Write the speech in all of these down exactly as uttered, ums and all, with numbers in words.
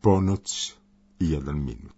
Ponoć i jedan minut.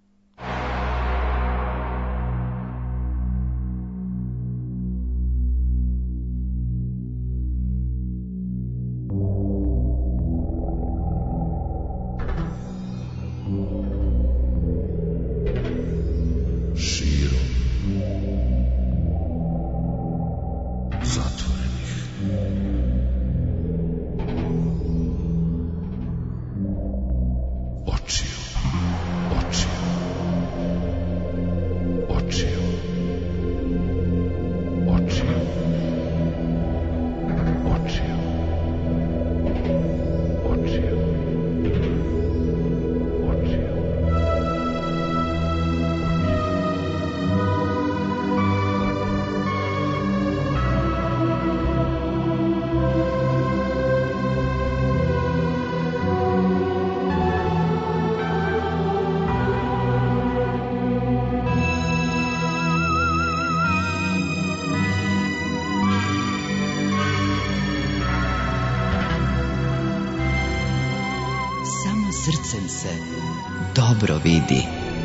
Srcem se dobro vidi.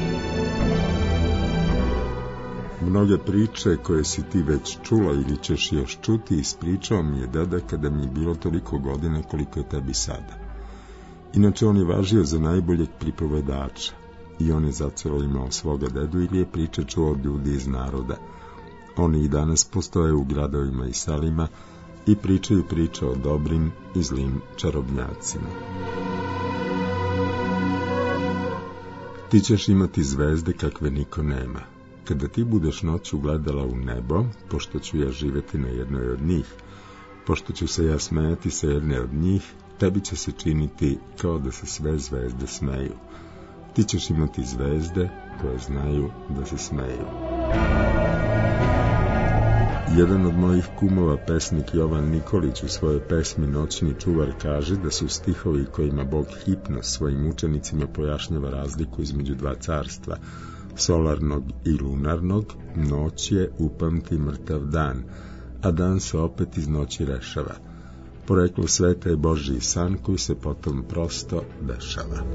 Mnoge priče koje si ti već čula ili ćeš još čuti ispričao mi je deda kada mi je bilo toliko godina koliko je tebi sada. Inače on je važio za najboljeg pripovedača i on je zacelo imao svoga dedu ili je priče čuo od ljudi iz naroda. Oni i danas postoje u gradovima i selima i pričaju priče o dobrim i zlim čarobnjacima. Ti ćeš imati zvezde kakve niko nema. Kada ti budeš noću gledala u nebo, pošto ću ja živjeti na jednoj od njih, pošto ću se ja smejati sa jedne od njih, tebi će se činiti kao da se sve zvezde smeju. Ti ćeš imati zvezde koje znaju da se smeju. Jedan od mojih kumova, pesnik Jovan Nikolić, u svojoj pesmi Noćni čuvar kaže da su stihovi kojima Bog Hipnos svojim učenicima pojašnjava razliku između dva carstva, solarnog i lunarnog. Noć je, upamti, mrtav dan, a dan se opet iz noći rešava. Poreklo sveta je Božji san koji se potom prosto dešava.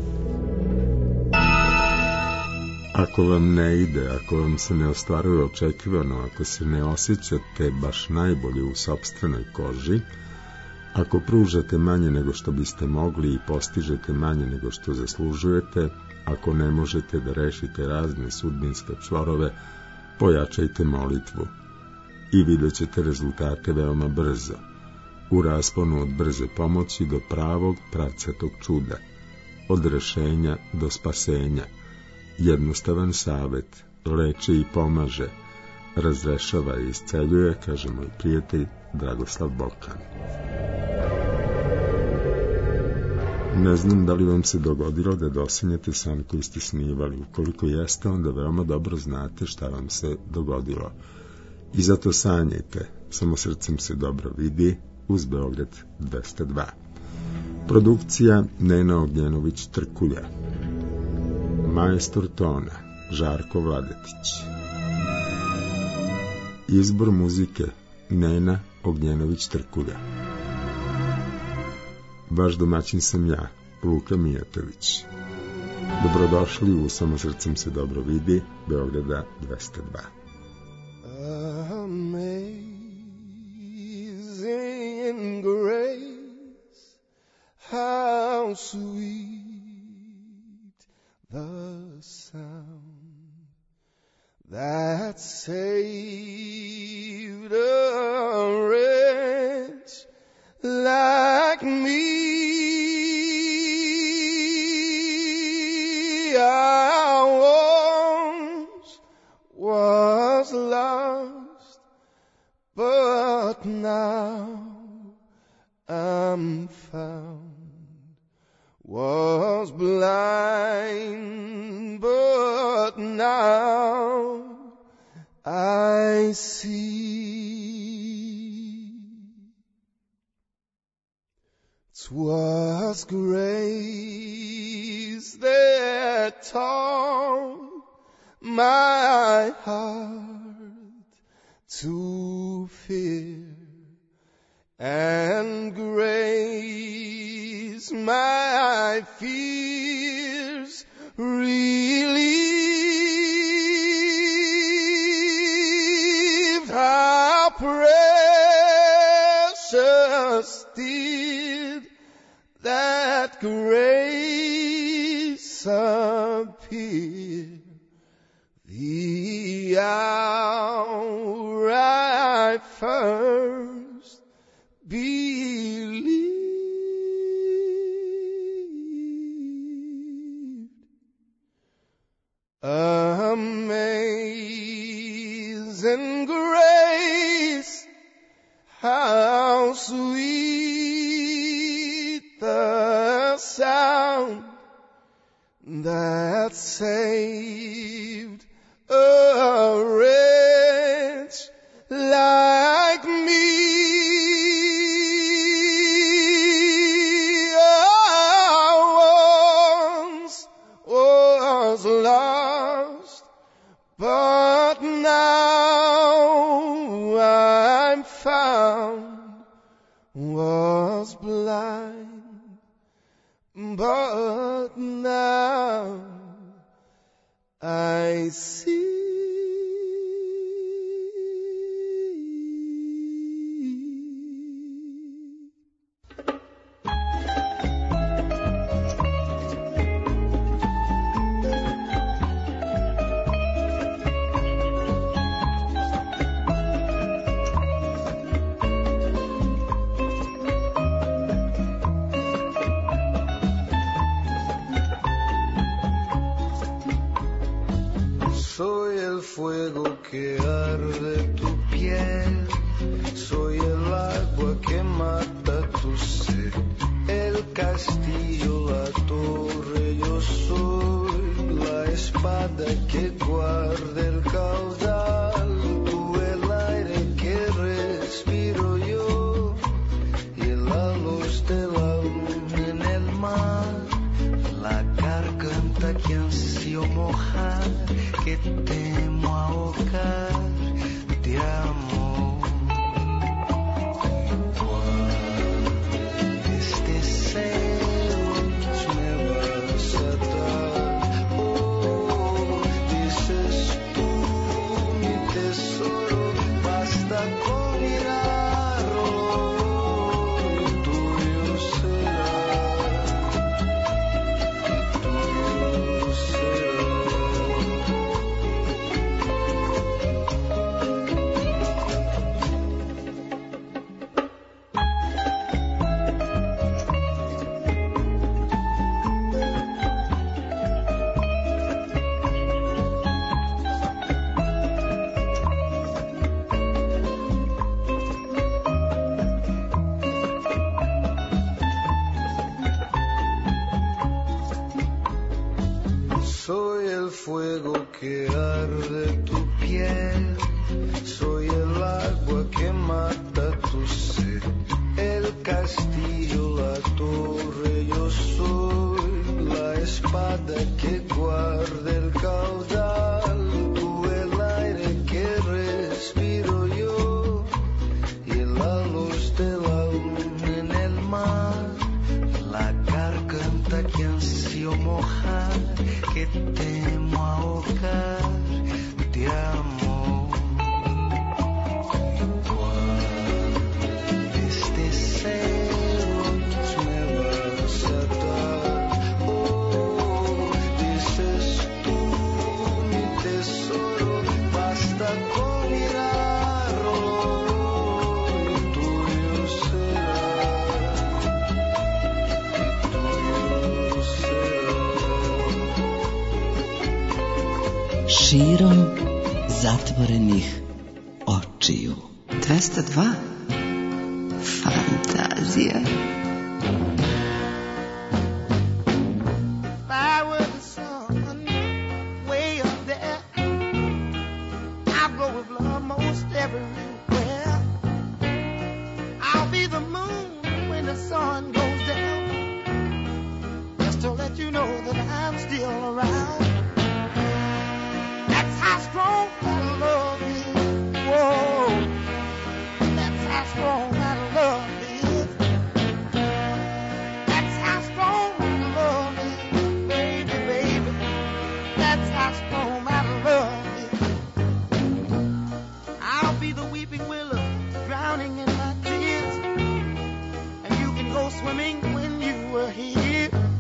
Ako vam ne ide, ako vam se ne ostvaruje očekivano, ako se ne osjećate baš najbolje u sopstvenoj koži, ako pružate manje nego što biste mogli i postižete manje nego što zaslužujete, ako ne možete da rešite razne sudbinske čvorove, pojačajte molitvu i vidjet ćete rezultate veoma brzo, u rasponu od brze pomoći do pravog pravcatog čuda, od rešenja do spasenja. Jednostavan savet, leči i pomaže, razrešava i isceljuje, kaže moj prijatelj Dragoslav Bokan. Ne znam da li vam se dogodilo da dosanjate san koji ste snivali. Ukoliko jeste, onda veoma dobro znate šta vam se dogodilo. I zato sanjajte, samo srcem se dobro vidi, uz Beograd dvesta dva. Produkcija Nena Ognjenović Trkulja. Majstor tona Žarko Vladetić. Izbor muzike Nena Ognjenović Trkulja. Vaš domaćin sam ja, Luka Mijatović. Dobrodošli u Samo srcem se dobro vidi, Beograda dvesta dva. Amazing grace, how sweet the sound that saved a wretch like me. I once was lost, but now I'm found. Was blind, but now I see. 'Twas grace that taught my heart to fear, and grace my fear grace appear, the hour I first believed. Amazing grace, how sweet the sound that saved a wretch like me. I once was lost, but now I'm found, was blind, but now I see. Soy el fuego que arde tu piel, soy el agua que mata tu sed, el castillo, la torre, yo soy la espada que guarda el caudal, tú el aire que respiro yo, y la luz de la luna en el mar, la garganta que ansío mojar, que temo ahogar de amor. Cuando este deseo me vas a dar, oh, dices tú mi tesoro, basta con mirarlo y tuyo será, y tuyo será. Soy el fuego que arde tu piel, soy el agua que mata tu sed, el castillo, la torre, yo soy la espada que guarda el caudal, tú el aire que respiro yo, y la luz de la luna en el mar, la garganta que ansío mojar, que temo ahogar de amor. Cuando este deseo me vas a dar, oh, dices tú mi tesoro, basta con mirarlo y tuyo será, y tuyo será. Širom zatvorenih očiju. dvesta dva. Fantazija. If I were the sun way up there, I'll go with love most everywhere. I'll be the moon when the sun goes down, just to let you know that I'm still around. That's how strong my love is. Whoa, that's how strong my love is. That's how strong my love is, baby, baby. That's how strong my love is. I'll be the weeping willow, drowning in my tears, and you can go swimming when you were here.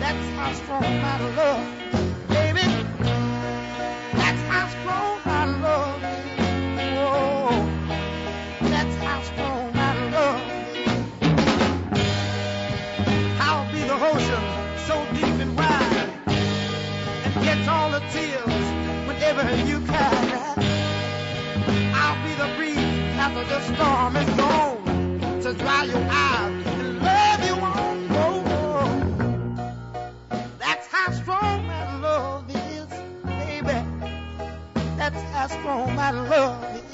That's how strong my love, baby. That's how strong my love is. Oh, that's how strong my love is. I'll be the ocean so deep and wide and catch all the tears whenever you cry. I'll be the breeze after the storm is gone to dry your eyes and love you on. Oh, oh. That's how strong my love is, baby. That's how strong my love is.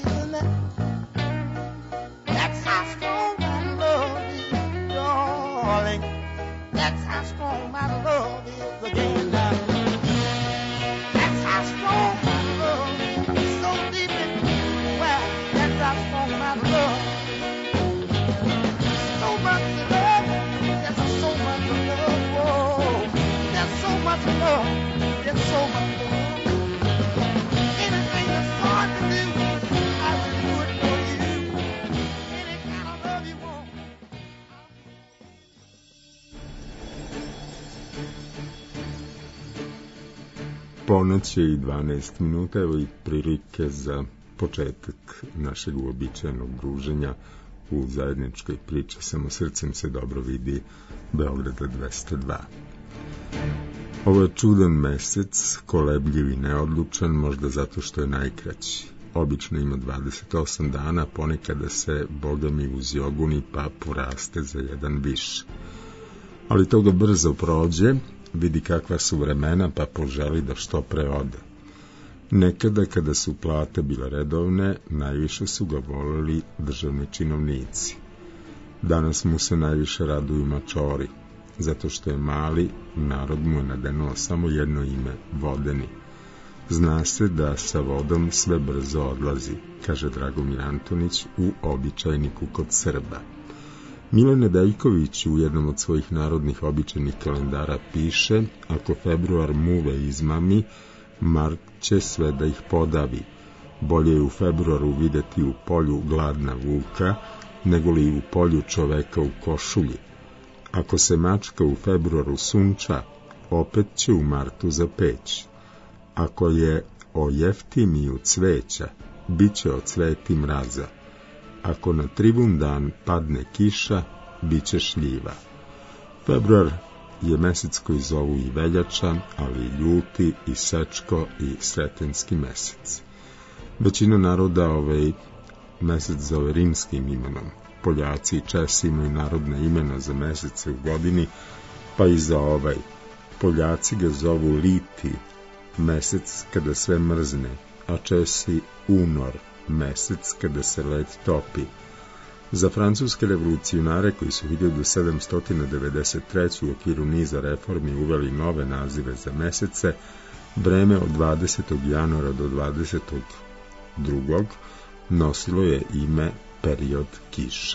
That's how strong my love is, darling. That's how strong my love is again. Now. That's how strong my love is, so deep and wide. That's how strong my love is. So much love, there's so much love. Oh, there's so much love, there's so much love. Anything that's hard to do, I will do it for you. Any kind of love you want. Ponoć je i dvanaest minuta, evo i prilike za početak našeg uobičajenog druženja u zajedničkoj priči Samo srcem se dobro vidi Beograda dvesta dva. Ovo je čudan mesec, kolebljiv i neodlučan, možda zato što je najkraći. Obično ima dvadeset osam dana, ponekada se, boga mi, uzjoguni pa poraste za jedan više. Ali toga brzo prođe, vidi kakva su vremena pa poželi da što pre ode. Nekada, kada su plate bile redovne, najviše su ga voleli državni činovnici. Danas mu se najviše raduju mačori, zato što je mali, narod mu je nadenuo samo jedno ime, Vodeni. Zna se da sa vodom sve brzo odlazi, kaže Dragomir Antonić u Običajniku kod Srba. Mile Nedeljković u jednom od svojih narodnih običajnih kalendara piše: ako februar muve izmami, mart će sve da ih podavi. Bolje je u februaru videti u polju gladna vuka, nego li u polju čoveka u košulji. Ako se mačka u februaru sunča, opet će u martu zapeć. Ako je o jeftiniju cveća, bit će o cveti mraza. Ako na tribun dan padne kiša, bit će šljiva. Februar je mesec koji zovu i veljača, ali i ljuti, i sečko, i sretenski mesec. Većina naroda ovaj mesec zove rimskim imenom. Poljaci i Česi imaju narodne imena za mesece u godini, pa i za ovaj. Poljaci ga zovu liti, mesec kada sve mrzne, a Česi unor, mesec kada se led topi. Za francuske revolucionare koji su hiljadu sedamsto devedeset treće u okviru niza reformi uveli nove nazive za mesece, vreme od dvadesetog januara do dvadesetog drugog nosilo je ime period kiše.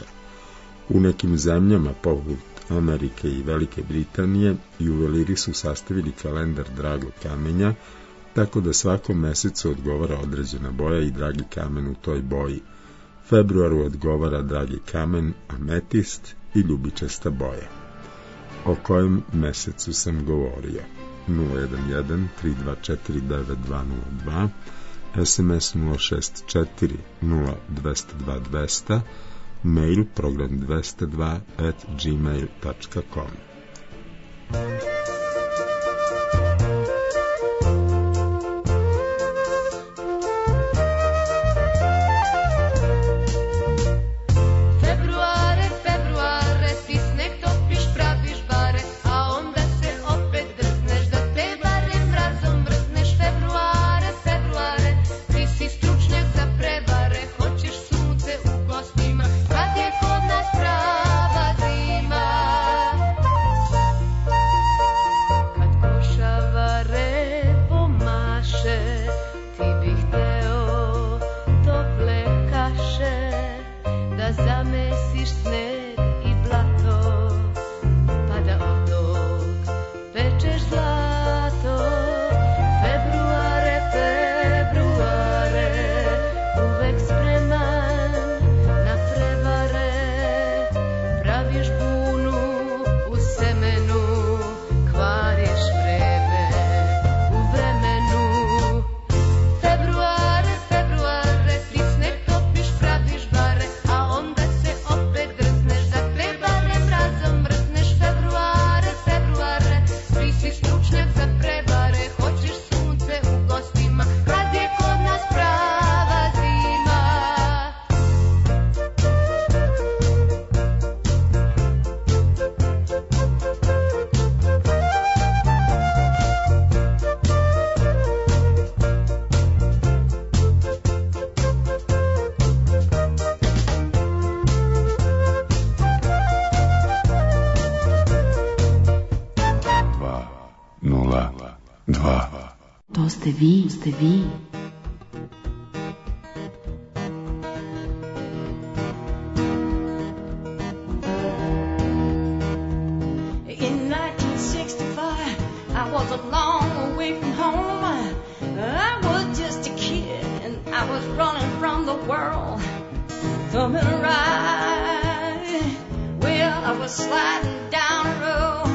U nekim zemljama, poput Amerike i Velike Britanije, juveliri su sastavili kalendar dragog kamenja, tako da svakom mesecu odgovara određena boja i dragi kamen u toj boji. Februaru odgovara dragi kamen, ametist i ljubičasta boja. O kojem mesecu sam govorio? nula jedan jedan tri dva četiri devet dva nula dva, es em es nula šest četiri nula dva dva dva nula nula, mail program dvesta dva at gmail tačka com. Kad je kod nas prava zima, nula dva. To ste vi, ste vi. In nineteen sixty-five, I was a long way from home. I was just a kid and I was running from the world. Thumbing a ride, well, I was sliding down a road.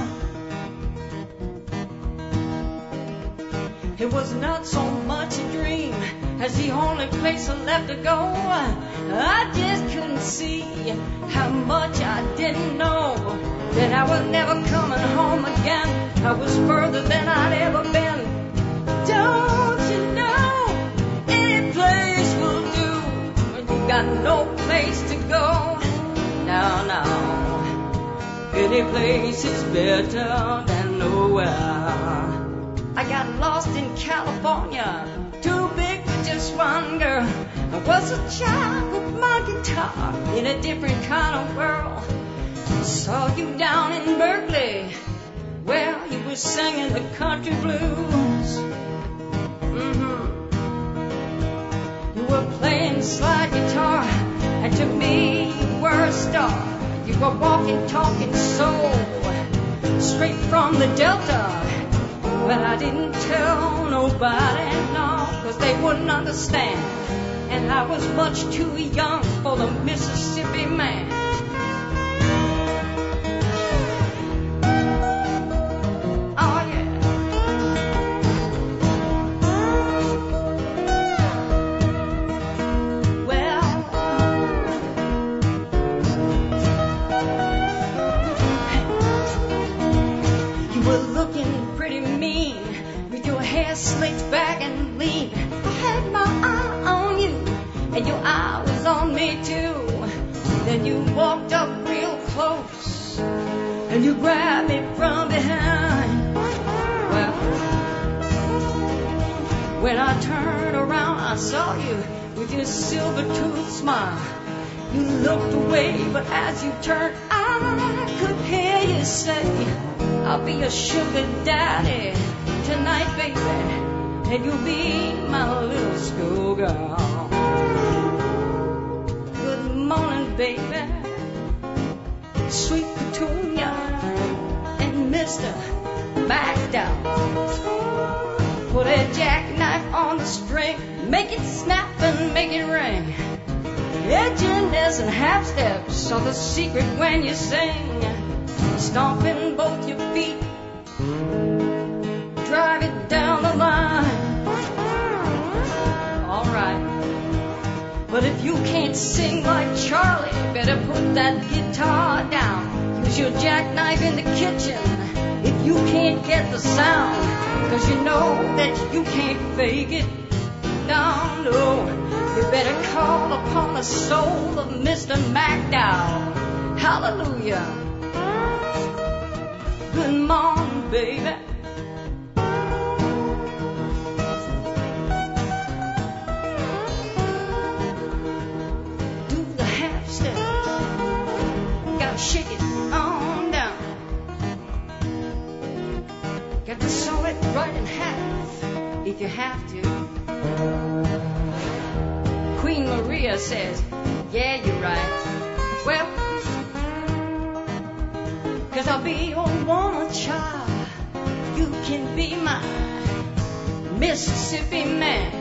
It was not so much a dream as the only place I left to go. I just couldn't see how much I didn't know, that I was never coming home again. I was further than I'd ever been. Don't you know, any place will do when you got no place to go. No, no, any place is better than nowhere. I got lost in California, too big for just one girl. I was a child with my guitar in a different kind of world. Saw you down in Berkeley, well, you were singing the country blues. Mm-hmm. You were playing slide guitar, and to me you were a star. You were walking, talking soul, straight from the Delta. But I didn't tell nobody, no, cause they wouldn't understand. And I was much too young for the Mississippi man. Oh yeah. Well, you were looking pretty mean, with your hair slicked back and lean. I had my eye on you, and your eye was on me too. Then you walked up real close, and you grabbed me from behind. Well, when I turned around, I saw you with your silver-toothed smile. You looked away, but as you turned, I could hear you say, I'll be your sugar daddy tonight, baby, and you'll be my little schoolgirl. Good morning, baby, sweet Petunia, and Mister MacDowell. Put a jackknife on the string, make it snap and make it ring. Edginess and half steps are the secret when you sing. Stomping both your feet, drive it down the line. All right, but if you can't sing like Charlie, better put that guitar down. Use your jackknife in the kitchen if you can't get the sound, cause you know that you can't fake it. No, no, you better call upon the soul of Mister MacDowell. Hallelujah. Good morning, baby. Do the half step. Gotta shake it on down. Got to sew it right in half if you have to. Queen Maria says, yeah, you're right. Well, cause I'll be your woman child. You can be my Mississippi man.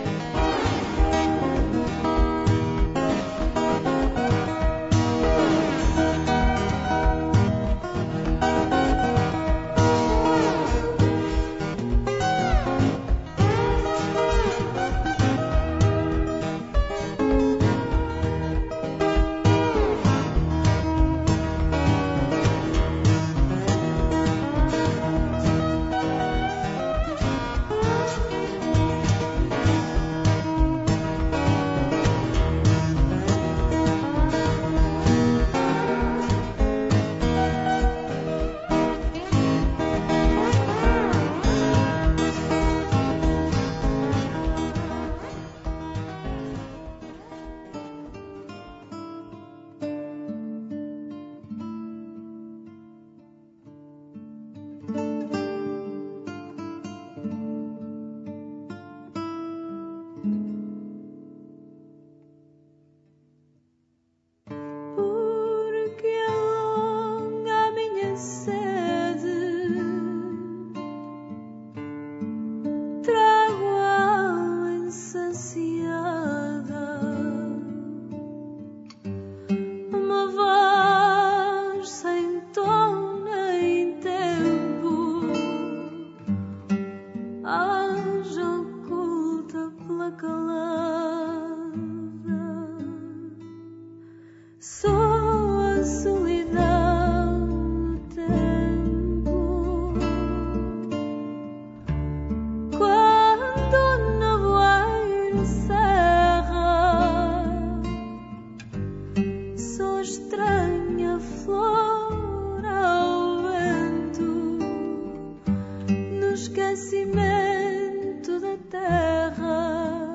esquecimento da terra,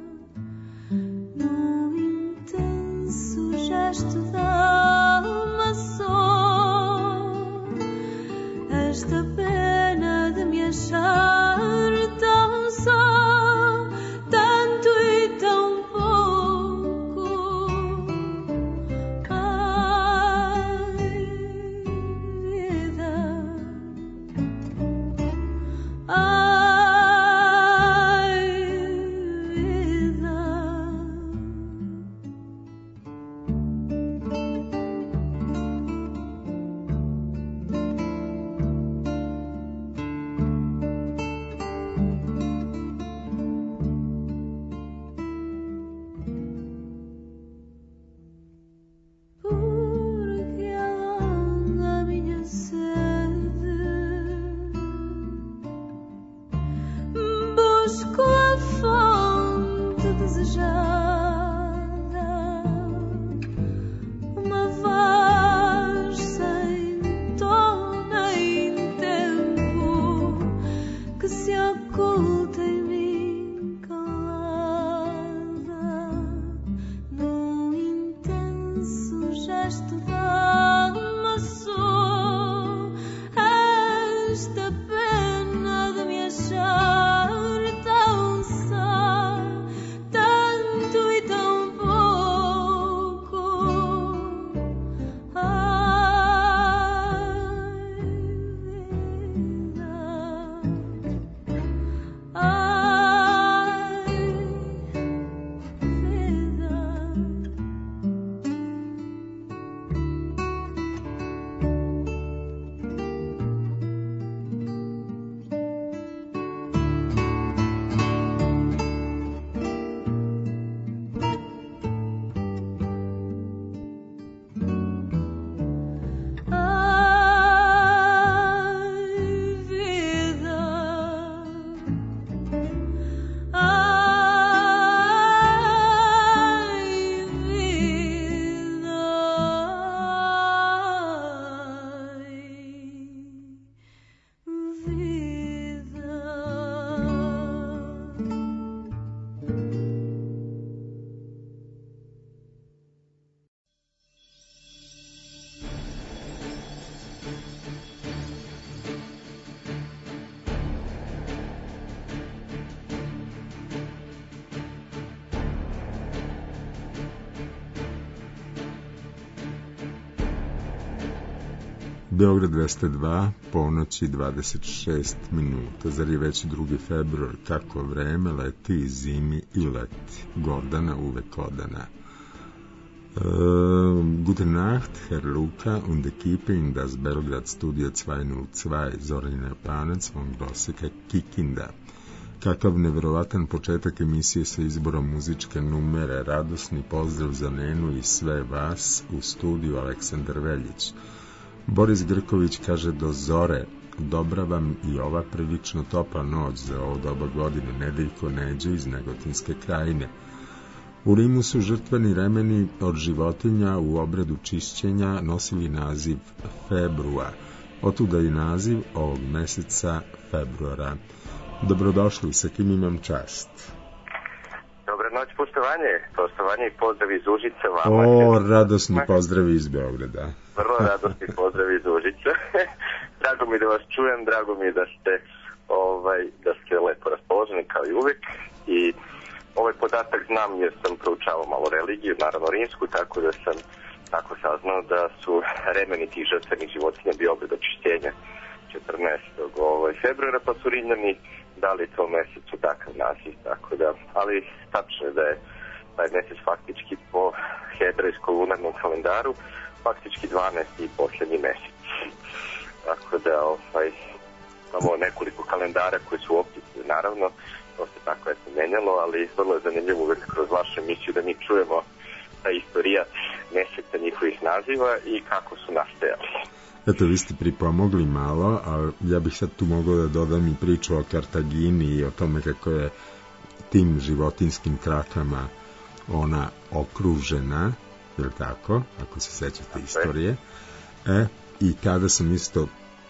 no intenso gesto da alma só, esta pena de me achar tão só, tanto e tão pouco. Ai, vida, ai, vida. Porque alonga a minha sede, busco a fonte desejada, uma voz sem tom nem tempo que se oculta em mim calada, num intenso gesto da alma só, esta pena de me achar tão só, tanto e tão pouco. Ai, vida, ai, vida. Ai, vida, ai, vida, ai, vida. Beograd dvesta dva, ponoć i dvadeset šest minuta. Zar je već drugi februar, kako vreme leti, zimi i leti. Gordana uvek odana. Uh, guten Nacht, Herr Luka und ekipe in das Belgrad Studio dvesta dva, Zoran Japanac, von Groseka, Kikinda. Kakav neverovatan početak emisije sa izborom muzičke numere, radosni pozdrav za Nenu i sve vas u studiju Aleksandar Veljić. Boris Grković kaže do zore, dobra vam i ova prilično topla noć za ovo doba godine. Nedeljko Neđo iz Negotinske krajine. U Rimu su žrtveni remeni od životinja u obredu čišćenja nosili naziv februar, otuda i naziv ovog meseca februara. Dobrodošli, sa kim imam čast? Dobra noć, poštovanje, poštovanje i pozdrav iz Užica vama. O, radosni pozdrav iz Beograda. Vrlo radosni pozdrav iz Užica. Drago mi da vas čujem, drago mi da ste, ovaj, da ste lepo raspoloženi kao i uvek. I ovaj podatak znam jer sam proučavao malo religiju, naravno rimsku, tako da sam tako saznao da su remeni tih žrtvenih životinja bio obred očišćenja četrnaestog Ovaj, februara, pa su Rimljani dali tom mesecu takav naziv, tako da, ali tačno je da je taj mesec faktički po hebrejskom lunarnom kalendaru faktički dvanaesti i posljednji mesec. Tako da, ovaj, imamo nekoliko kalendara koji su u opticaju, naravno, to se tako je menjalo, ali vrlo je zanimljivo uvek kroz vašu emisiju da mi čujemo taj istorijat meseca njihovih naziva i kako su nastajali. Eto, vi ste pripomogli malo, a ja bih sad tu mogao da dodam i priču o Kartagini i o tome kako je tim životinskim krakama ona okružena, je li tako, ako se sećate istorije. E, i kada sam isto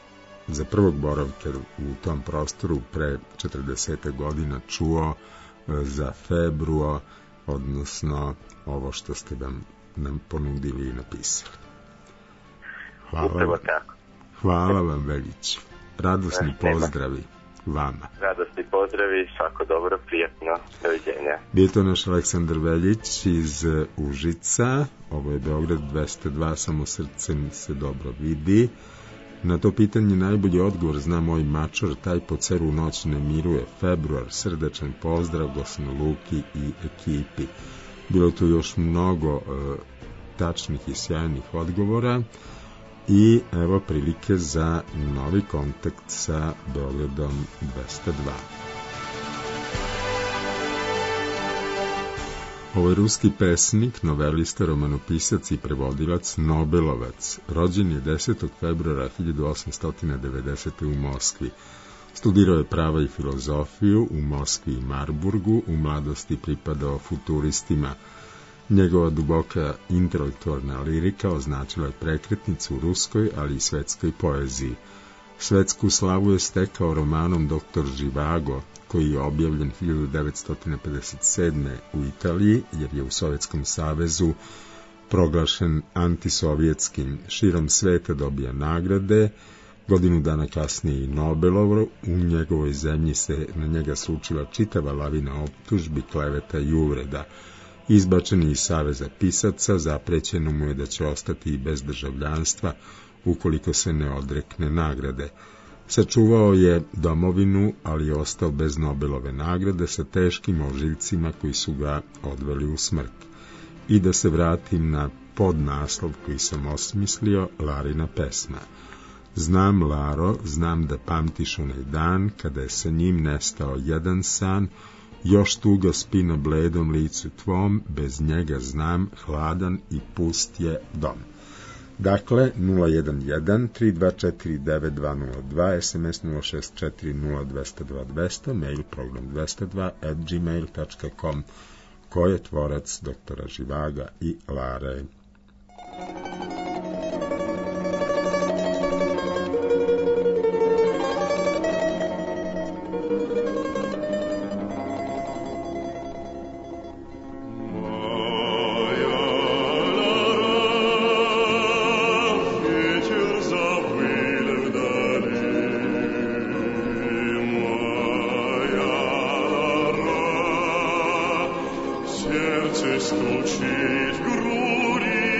za prvog boravka u tom prostoru pre četrdeset godina čuo za Februo, odnosno ovo što ste vam nam ponudili i napisali. Hvala vam. Hvala vam, Veljić. Radosni pozdravi vama. Radosni pozdravi, svako dobro, prijatno, doviđenja. Bio to naš Aleksandar Veljić iz Užica, ovo je Beograd dvesta dva, samo srcem se dobro vidi. Na to pitanje najbolji odgovor zna moj mačor, taj po ceru noć ne miruje, Februar, srdečan pozdrav Gosno Luki i ekipi. Bilo tu još mnogo e, tačnih i sjajnih odgovora i evo prilike za novi kontakt sa Beogradom dvesta dva. Ovo je ruski pesnik, novelista, romanopisac i prevodilac, Nobelovac. Rođen je desetog februara hiljadu osamsto devedesete. u Moskvi. Studirao je prava i filozofiju u Moskvi i Marburgu, u mladosti pripadao futuristima. Njegova duboka intelektualna lirika označila je prekretnicu u ruskoj, ali i svetskoj poeziji. Svetsku slavu je stekao romanom Doktor Živago, koji je objavljen hiljadu devetsto pedeset sedme. u Italiji, jer je u Sovjetskom savezu proglašen antisovjetskim. Širom sveta dobija nagrade, godinu dana kasnije i Nobelovo. U njegovoj zemlji se na njega sručila čitava lavina optužbi, kleveta i uvreda. Izbačen iz Saveza pisaca, zaprećeno mu je da će ostati i bez državljanstva ukoliko se ne odrekne nagrade. Sačuvao je domovinu, ali je ostao bez Nobelove nagrade sa teškim ožiljcima koji su ga odveli u smrt. I da se vratim na podnaslov koji sam osmislio, Larina pesma. Znam, Laro, znam da pamtiš onaj dan kada je sa njim nestao jedan san, još tuga spi na bledom licu tvom, bez njega znam, hladan i pust je dom. Dakle, nula jedan jedan tri dva četiri devet dva nula dva, sms nula šest četiri nula dva nula dva dva nula nula, mail program dvesta dva at gmail dot com. Ko je tvorac doktora Živaga i Lare? Стучит в груди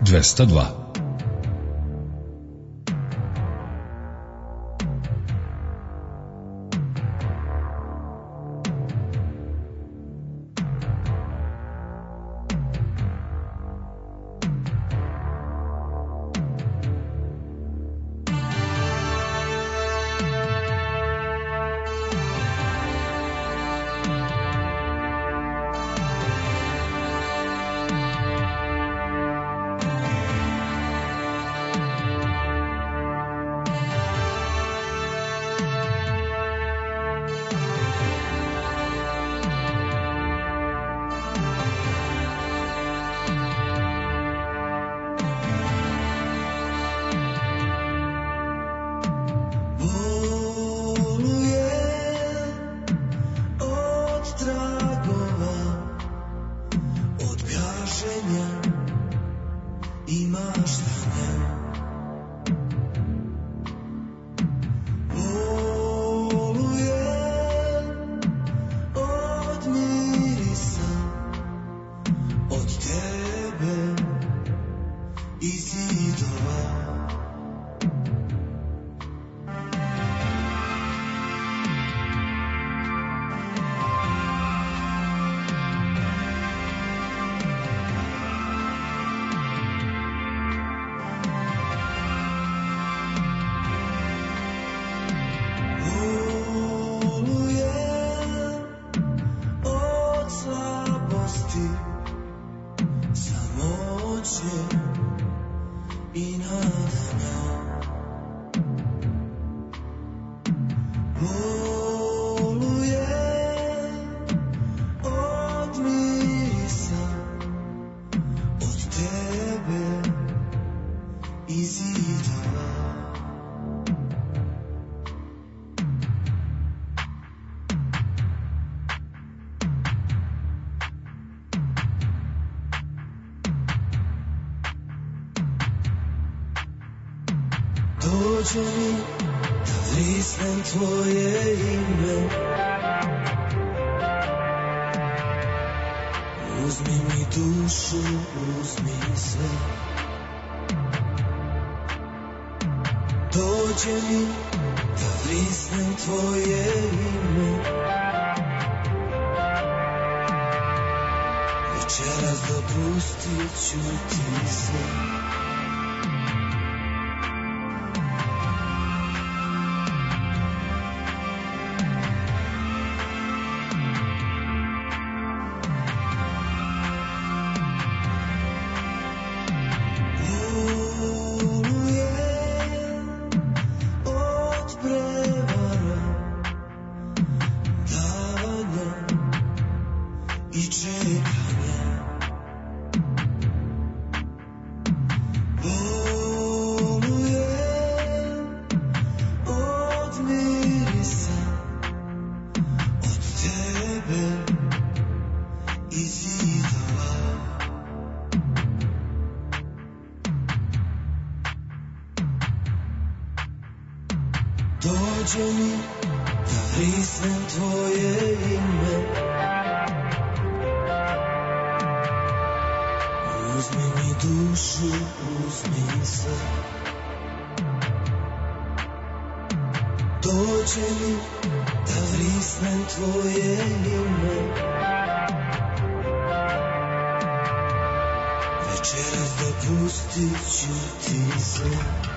dvesta dva. Dođe mi da vrisnem tvoje ime, uzmi mi dušu, uzmi sve. Dođe mi da vrisnem tvoje ime, večeras dopustit ću ti sve. Dođe mi da vrisnem tvoje ime, uzmi mi dušu, uzmi sve. Dođe mi da vrisnem tvoje ime, večeras dopustit ću ti sve.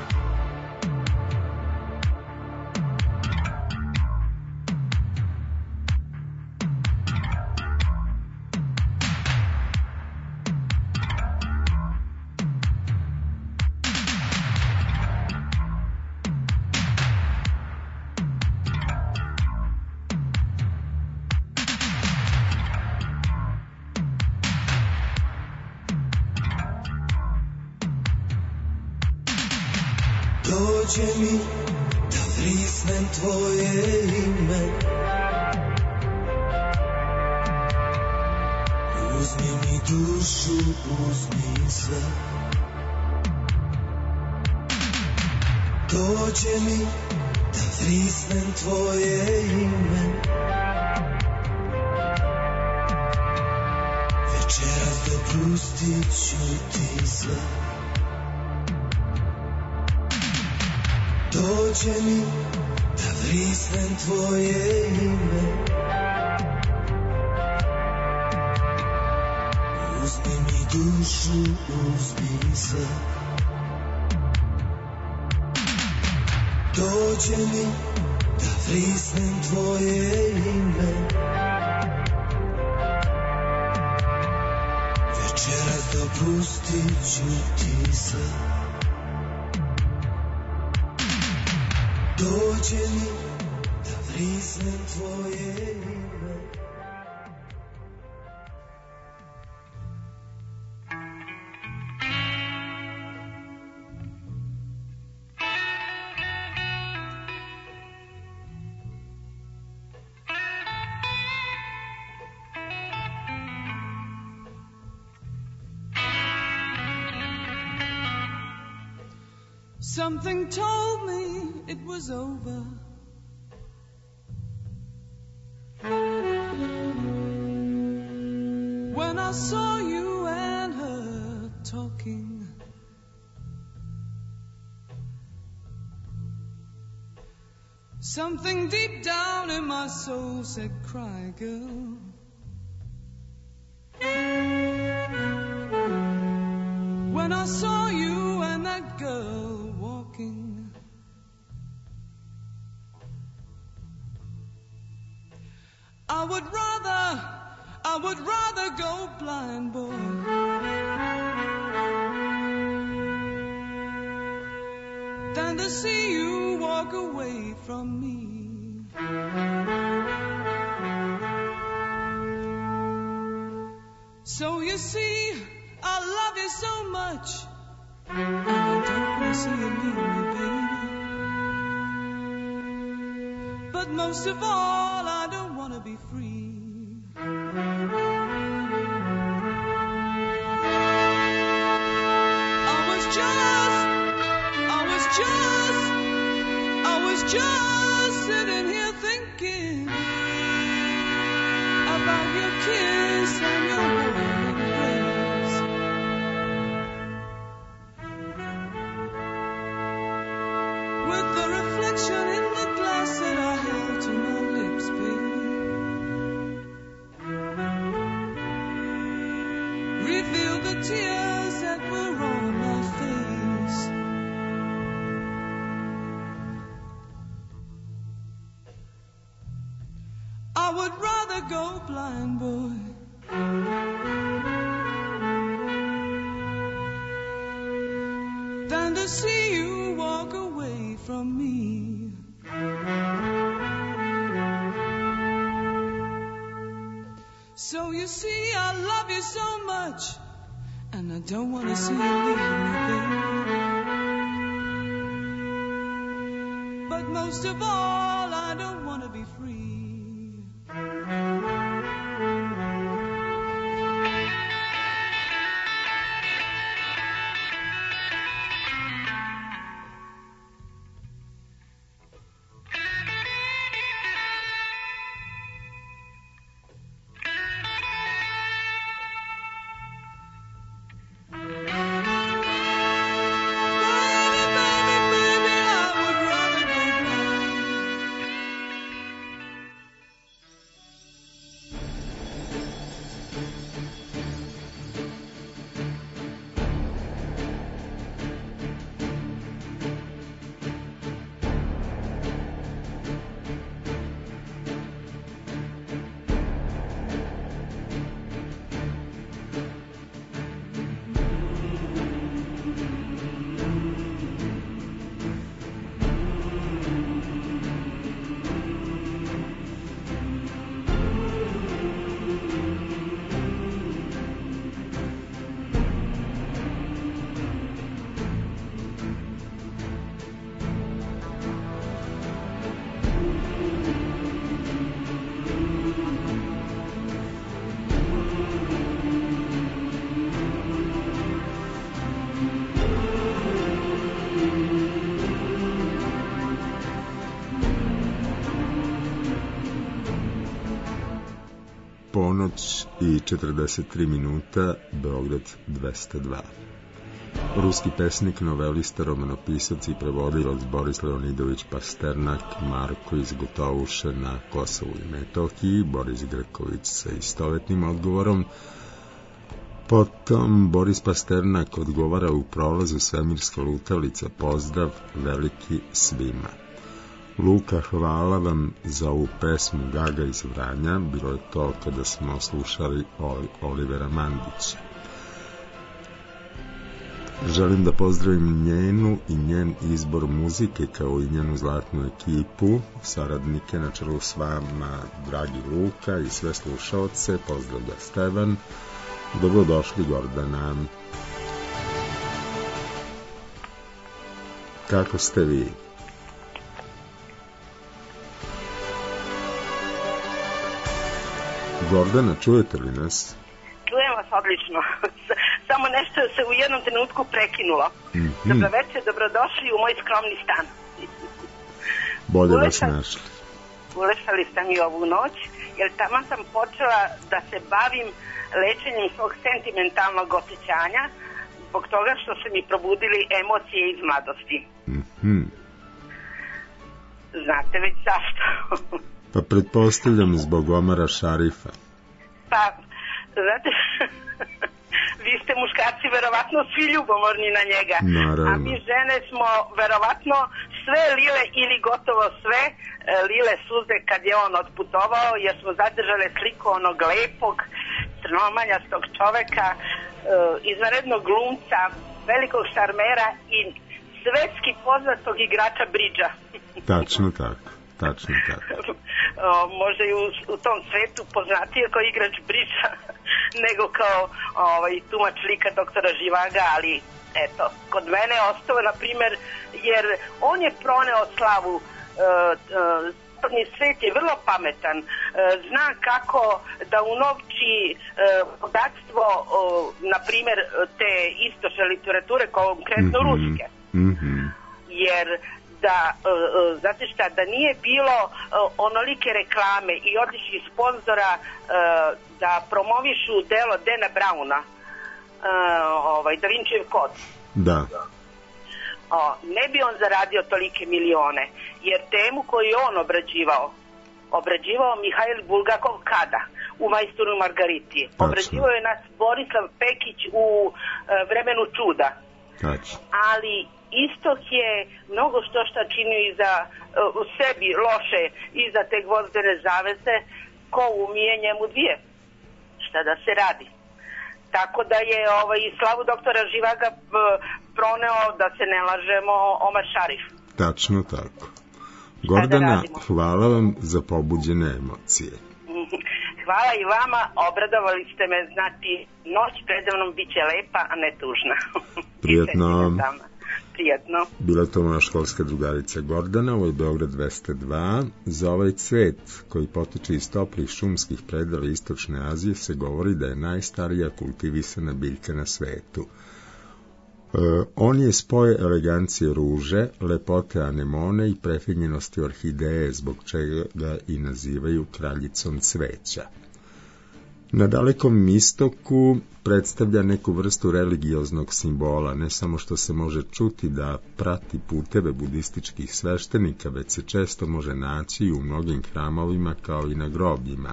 Dođe mi da vrisnem tvoje ime, uzmi mi dušu, uzmi sve. Dođe mi da vrisnem tvoje ime, večeras dopustit ću ti sve. Dođe mi da vrisnem tvoje ime. Uzmi mi dušu, uzmi se. Dođe mi da vrisnem tvoje ime. Večeras dopustit ću ti se. Dođe mi da vrisnem tvoje ime. Something told me it was over. When I saw you and her talking. Something deep down in my soul said, cry, girl. When I saw you and that girl walking, I would rather, I would rather go blind, boy, than to see you walk away from me. So you see, I love you so much, and I don't want to see you leave me, baby. But most of all, I don't want to be free. I was just, I was just, I was just sitting here thinking about your kiss and your warm embrace. With the reflection in the glass that I held to my lips, baby, revealed the tears that were on my face. I would rather go blind, boy, than to see you walk away from me. So you see, I love you so much, and I don't want to see you leave me, baby. But most of all, I don't want to be free. Ponoć i četrdeset tri minuta, Beograd dvesta dva. Ruski pesnik, novelista, romanopisac i prevodilac Boris Leonidović Pasternak, Marko iz Gotovuše na Kosovu i Metohiji, Boris Greković sa istovetnim odgovorom. Potom Boris Pasternak odgovara u prolazu Svemirska lutalica, pozdrav veliki svima. Luka, hvala vam za ovu pesmu Gaga iz Vranja, bilo je to kada smo slušali Olivera Mandića. Želim da pozdravim njenu i njen izbor muzike, kao i njenu zlatnu ekipu, saradnike na čelu s vama, dragi Luka, i sve slušaoce. Pozdravlja Stevan. Dobrodošli, Gordana. Kako ste vi? Gordana, čujete li nas? Čujem vas odlično. Samo nešto se u jednom trenutku prekinulo. Mm-hmm. Dobro večer, dobrodošli u moj skromni stan. Bolje vas našli. Ulešali ste mi ovu noć, jer tamo sam počela da se bavim lečenjem svog sentimentalnog osjećanja, zbog toga što su mi probudili emocije iz mladosti. Mm-hmm. Znate već zašto? Pa pretpostavljam zbog Omara Šarifa. Pa, znate, vi ste muškarci verovatno svi ljubomorni na njega. Naravno. A mi žene smo verovatno sve lile ili gotovo sve lile suze kad je on otputovao, jer smo zadržale sliku onog lepog, crnomanjastog čoveka, izvanrednog glumca, velikog šarmera i svetski poznatog igrača bridža. Tačno tako. Tačno tako. O, možda i u, u tom svetu poznatije kao igrač bridža nego kao ovaj, tumač lika doktora Živaga, ali eto, kod mene je ostao, na primjer, jer on je proneo slavu. Uh, uh, svet je vrlo pametan, uh, zna kako da unovči uh, bogatstvo, uh, na primjer, te istočne literature, konkretno mm-hmm. ruske. Mm-hmm. Jer da, uh, znate šta, da nije bilo uh, onolike reklame i odličnih sponzora uh, da promovišu delo Dana Browna, uh, ovaj, Da Vincijev kod. Da. O, ne bi on zaradio tolike milione, jer temu koju je on obrađivao, obrađivao Mihajl Bulgakov kada? U Majsturu i Margariti. Tačno. Obrađivao je nas Borislav Pekić u uh, Vremenu čuda. Tačno. Ali istok je mnogo što šta činio i za uh, u sebi loše i za te gvozdene zavese, ko umije njemu dvije. Šta da se radi? Tako da je ovaj, slavu doktora Živaga uh, proneo, da se ne lažemo, Omar Šarif. Tačno tako. Gordana, hvala vam za pobuđene emocije. Hvala i vama, obradovali ste me, znači, noć predavnom bit će lepa, a ne tužna. Prijetno. Prijetno. Bila to moja školska drugarica Gordana, ovo je Beograd dvesta dva. Za ovaj cvet koji potiče iz toplih šumskih predela Istočne Azije se govori da je najstarija kultivisana biljka na svetu. E, on je spoj elegancije ruže, lepote anemone i prefinjenosti orhideje, zbog čega ga i nazivaju kraljicom cveća. Na Dalekom istoku predstavlja neku vrstu religioznog simbola, ne samo što se može čuti da prati puteve budističkih sveštenika, već se često može naći i u mnogim hramovima kao i na grobljima.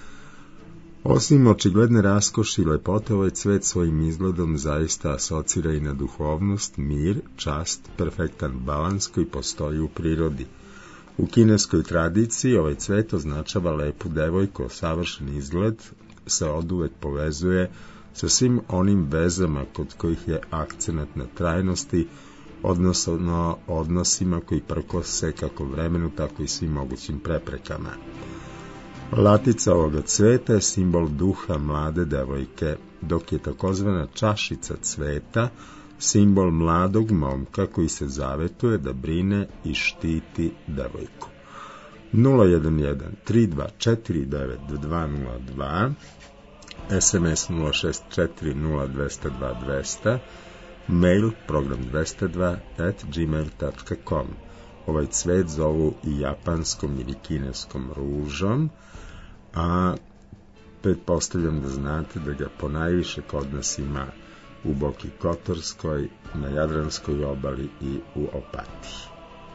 Osim očigledne raskoši i lepote, ovaj cvet svojim izgledom zaista asocira i na duhovnost, mir, čast, perfektan balans koji postoji u prirodi. U kineskoj tradiciji ovaj cvet označava lepu devojku, savršen izgled se oduvek povezuje sa svim onim vezama kod kojih je akcenat na trajnosti, odnosno odnosima koji prkose kako vremenu, tako i svim mogućim preprekama. Latica ovoga cveta je simbol duha mlade devojke, dok je takozvana čašica cveta simbol mladog momka koji se zavetuje da brine i štiti devojku. nula jedan jedan tri dva četiri devet dva nula dva, es em es nula šest četiri nula dva nula dva dva nula, mail program dvesta dva at gmail tačka com. Ovaj cvet zovu i japanskom ili kineskom ružom, a pretpostavljam da znate da ga ponajviše kod nas ima u Boki Kotorskoj, na Jadranskoj obali i u Opatiji.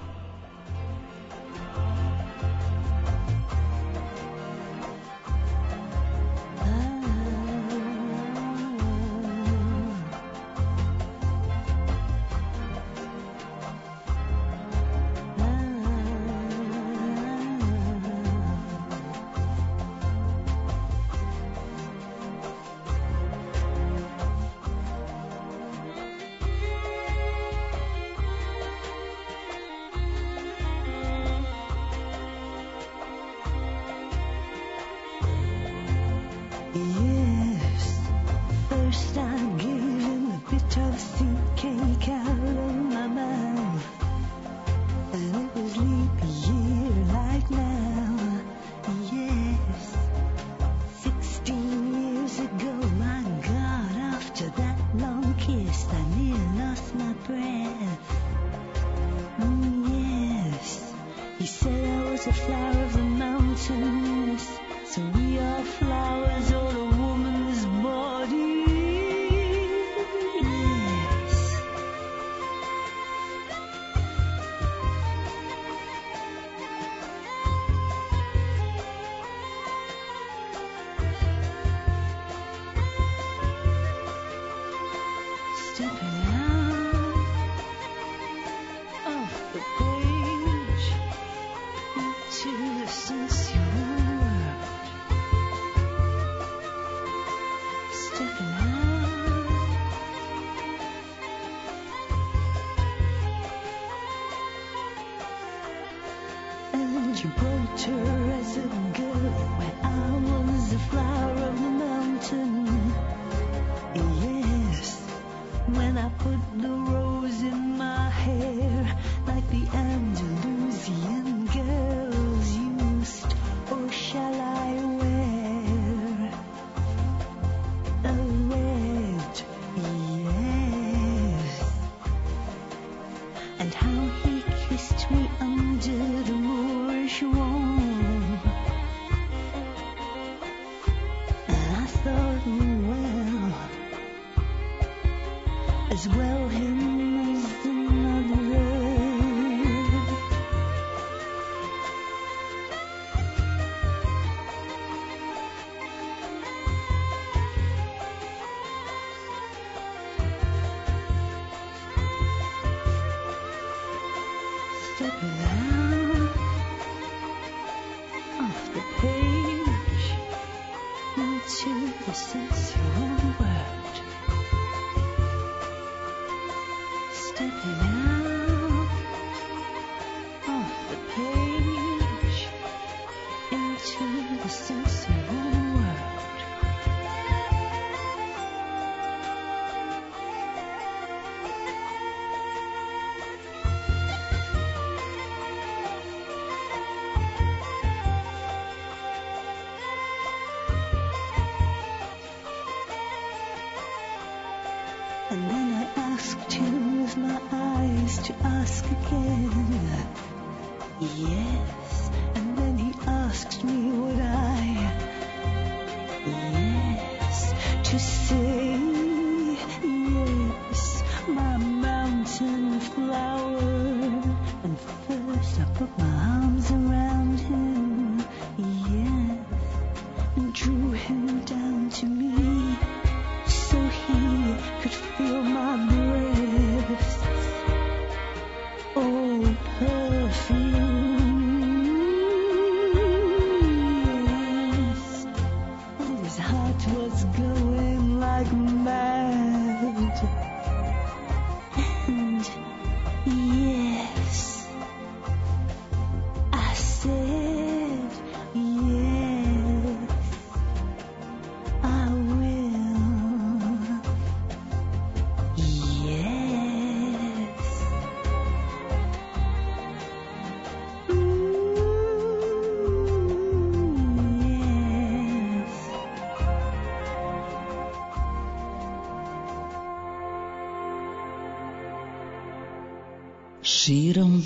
Širom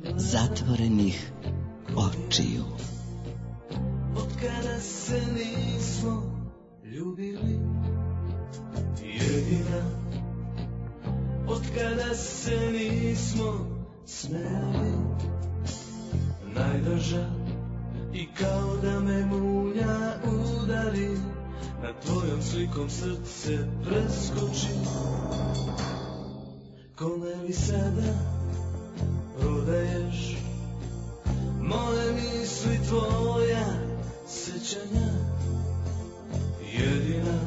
zatvorenih očiju. Od kada se nismo ljubili, jedina otkada se nismo smeli. Najdraža, i kao da me munja udari, nad tvojom slikom srce preskoči. Kome li sada prodaješ moje misli, tvoja sećanja? Jedina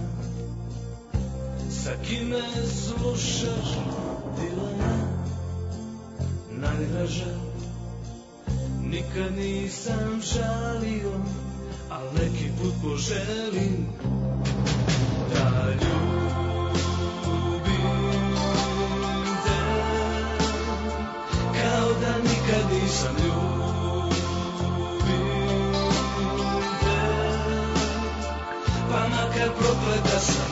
sa kime slušaš Dilana. Najdraža, nikad nisam žalio, al neki put poželim da ljubim te, kao da nikad nisam ljubim te, pa makar prokleta sam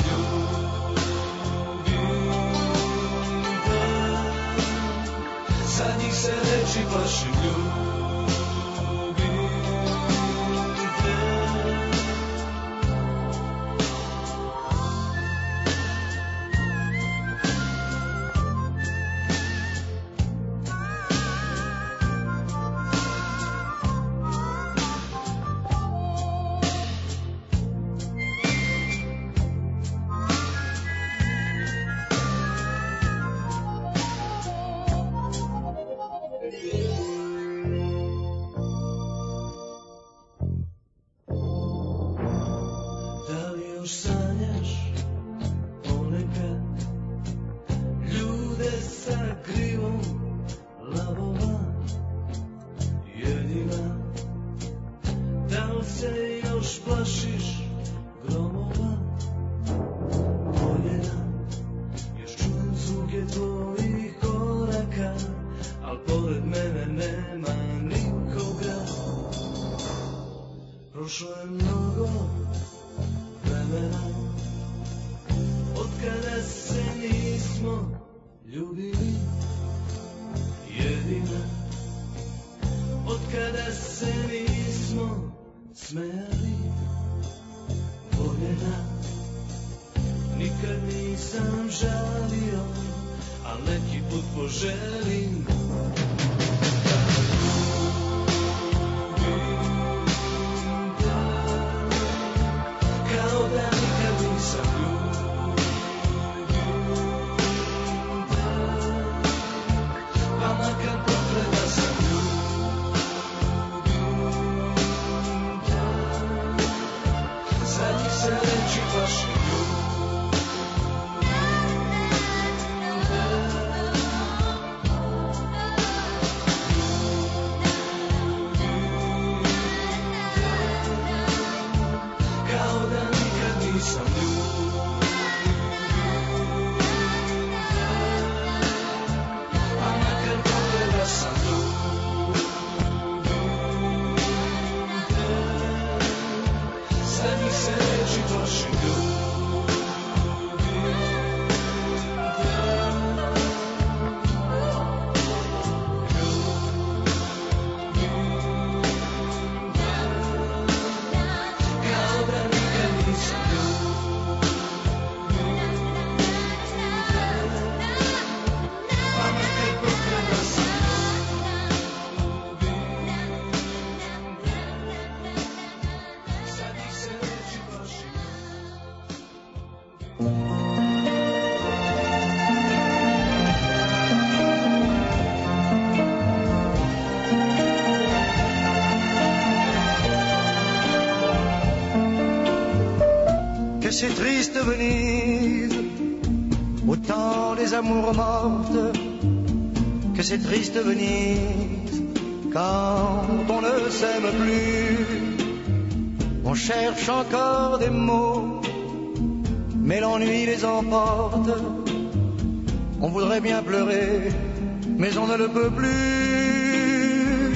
ljubim te, za njih se reči plašim ljubim. C'est triste Venise, au temps des amours mortes, que c'est triste Venise, quand on ne s'aime plus. On cherche encore des mots, mais l'ennui les emporte. On voudrait bien pleurer, mais on ne le peut plus.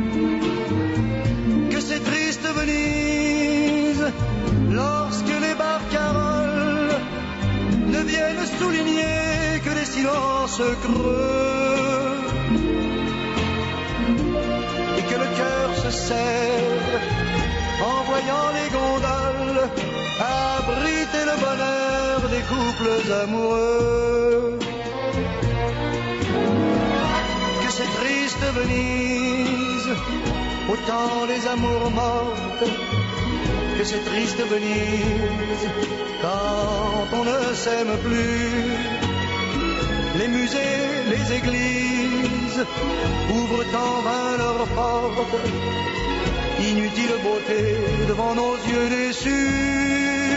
Que c'est triste Venise, lorsque les barcaroles ne viennent souligner que les silences creux, et que le cœur se serre en voyant les gondoles abriter le bonheur des couples amoureux. Venise, autant les amours mortes que ces tristes Venise, quand on ne s'aime plus. Les musées, les églises ouvrent en vain leurs portes, inutile beauté devant nos yeux déçus.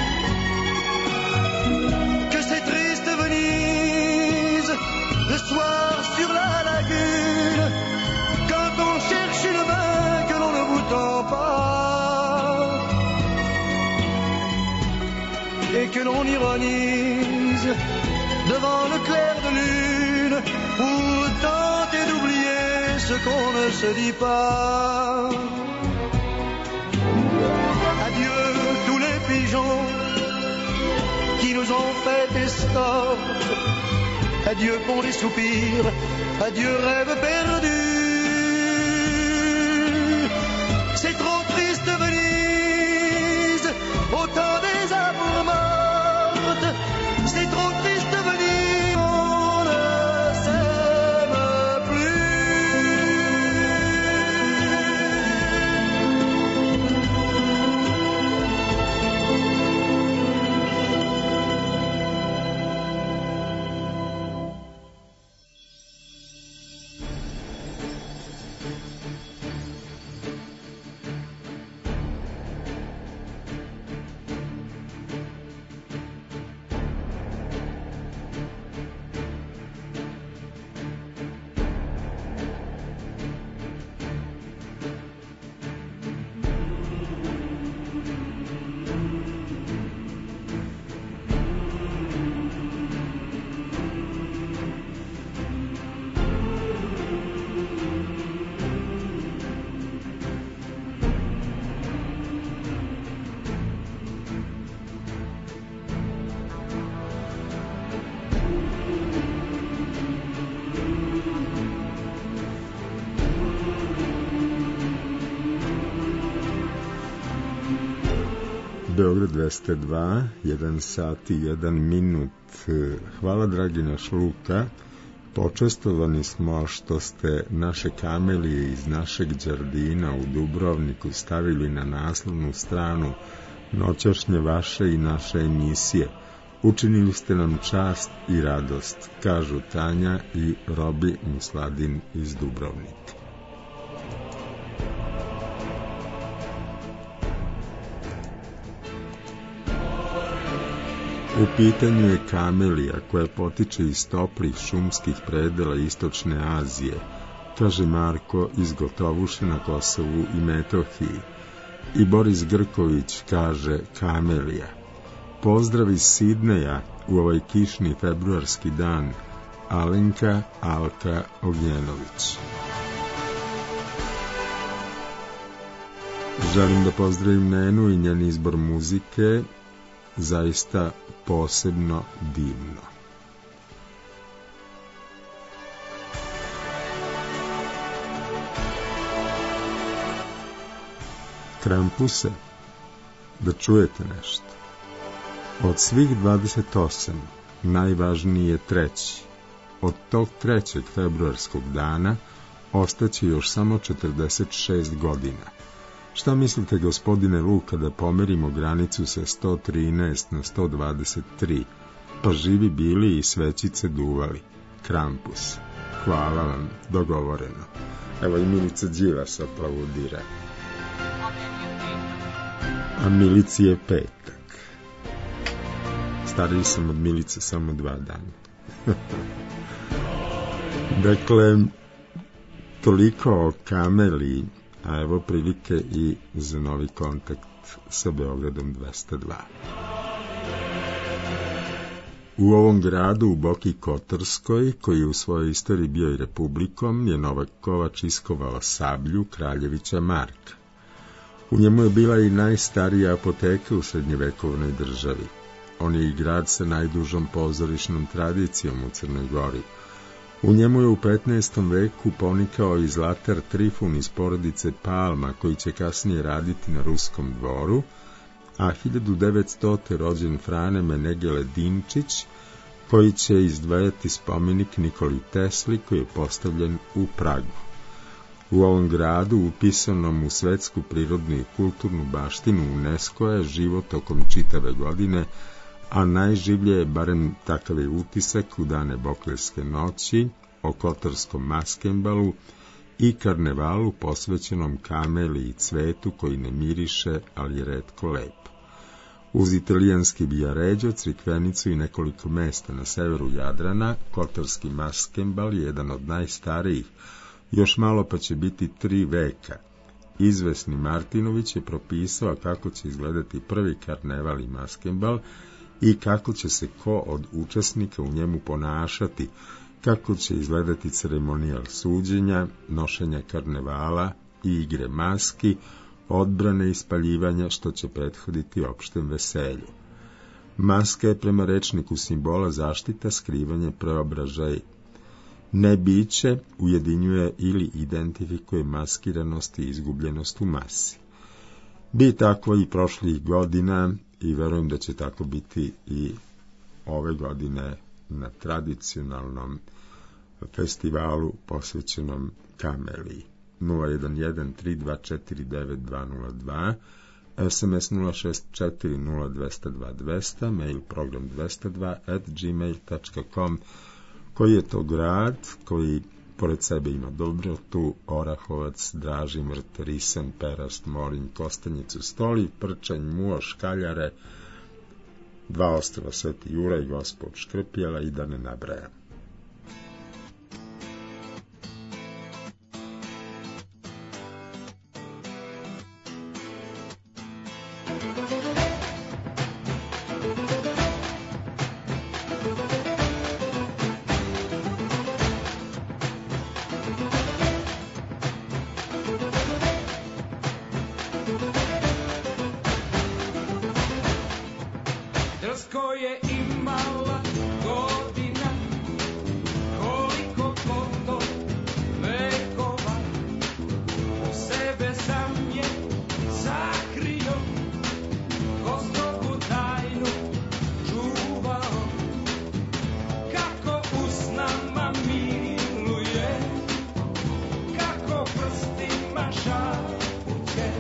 Que ces tristes Venise, le soir sur la lagune, quand on cherche une main que l'on ne vous tend pas, et que l'on ironise devant le clair de lune, pour tenter d'oublier ce qu'on ne se dit pas. Adieu tous les pigeons qui nous ont fait escorte, adieu pour les soupirs, adieu rêve perdu. C'est trop triste Venise, autant des amours mortes, c'est trop triste Venise, on ne s'aime Beograd dvesta dva, jedan sat i jedan minut. Hvala dragi naš Luka, počestovani smo što ste naše kamelije iz našeg đardina u Dubrovniku stavili na naslovnu stranu noćašnje vaše i naše emisije. Učinili ste nam čast i radost, kažu Tanja i Robi Musladin iz Dubrovnika. U pitanju je kamelija koja potiče iz toplih šumskih predela istočne Azije, kaže Marko iz Gotovuše na Kosovu i Metohiji. I Boris Grković kaže kamelija. Pozdrav iz Sidneja u ovaj kišni februarski dan, Alenka Alka Ognjenović. Želim da pozdravim Nenu i njen izbor muzike, zaista posebno divno. Krampuse, da čujete nešto. Od svih dvadeset osam najvažniji je treći. Od tog trećeg februarskog dana ostaće još samo četrdeset šest godina. Šta mislite, gospodine Luka, da pomerimo granicu sa sto trinaest na sto dvadeset tri, pa živi bili i svećice duvali? Krampus. Hvala vam, dogovoreno. Evo i Milica Đivas aplaudira. A Milici je petak. Stariji sam od Milice samo dva dana. Dakle, toliko o kameliji, a evo prilike i za novi kontakt sa Beogradom dvesta dva. U ovom gradu, u Boki Kotorskoj, koji je u svojoj istoriji bio i republikom, je Novak Kovač iskovao sablju Kraljevića Marka. U njemu je bila i najstarija apoteka u srednjevekovnoj državi. On je i grad sa najdužom pozorišnom tradicijom u Crnoj Gori. U njemu je u petnaestom veku ponikao i Zlatar Trifun iz porodice Palma, koji će kasnije raditi na Ruskom dvoru, a hiljadu devetstotog rođen Frane Menegele Dinčić, koji će izdvajati spomenik Nikoli Tesli koji je postavljen u Pragu. U ovom gradu, upisanom u svetsku prirodnu i kulturnu baštinu UNESCO, je život tokom čitave godine, a najživlje je, barem takav je utisak, u dane Bokeljske noći, o Kotorskom maskembalu i karnevalu posvećenom kameli i cvetu koji ne miriše, ali je retko lep. Uz italijanski Viareggio, Crikvenicu i nekoliko mesta na severu Jadrana, Kotorski maskembal je jedan od najstarijih, još malo pa će biti tri veka. Izvesni Martinović je propisao kako će izgledati prvi karneval i maskembal i kako će se ko od učesnika u njemu ponašati, kako će izgledati ceremonijal suđenja, nošenja karnevala i igre maski, odbrane i spaljivanja, što će prethoditi opštem veselju. Maska je prema rečniku simbola zaštita, skrivanje, preobražaj. Nebiće ujedinjuje ili identifikuje maskiranost i izgubljenost u masi. Bi tako i prošlih godina i verujem da će tako biti i ove godine na tradicionalnom festivalu posvećenom Kameliji. nula jedan jedan tri dva četiri devet dva nula dva, es em es nula šest četiri nula dva zero dva dva zero zero, mail program dvesta dva at gmail tačka com. Koji je to grad koji pored sebe ima Dobrotu, Orahovac, Dražimrt, Risen, Perast, Morinj, Kostanjicu, Stolij, Prčanj, Muo, Škaljare, dva ostrva Sveti Juraj, Gospod Škrpjela i da ne nabrajam. Drsko je imala godina, koliko koto vekova, u sebe sam je zakrio, Gospodu tajnu čuvao, kako usnama miluje, kako prstima šapuće.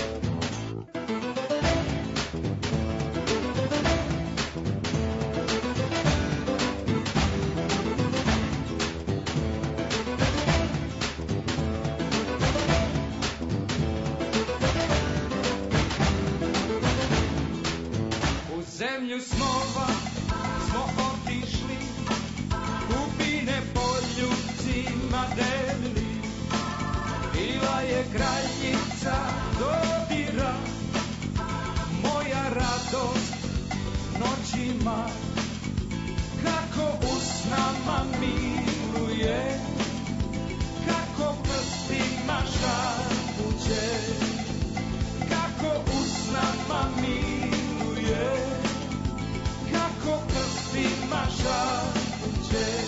Zemlju snova smo otišli, kupine poljubcima delili, bila je kraljica dodira, moja radost noćima, kako usnama miluje, kako prstima šapuće, kako usnama miluje, kako prstima šapuće.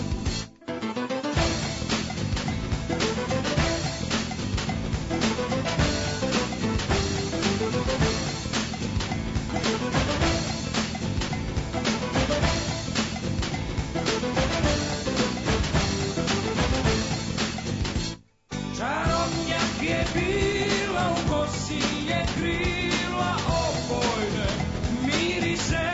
Čarobnjak je bila, u kosi je krila opojne mirise,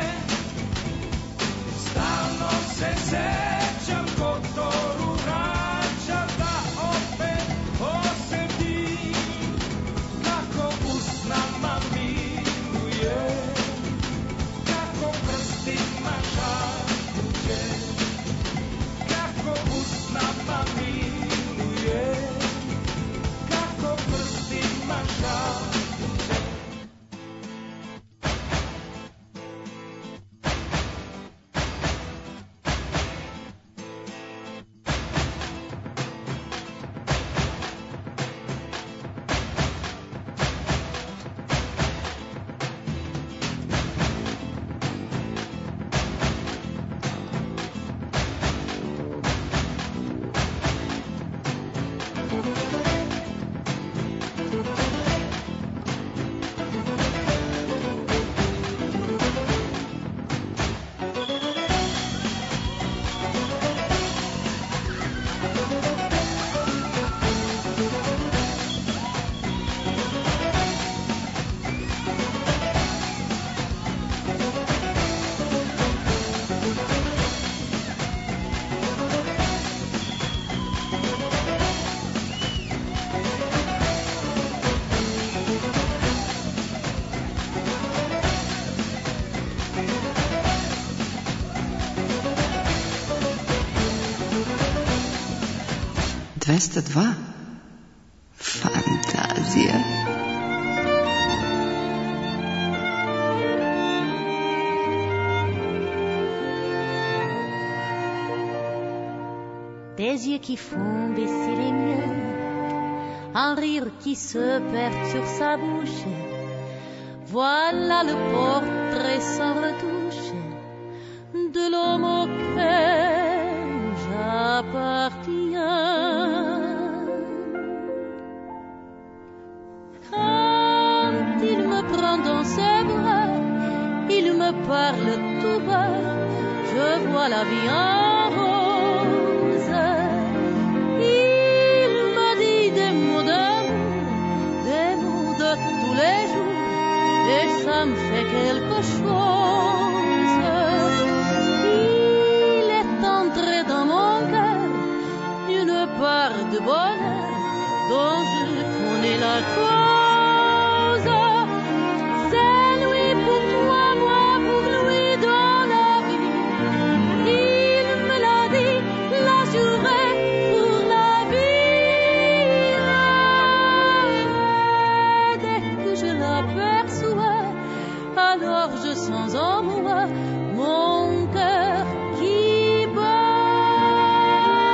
stalno se sećam Kotoru vraća da opet osetim, kako usnama miluje, kako prstima šapuće, kako usnama miluje, kako prstima šapuće. dvesta dva. Fantazija. Des yeux qui font baisser les miens, un rire qui se perd sur sa bouche. Voilà le portrait sans retouche de l'homme auquel j'appartiens. Quand il me prend dans ses bras, il me parle tout bas, je vois la vie en rose. Il me dit des mots d'amour, des mots de tous les jours, et ça me fait quelque chose. Il est entré dans mon cœur une part de bonheur dont je connais la cause. C'est lui pour moi, moi pour lui dans la vie. Il me l'a dit, l'a juré pour la vie. Dès que je l'aperçois, alors je sens en moi mon cœur qui bat.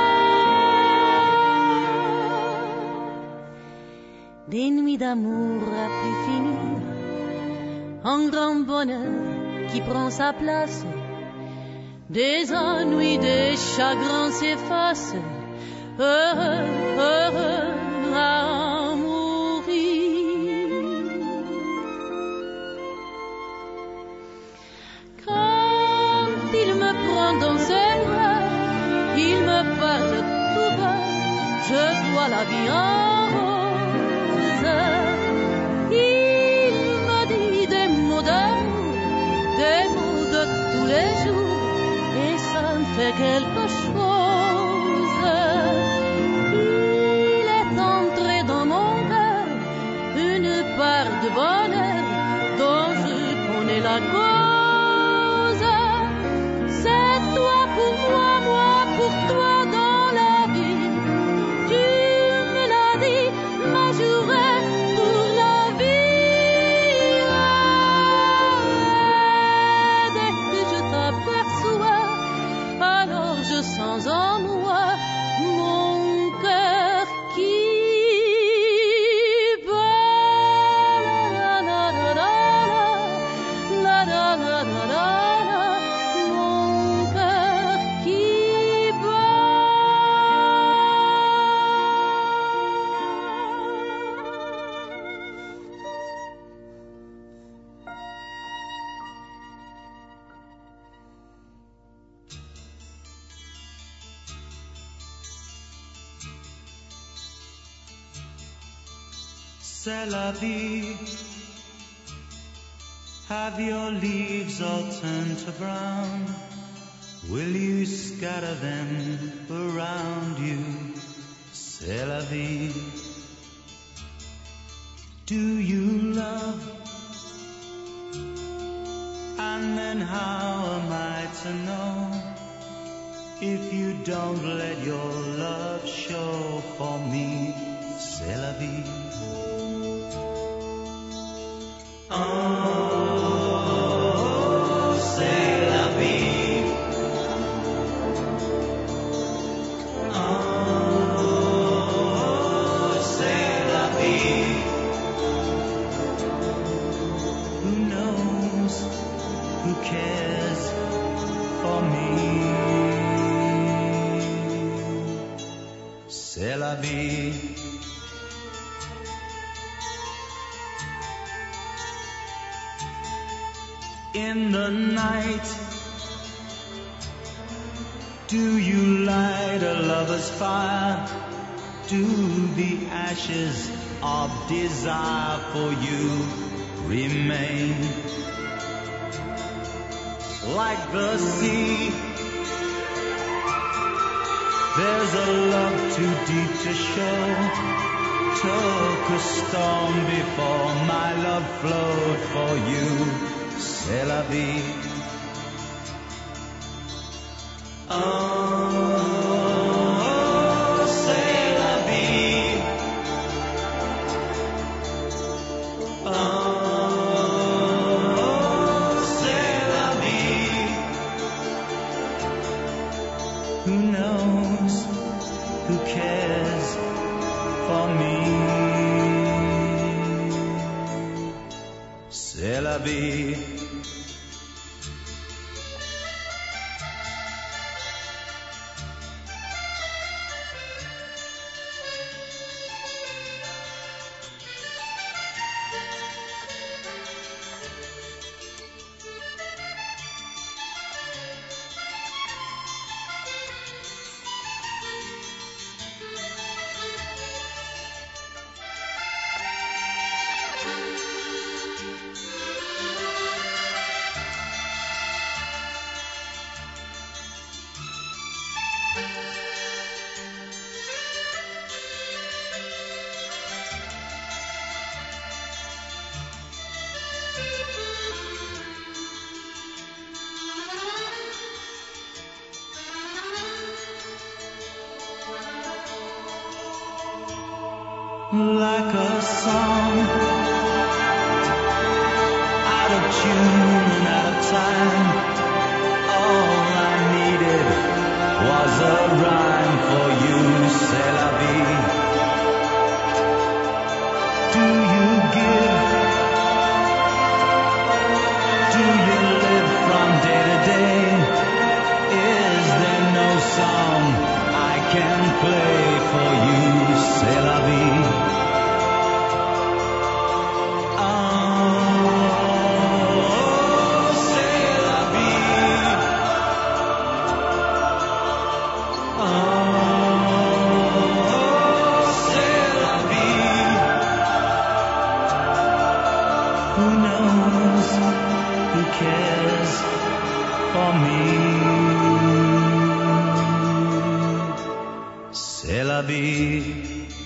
Des nuits d'amour à plus finir, un grand bonheur qui prend sa place, des ennuis, des chagrins s'effacent, heureux, heureux à en mourir. Quand il me prend dans ses bras, il me parle tout bas, je vois la vie en rose. Il me dit des mots d'amour, des mots de tous les jours, et ça me fait quelque chose. Il est entré dans mon cœur une part de bonheur dont je connais la cause. C'est toi pour moi, moi pour toi dans la vie. Tu me l'as dit, m'a juré pour la vie. Dès que je t'aperçois, alors je sens en moi mon cœur qui bat. La la la la la la la la la, mon cœur qui C'est la vie. Have your leaves all turned to brown? Will you scatter them around you? C'est la vie. Do you love? And then how am I to know if you don't let your love show for me? C'est la vie. Oh, c'est la vie. Oh, c'est la vie. Who knows? Who cares for me? C'est la vie. In the night, do you light a lover's fire? Do the ashes of desire for you remain? Like the sea, there's a love too deep to show. Took a storm before my love flowed for you. C'est la vie. Oh, c'est la Who knows? Who cares for me? C'est la vie. Like a song, out of tune and out of time. All I needed was a rhyme for you, c'est la vie. Do you give? Do you live from day to day? Is there no song I can play for you, c'est la vie? C'est la vie.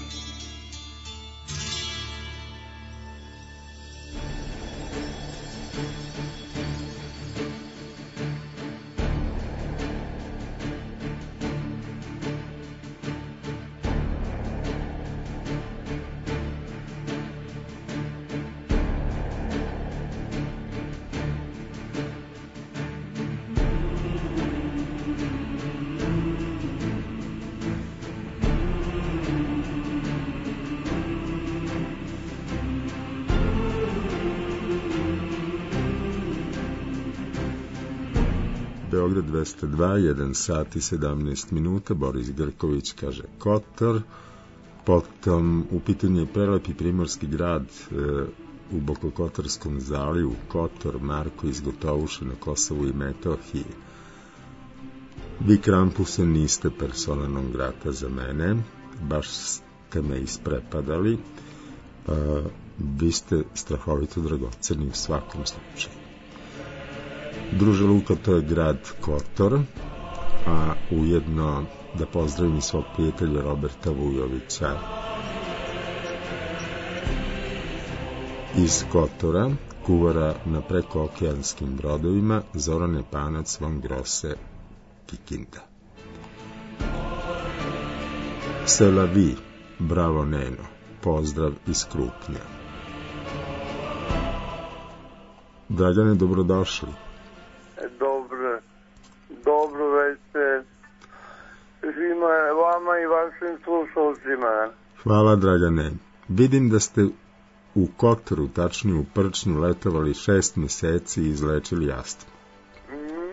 Beograd dvesta dva, jedan sat i sedamnaest minuta, Boris Grković kaže Kotor, potom u pitanju je prelepi primorski grad e, u Bokokotorskom zalivu, Kotor, Marko iz Gotovuša na Kosovu i Metohiji. Vi Krampuse niste persona non grata za mene, baš ste me isprepadali, e, vi ste strahovito dragoceni u svakom slučaju. Druže Luka, to je grad Kotor, a ujedno da pozdravim svog prijatelja Roberta Vujovića iz Kotora, kuvara na prekookeanskim brodovima, Zoran Japanac von Grosse, Kikinda. C'est la vie, bravo Neno, pozdrav iz Krupnja. Dragane, dobrodošli. Dobro, dobro večer svima vama i vašim slušalcima. Hvala, Dragane. Vidim da ste u Kotoru, tačnije u Prčnju, letovali šest meseci i izlečili astmu. Mm.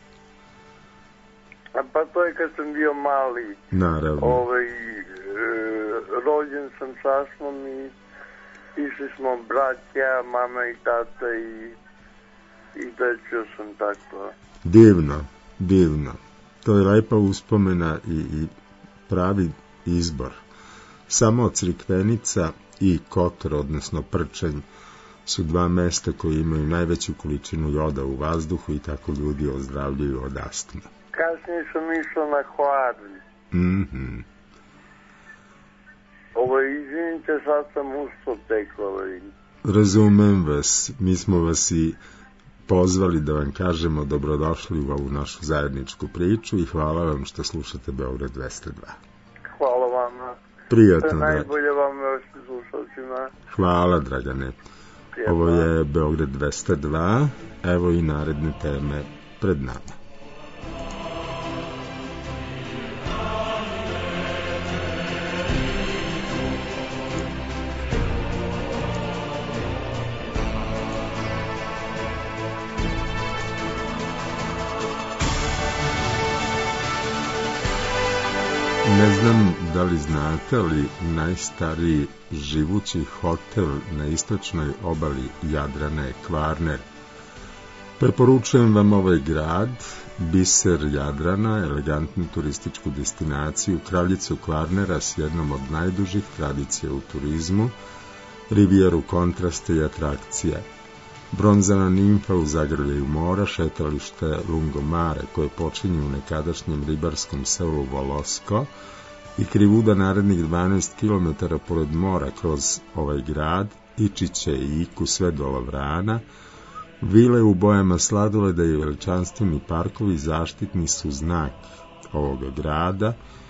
A pa to je kad sam bio mali. Naravno. Ovaj, e, rođen sam s astmom i išli smo braća, mama i tata i i dečio sam tako. Divno, divno. To je lepa uspomena i, i pravi izbor. Samo Crikvenica i Kotor, odnosno Prčanj, su dva mesta koji imaju najveću količinu joda u vazduhu i tako ljudi ozdravljaju od astme. Kasnije sam išao na Hvar. Mhm. Ovo, izvinite, sad sam ustao tek. Ovaj. Razumem vas, mi smo vas i pozvali da vam kažemo dobrodošli u ovu našu zajedničku priču i hvala vam što slušate Beograd dvesta dva. Hvala vama. Prijatno. Sve najbolje vam još slušalcima. Hvala, Dragane. Prijatno. Ovo je Beograd dvesta dva, evo i naredne teme pred nama. Ne znam da li znate, ali najstariji živući hotel na istočnoj obali Jadrana je Kvarner. Preporučujem vam ovaj grad, biser Jadrana, elegantnu turističku destinaciju, kraljicu Kvarnera s jednom od najdužih tradicija u turizmu, rivijeru kontrasta i atrakcija. Bronzana nimfa u zagrljaju mora, šetalište Lungomare koje počinje u nekadašnjem ribarskom selu Volosko i krivuda narednih dvanaest kilometara pored mora kroz ovaj grad, Ičiće i Iku sve do Lovrana, vile u bojama sladoleda i veličanstveni parkovi zaštitni su znak ovoga grada,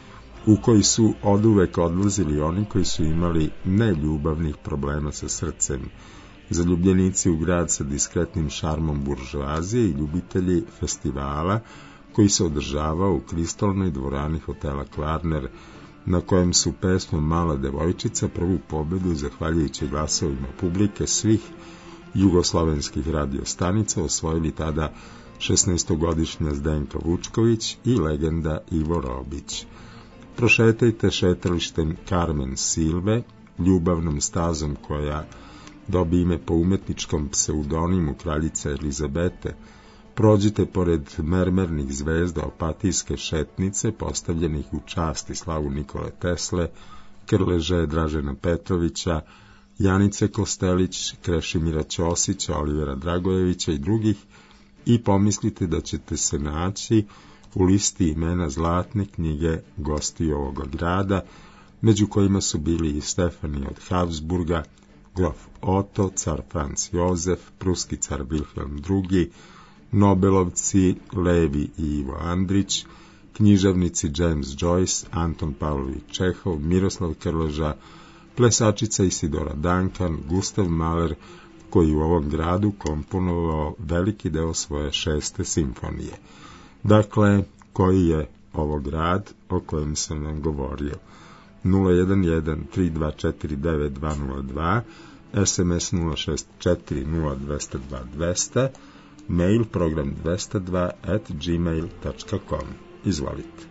u koji su oduvek odlazili oni koji su imali neljubavnih problema sa srcem, zaljubljenici u grad sa diskretnim šarmom buržoazije i ljubitelji festivala koji se održavao u kristalnoj dvorani hotela Kvarner, na kojem su pesmom Mala devojčica prvu pobedu, zahvaljujući glasovima publike svih jugoslovenskih radiostanica, osvojili tada šesnaestogodišnja Zdenka Vučković i legenda Ivo Robić. Prošetajte šetalištem Carmen Silve, ljubavnom stazom koja dobi ime po umetničkom pseudonimu kraljice Elizabete, prođite pored mermernih zvezda Opatijske šetnice, postavljenih u čast i slavu Nikole Tesle, Krleže Dražena Petrovića, Janice Kostelić, Krešimira Ćosića, Olivera Dragojevića i drugih, i pomislite da ćete se naći u listi imena zlatne knjige gostiju ovoga grada, među kojima su bili i Stefani od Habsburga, grof Oto, car Franc Jozef, pruski car Wilhelm drugi, nobelovci Levi i Ivo Andrić, književnici James Joyce, Anton Pavlović Čehov, Miroslav Krleža, plesačica Isidora Duncan, Gustav Mahler, koji u ovom gradu komponovao veliki deo svoje šeste simfonije. Dakle, koji je ovo grad o kojem sam vam govorio? nula jedan jedan tri dva četiri devet dva nula dva, es em es nula šest četiri nula dva nula dva dva nula, mail program dvesta dva at gmail dot com. Izvolite.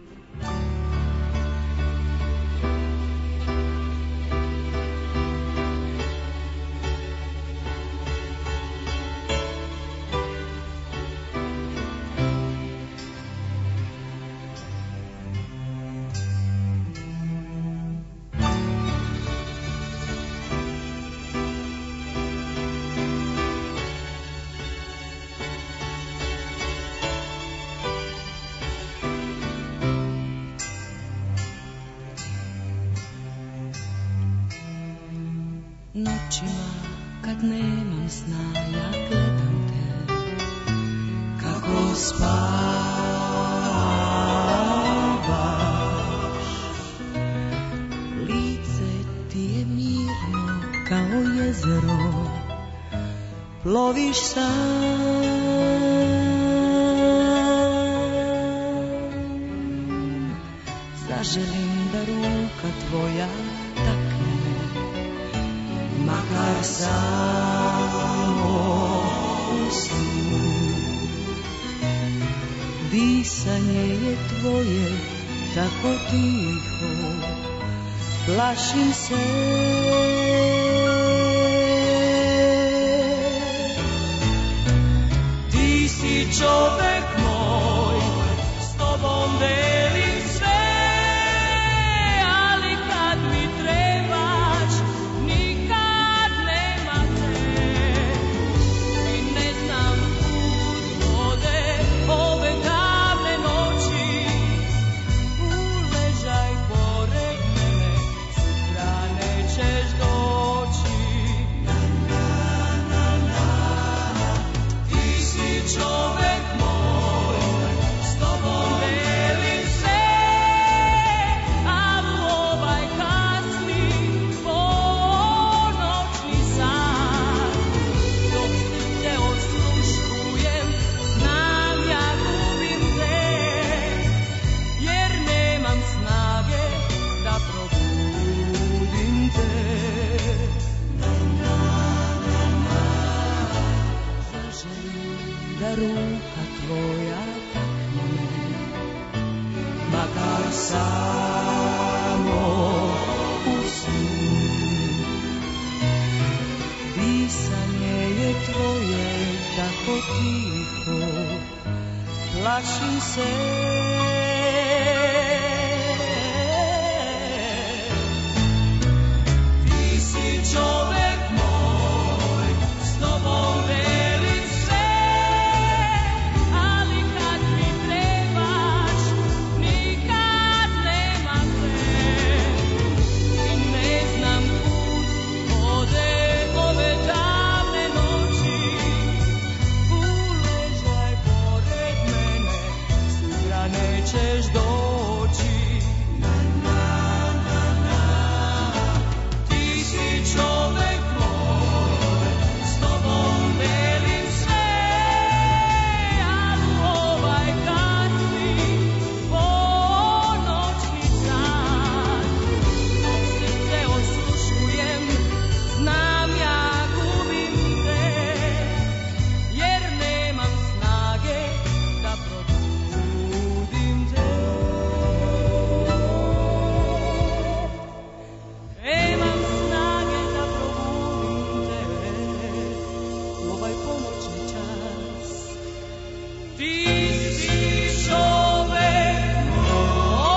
Noćima kad nemam sna ja gledam te kako spavaš, lice ti je mirno kao jezero, ploviš sam, zaželim da ruka tvoja makar samo u snu. Disanje je tvoje tako tiho, plašim se. Ti si čovek moj, s tobom delim sve, ali kad mi trebaš nikad nema te. I ne znam kud vode ove davne noći, uležaj pored mene, sutra nećeš doći. Na, na, na, na. Ti si čovek moj, makar samo u snu. Disanje je tvoje tako tiho, plašim se. Ti si čovek moj, s tobom delim sve, ali kad mi trebaš, nikad nema te. I ne znam kud ode ove davne noći, uležaj pored mene, sutra nećeš doći. Na, na, na, na. Ti si čovek moj, s tobom delim sve, ali u ovaj kasni ponoćni sat, dok srce osluškujem, znam ja gubim te, jer nemam snage da probudim te. Nemam snage da probudim te u ovaj ponoćni čas. Ti si čovek moj.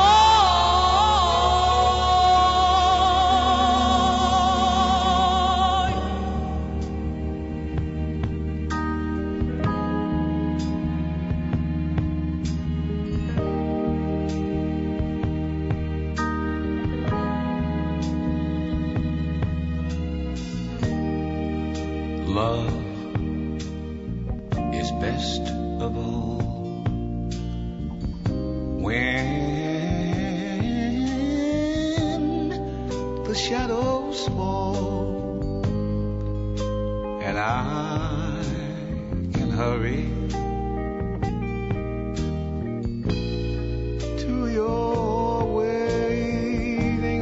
Love is best of all. When the shadows fall and I can hurry to your waiting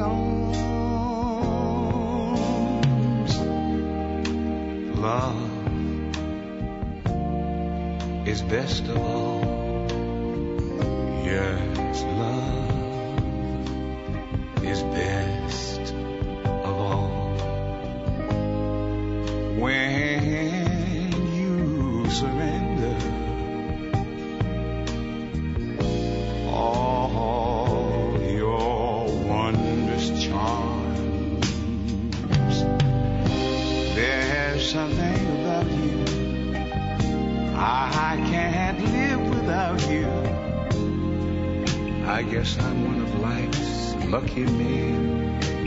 arms. Love is best of all. Yes, love is best of all. When you surrender all your wondrous charms, there's something about you I can't live without you. I guess I'm one of life's lucky men.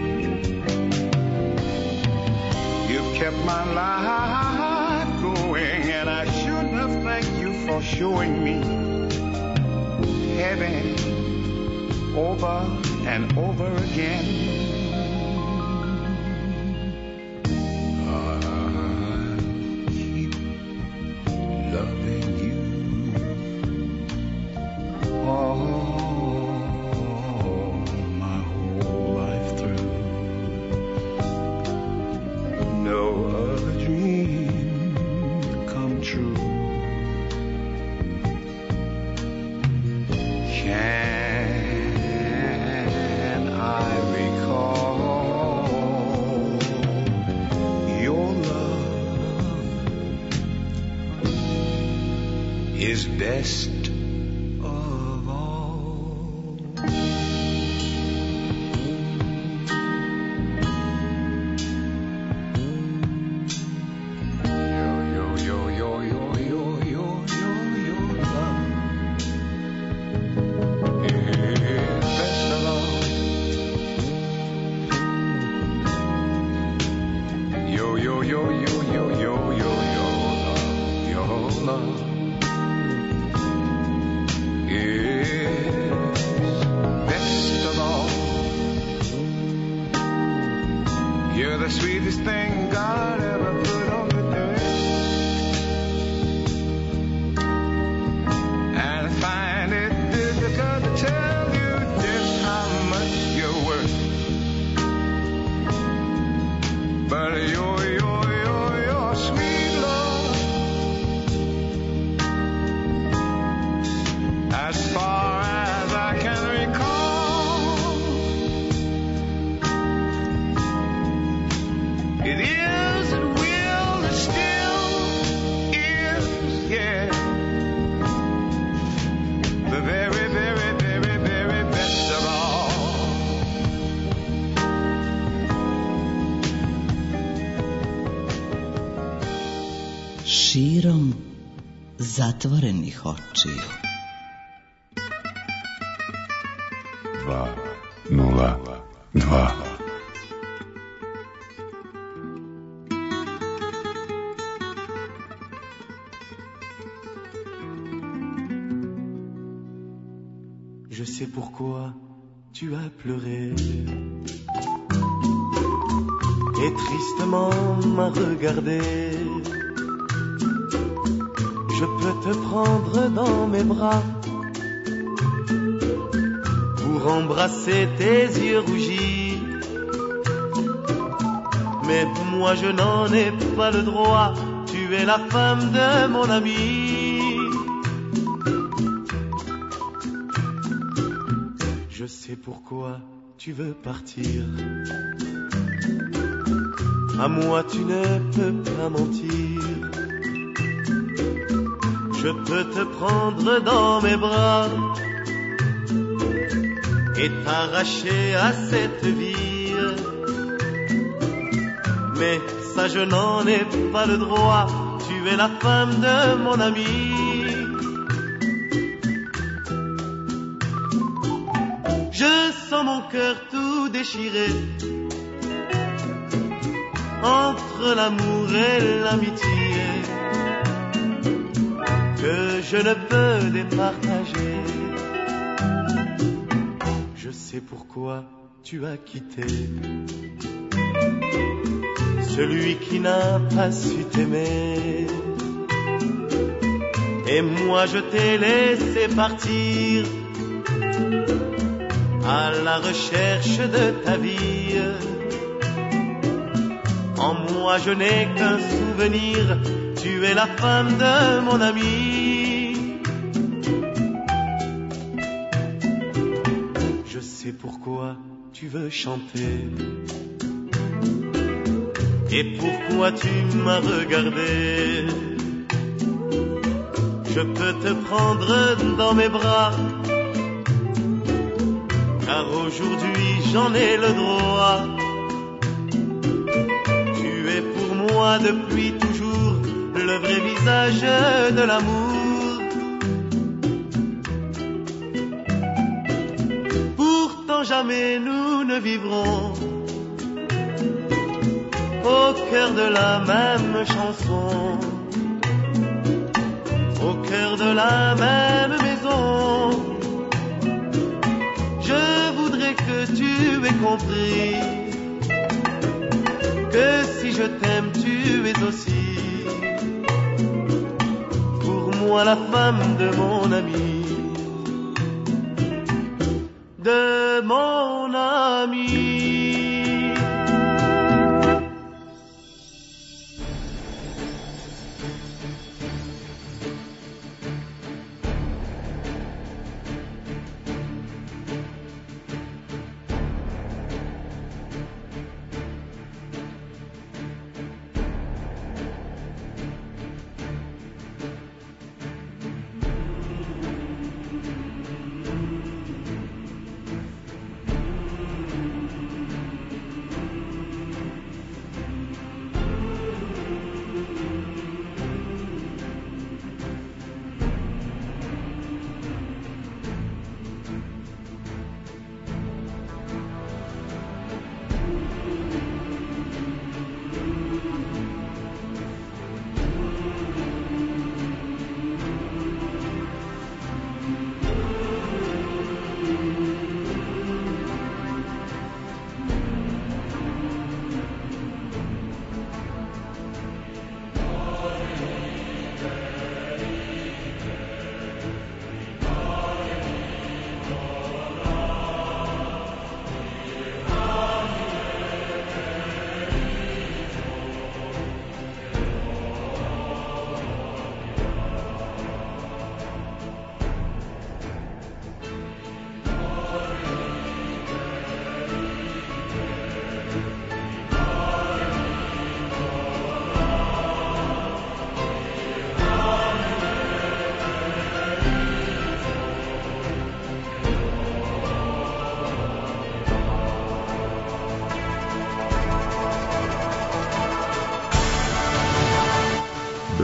You've kept my life going, and I shouldn't have thanked you for showing me heaven over and over again. Best of all. Yo, yo, yo, yo, yo, yo, yo, yo, love is best of all. Yo, yo, yo, yo, yo, yo, yo, yo, love, your love širom zatvorenih očiju. Dva, nula, dva. Je sais pourquoi tu as pleuré et tristement m'a regardé. Je peux te prendre dans mes bras pour embrasser tes yeux rougis, mais moi je n'en ai pas le droit. Tu es la femme de mon ami. Je sais pourquoi tu veux partir. À moi tu ne peux pas mentir. Je peux te prendre dans mes bras et t'arracher à cette vie, mais ça je n'en ai pas le droit. Tu es la femme de mon ami. Je sens mon cœur tout déchiré entre l'amour et l'amitié que je ne peux départager. Je sais pourquoi tu as quitté celui qui n'a pas su t'aimer, et moi je t'ai laissé partir à la recherche de ta vie. En moi je n'ai qu'un souvenir. Tu es la femme de mon ami. Je sais pourquoi tu veux chanter et pourquoi tu m'as regardé. Je peux te prendre dans mes bras, car aujourd'hui j'en ai le droit. Tu es pour moi depuis toujours le vrai visage de l'amour. Pourtant jamais nous ne vivrons au cœur de la même chanson, au cœur de la même maison. Je voudrais que tu aies compris que si je t'aime, tu es aussi pour moi la femme de mon ami, de mon ami.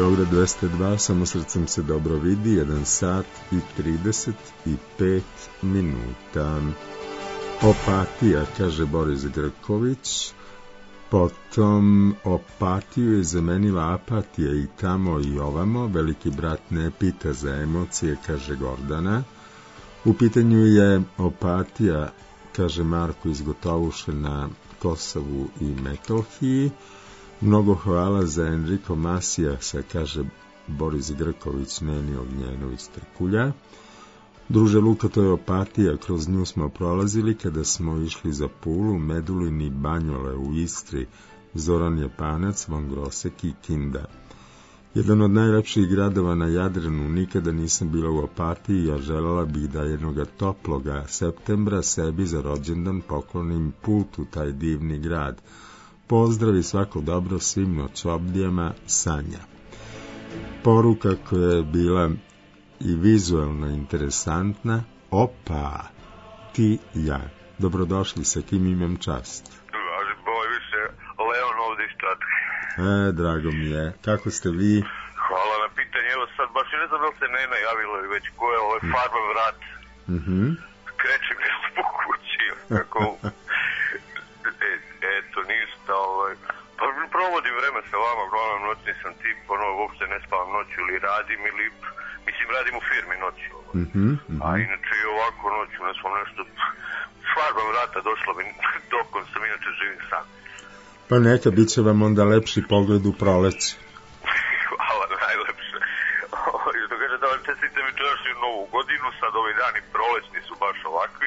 Beograd dvesta dva, samo srcem se dobro vidi, jedan sat i trideset pet minuta. Opatija, kaže Boris Grković. Potom opatiju je zamenila apatija i tamo i ovamo, veliki brat ne pita za emocije, kaže Gordana. U pitanju je opatija, kaže Marko iz Gotovuše na Kosovu i Metohiji. Mnogo hvala za Enrico Masijasa, kaže Boris Grković, Neni Ognjenović Trkulja. Druže Luka, to je opatija, kroz nju smo prolazili kada smo išli za Pulu, Medulin i Banjole u Istri, Zoran Japanac, Von Grosek i Kinda. Jedan od najlepših gradova na Jadranu, nikada nisam bila u Opatiji, a želela bih da jednoga toploga septembra sebi za rođendan poklonim put u taj divni grad. Pozdrav i svako dobro svim noćobdijama, Sanja. Poruka koja je bila i vizualno interesantna. Opa, ti ja. Dobrodošli, sa kim imam čast? Boju se, Leon ovdje iz Čačke. E, drago mi je. Kako ste vi? Hvala na pitanje. Evo sad, baš ne znam da li se Nena javila ili već ko je ovaj farba vrat. Mhm. Kreće mi po kući. Kako... e, eto, ništa, ovaj... Pa provodim vreme sa vama, uglavnom noćni sam tip, ono, uopšte ne spavam noću ili radim ili... Mislim, radim u firmi noću. Mhm, mhm. A inače i ovako noću, ne znam, nešto... Farba vrata došla mi dokom sam, inače živim sam. Pa neka, bit će vam onda lepši pogled u proleće. Hvala, najlepše. Što kaže da vam čestite mi češnju novu godinu, sad ovi dani prolećni su baš ovakvi.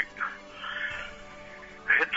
Eto,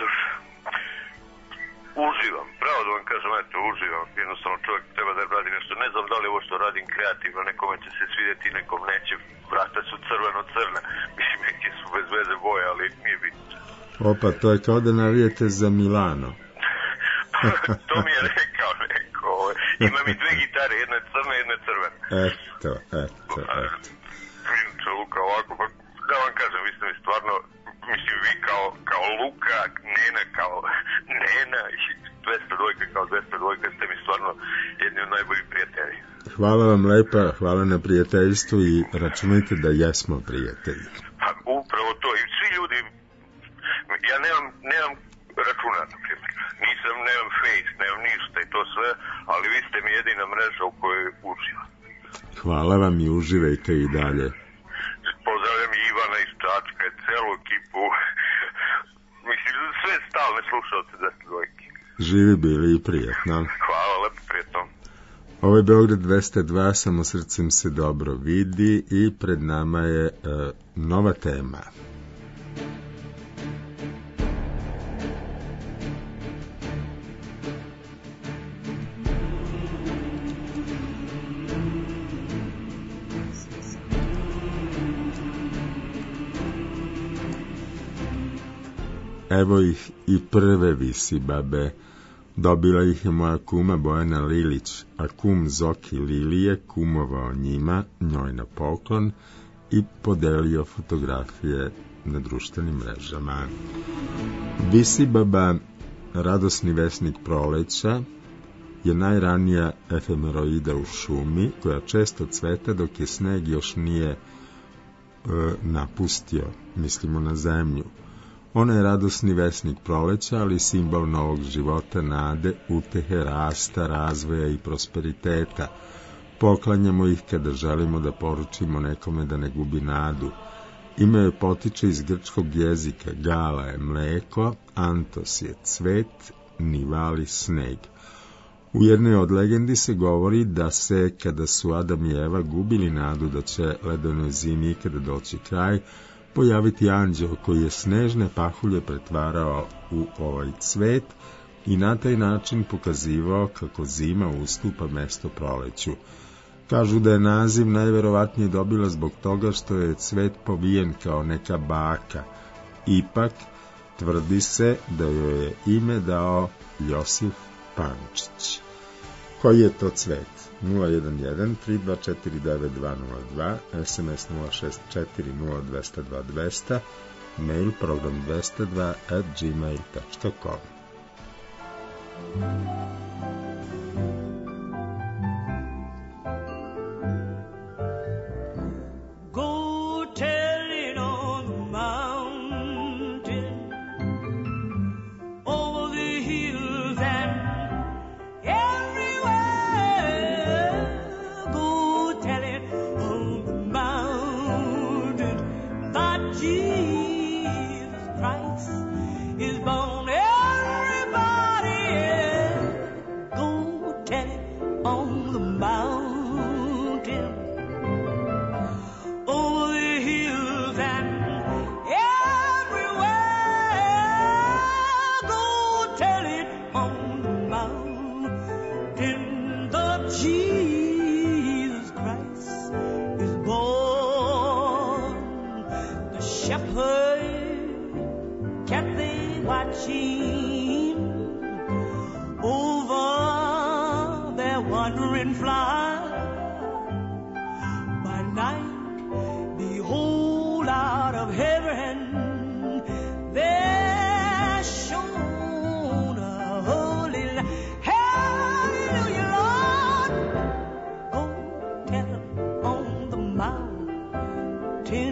uživam, pravo da vam kažem, eto, uživam. Jednostavno čovjek treba da radi nešto. Ne znam da li ovo što radim kreativno, nekome će se svidjeti, nekom neće. Vrata su crveno-crne. Mislim, neke su bez veze boje, ali nije bitno. Opa, to je kao da navijete za Milano. To mi je rekao neko. Imam i dve gitare, jedna je crna, jedna je crvena. Eto, eto, eto. Finče, Luka, ovako, pa da vam kažem, vi ste mi stvarno, mislim, vi kao, kao Luka, Nena kao Nena i dvesta dvojka kao dvesta dvojka ste mi stvarno jedni od najboljih prijatelji. Hvala vam lepa, hvala na prijateljstvu i računajte da jesmo prijatelji. Pa upravo to, i svi ljudi, ja nemam, nemam računa, na primjer. Nisam, nemam Face, nemam ništa i to sve, ali vi ste mi jedina mreža u kojoj uživam. Hvala vam i uživajte i dalje. Pozdravljam i Ivana iz Čačka, celu ekipu, mislim, sve stalne slušalce dvesta dvojke. Živi bili i prijetno. Hvala, lepo, prijetno. Ovo je Beograd dvesta dva, samo srcem se dobro vidi i pred nama je e, nova tema. Evo ih i prve visibabe. Dobila ih je moja kuma Bojana Lilić, a kum Zoki Lilije kumovao njima, njoj na poklon i podelio fotografije na društvenim mrežama. Visibaba, radosni vesnik proleća, je najranija efemeroida u šumi, koja često cveta dok je sneg još nije e, napustio, mislimo na zemlju. Ona je radosni vesnik proleća, ali simbol novog života, nade, utehe, rasta, razvoja i prosperiteta. Poklanjamo ih kada želimo da poručimo nekome da ne gubi nadu. Ime joj potiče iz grčkog jezika, gala je mleko, antos je cvet, nivali sneg. U jednoj od legendi se govori da se, kada su Adam i Eva gubili nadu da će ledenoj zimi ikada doći kraj, pojaviti anđeo koji je snežne pahulje pretvarao u ovaj cvet i na taj način pokazivao kako zima ustupa mesto proleću. Kažu da je naziv najverovatnije dobila zbog toga što je cvet povijen kao neka baka. Ipak, tvrdi se da joj je ime dao Josif Pančić. Koji je to cvet? nula jedan jedan tri dva četiri devet dva nula dva, sms nula šest četiri nula dva nula dva dva nula nula, mail program dvesta dva at gmail dot com. kept they watching over their wandering flight. By night, behold, out of heaven there shone a holy light. Hallelujah, Lord. Go tell on the mountain,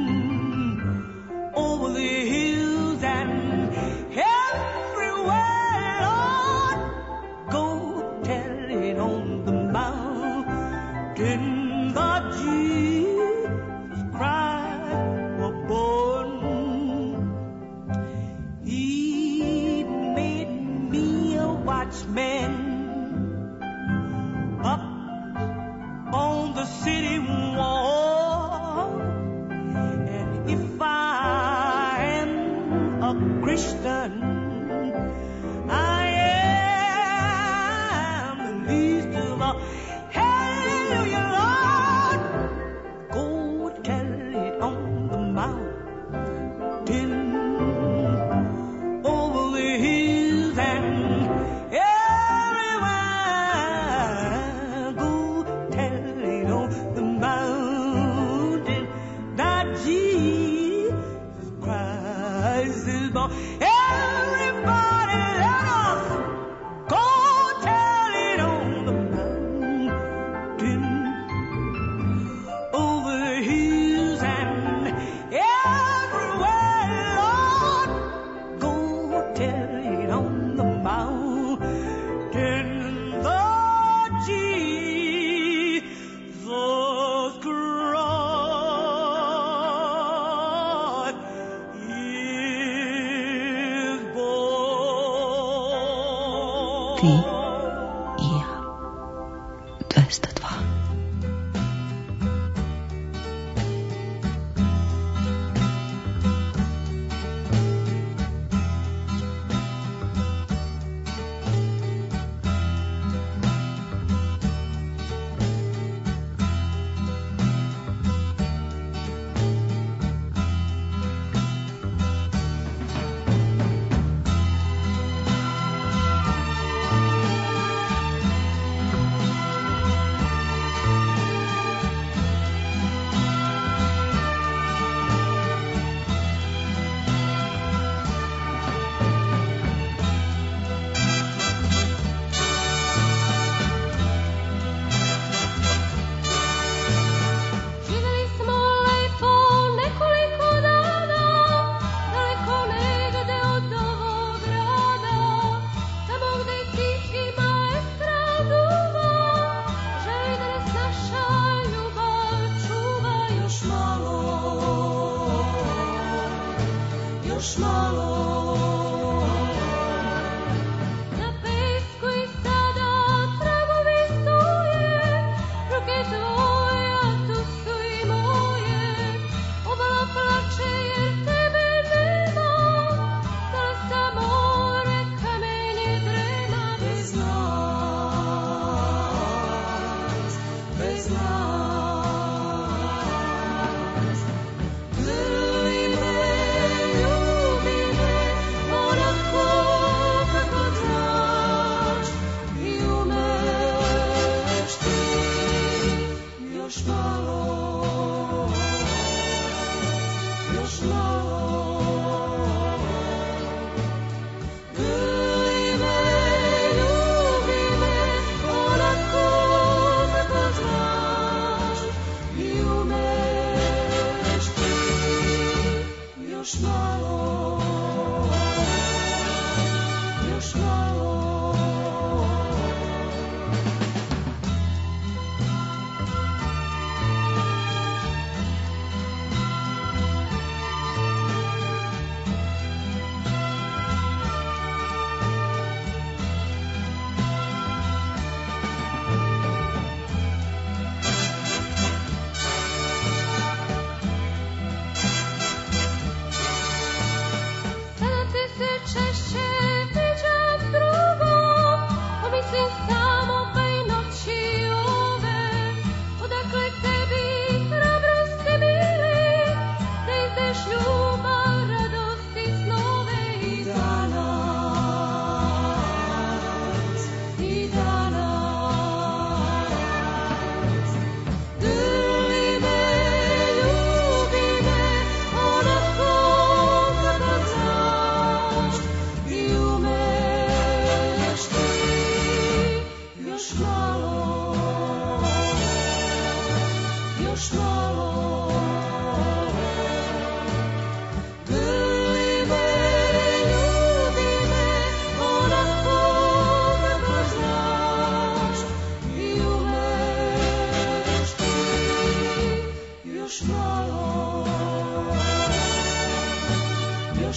over the hills and everywhere, Lord. Go tell it on the mountain that Jesus Christ was born. He made me a watchman up on the city wall. And if I am a Christian, I am the least of all. Hallelujah, Lord. Go tell it on the mountain, over the hills and everywhere. Go tell it on the mountain that Jesus Christ is born. Everybody, let us go tell it on the mountain, over the hills and everywhere, Lord. Go tell it on the mountain that Jesus Christ is born. Ti i ja. dvesta dva. Živjeli smo lepo nekoliko dana, daleko negde od ovog grada, tamo gde tihi maestral duva, želi da nas naša ljubav čuva. Još malo, još malo. Na pesku i sada tragovi stoje, ruke tvoje, a tu su i moje. Obala plače jer tebe nema, dala samo reka meni drema. Bez nas, bez nas. Grli me, ljubi me, onako kako znaš i umeš ti. Još malo, još malo. Grli me, ljubi me, onako kako znaš i umeš ti. Još malo, još malo.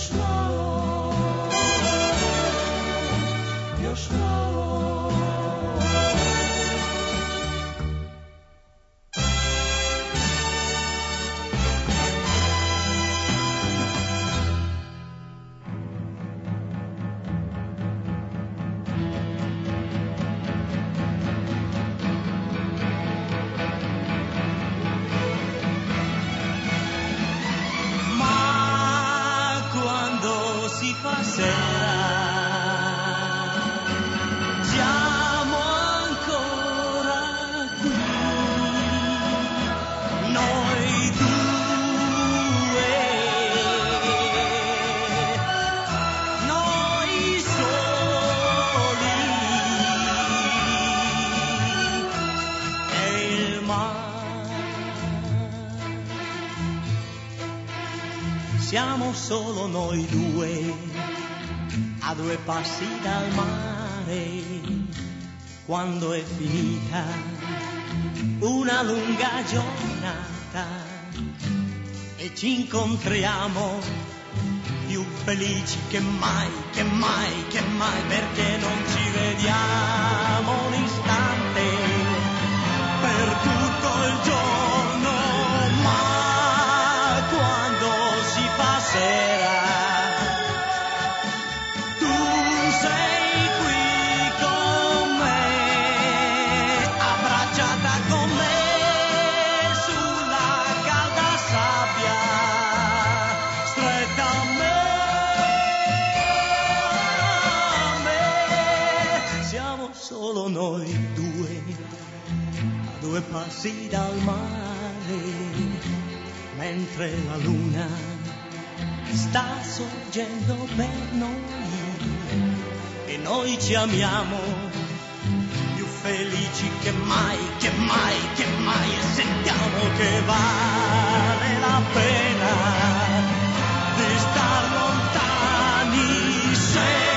još malo, još malo. Siamo ancora qui, noi due, noi soli, e il mare. Siamo solo noi due, a due passi dal mare, quando è finita una lunga giornata e ci incontriamo più felici che mai, che mai, che mai, perché non ci vediamo un istante per tutto il giorno, ma quando si fa sera solo noi due, a due passi dal mare, mentre la luna sta sorgendo per noi e noi ci amiamo più felici che mai, che mai, che mai, e sentiamo che vale la pena di star lontani se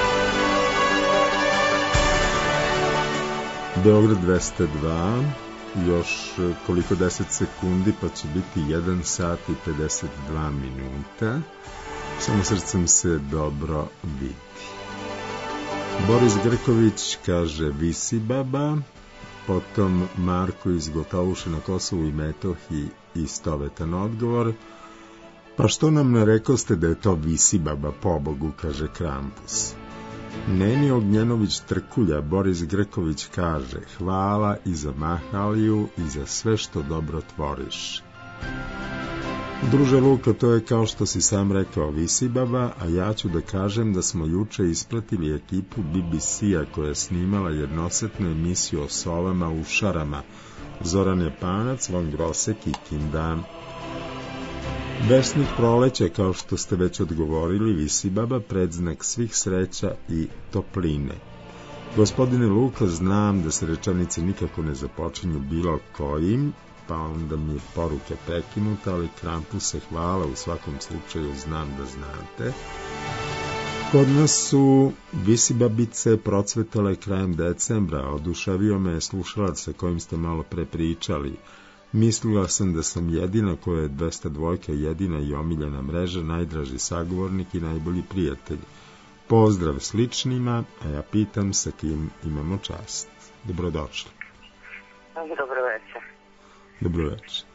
Beograd dvesta dva, još koliko deset sekundi, pa će biti jedan sat i pedeset dva minuta. Samo srcem se dobro vidi. Boris Grković kaže Visi baba, potom Marko iz Gotovuše na Kosovu i Metohiji istovetan odgovor. Pa što nam ne rekoste da je to Visi baba, pobogu, kaže Krampus. Neni Ognjenović Trkulja, Boris Grković kaže hvala i za Mahaliju i za sve što dobro tvoriš. Druže Luka, to je kao što si sam rekao Visi baba, a ja ću da kažem da smo juče ispratili ekipu B B C-a koja je snimala jednosetnu emisiju o sovama u šarama. Zoran Japanac, Von Grosek i Kim Dan. Vesnik proleća, kao što ste već odgovorili, Visi baba, predznak svih sreća i topline. Gospodine Luka, znam da se rečenice nikako ne započinju bilo kojim, pa onda mi je poruka prekinuta, ali Krampuse hvala, u svakom slučaju znam da znate. Kod nas su visibabice procvetale krajem decembra, oduševio me slušalac sa kojim ste malo pre pričali. Mislila sam da sam jedina koja je dvesta dva jedina i omiljena mreža, najdraži sagovornik i najbolji prijatelj. Pozdrav sličnima, a ja pitam sa kim imamo čast. Dobrodošli. Dobro večer. Dobro večer.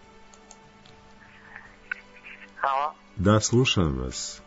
Halo? Da, slušam vas.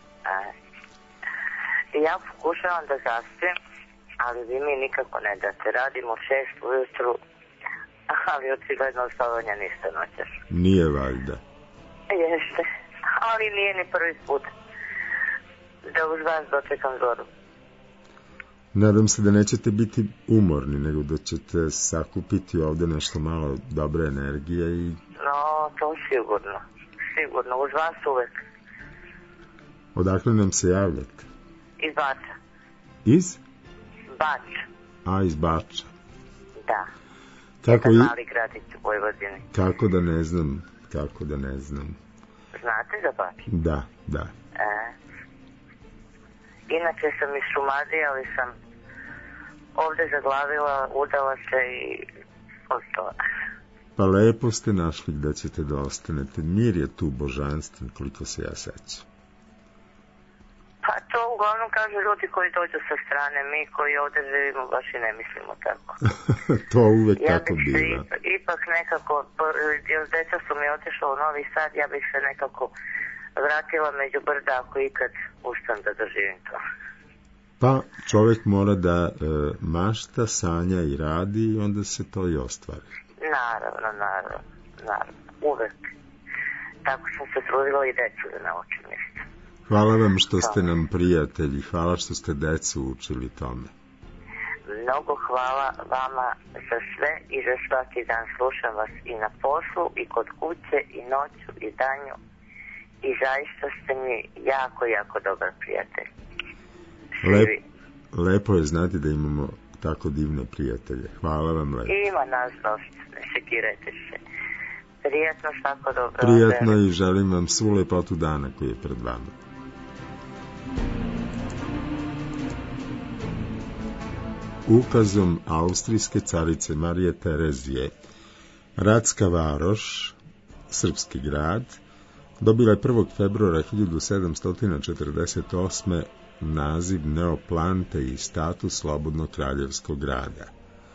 E, ja pokušavam da zaspim, ali vi mi nikako ne date. Radimo šest ujutru, ali očigledno spavanja niste noćas. Nije valjda. Jeste, ali nije ni prvi put da uz vas dočekam zoru. Nadam se da nećete biti umorni, nego da ćete sakupiti ovde nešto malo dobre energije i... No, to sigurno. Sigurno, uz vas uvek. Odakle nam se javljate? Iz Bača. Iz? Bač. A, iz Bača. Da. Kako Jedan i... mali gradić u Vojvodini. Kako da ne znam, kako da ne znam. Znate za Bač? Da, da. E. Inače sam iz Šumadije, ali sam ovde zaglavila, udala se i ostala. Pa lepo ste našli gde ćete da ostanete. Mir je tu božanstven, koliko se ja sećam. Pa to uglavnom kažu ljudi koji dođu sa strane. Mi koji ovde živimo baš i ne mislimo tako. To uvek ja tako biva. Ja bih se ipak nekako, jer deca su mi otišla u Novi Sad, ja bih se nekako vratila među brda ako ikad ustam da doživim to. Pa čovjek mora da e, mašta, sanja i radi i onda se to i ostvari. Naravno, naravno, naravno, uvek. Tako sam se trudila i decu da naučim isto. Hvala vam što ste nam prijatelji, hvala što ste decu učili tome. Mnogo hvala vama za sve i za svaki dan. Slušam vas i na poslu, i kod kuće, i noću, i danju. I zaista ste mi jako, jako dobar prijatelj. Lep, lepo je znati da imamo tako divne prijatelje. Hvala vam lepo. Ima nas dosta, ne sekirajte se. Prijatno, svako dobro. Prijatno i želim vam svu lepotu dana koji je pred vama. Ukazom austrijske carice Marije Terezije, Ratska varoš, srpski grad, dobila je prvog februara hiljadu sedamsto četrdeset osme naziv Neoplante i status slobodnog kraljevskog grada.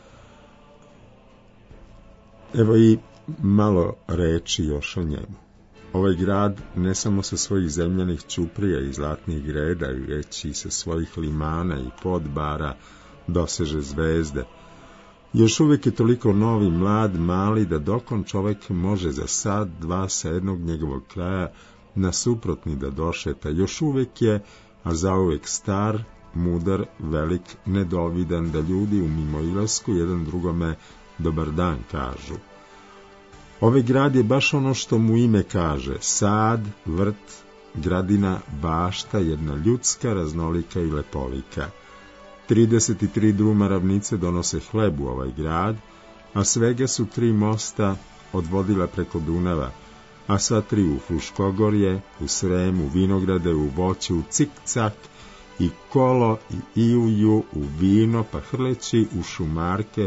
Evo i malo reči još o njemu. Ovaj grad ne samo sa svojih zemljanih ćuprija i zlatnih greda, već i sa svojih limana i podbara doseže zvezde. Još uvijek je toliko novi, mlad, mali, da dokon čovek može za sad, dva sa jednog njegovog kraja na suprotni da došeta. Još uvijek je, a zauvek star, mudar, velik, nedovidan, da ljudi u mimoilasku jedan drugome dobar dan kažu. Ovaj grad je baš ono što mu ime kaže, sad, vrt, gradina, bašta, jedna ljudska, raznolika i lepolika. trideset tri druma ravnice donose hleb u ovaj grad, a svega su tri mosta odvodila preko Dunava, a sva tri u Fruškogorje, u Srem, u vinograde, u voće, u cikcak, i kolo, i iuju, u vino, pa hrleći u šumarke,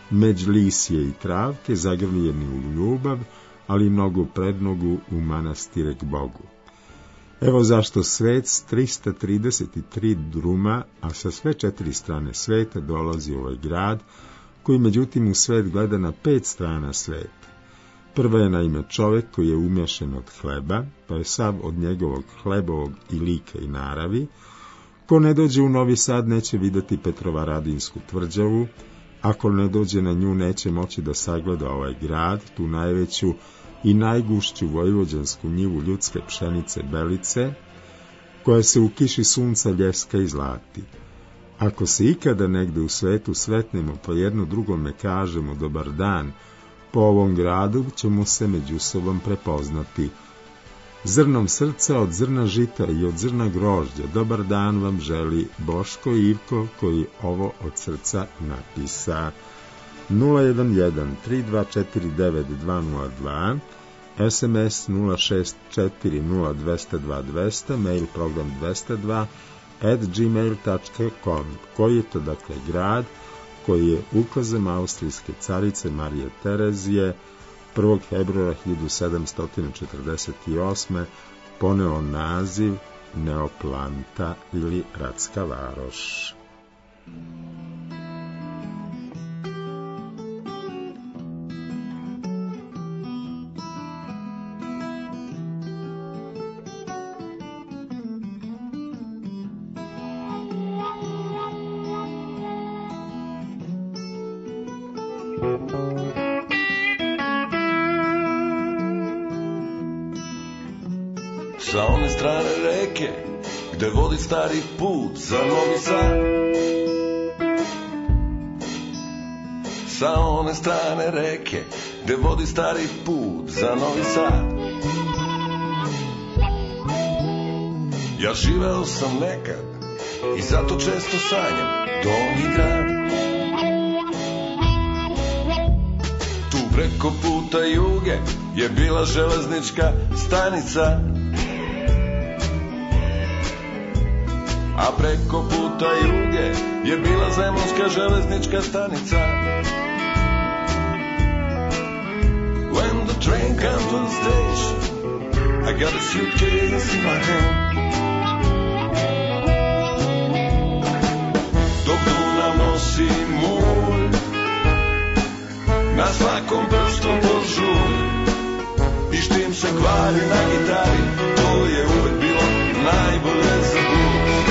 međ lisje i travke, zagrljeni u ljubav, ali nogu pred nogu u manastire k Bogu. Evo zašto svet s trista trideset tri druma, a sa sve četiri strane sveta dolazi u ovaj grad, koji međutim u svet gleda na pet strana sveta. Prva je naime čovek koji je umješan od hleba, pa je sav od njegovog hlebovog i lika i naravi. Ko ne dođe u Novi Sad neće vidjeti Petrovaradinsku tvrđavu, ako ne dođe na nju neće moći da sagleda ovaj grad, tu najveću i najgušću vojvođansku njivu ljudske pšenice Belice, koja se u kiši sunca ljeska i zlati. Ako se ikada negde u svetu sretnemo pa jedno drugome kažemo dobar dan, po ovom gradu ćemo se među sobom prepoznati. Zrnom srca od zrna žita i od zrna grožđa dobar dan vam želi Boško Ivko, koji ovo od srca napisa. nula jedan jedan tri dva četiri devet dva nula dva, es em es nula šest četiri nula dva nula dva dva nula nula, mail program dvesta dva at gmail tačka com. Koji je to dakle grad koji je ukazom austrijske carice Marije Terezije prvog februara hiljadu sedamsto četrdeset osme. poneo naziv Neoplanta ili Ratska varoš. Sa one strane reke, gde vodi stari put za Novi Sad. Sa one strane reke, gde vodi stari put za Novi Sad. Ja živeo sam nekad i zato često sanjam dom i grad. Tu preko puta juge je bila železnička stanica, a preko puta juge je bila zemunska železnička stanica. When the train comes to the station, I got a suitcase in my hand. Dok Dunav nosi mulj, na svakom prstu požulj, i štim se kvari na gitari, to je uvek bilo najbolje za blues.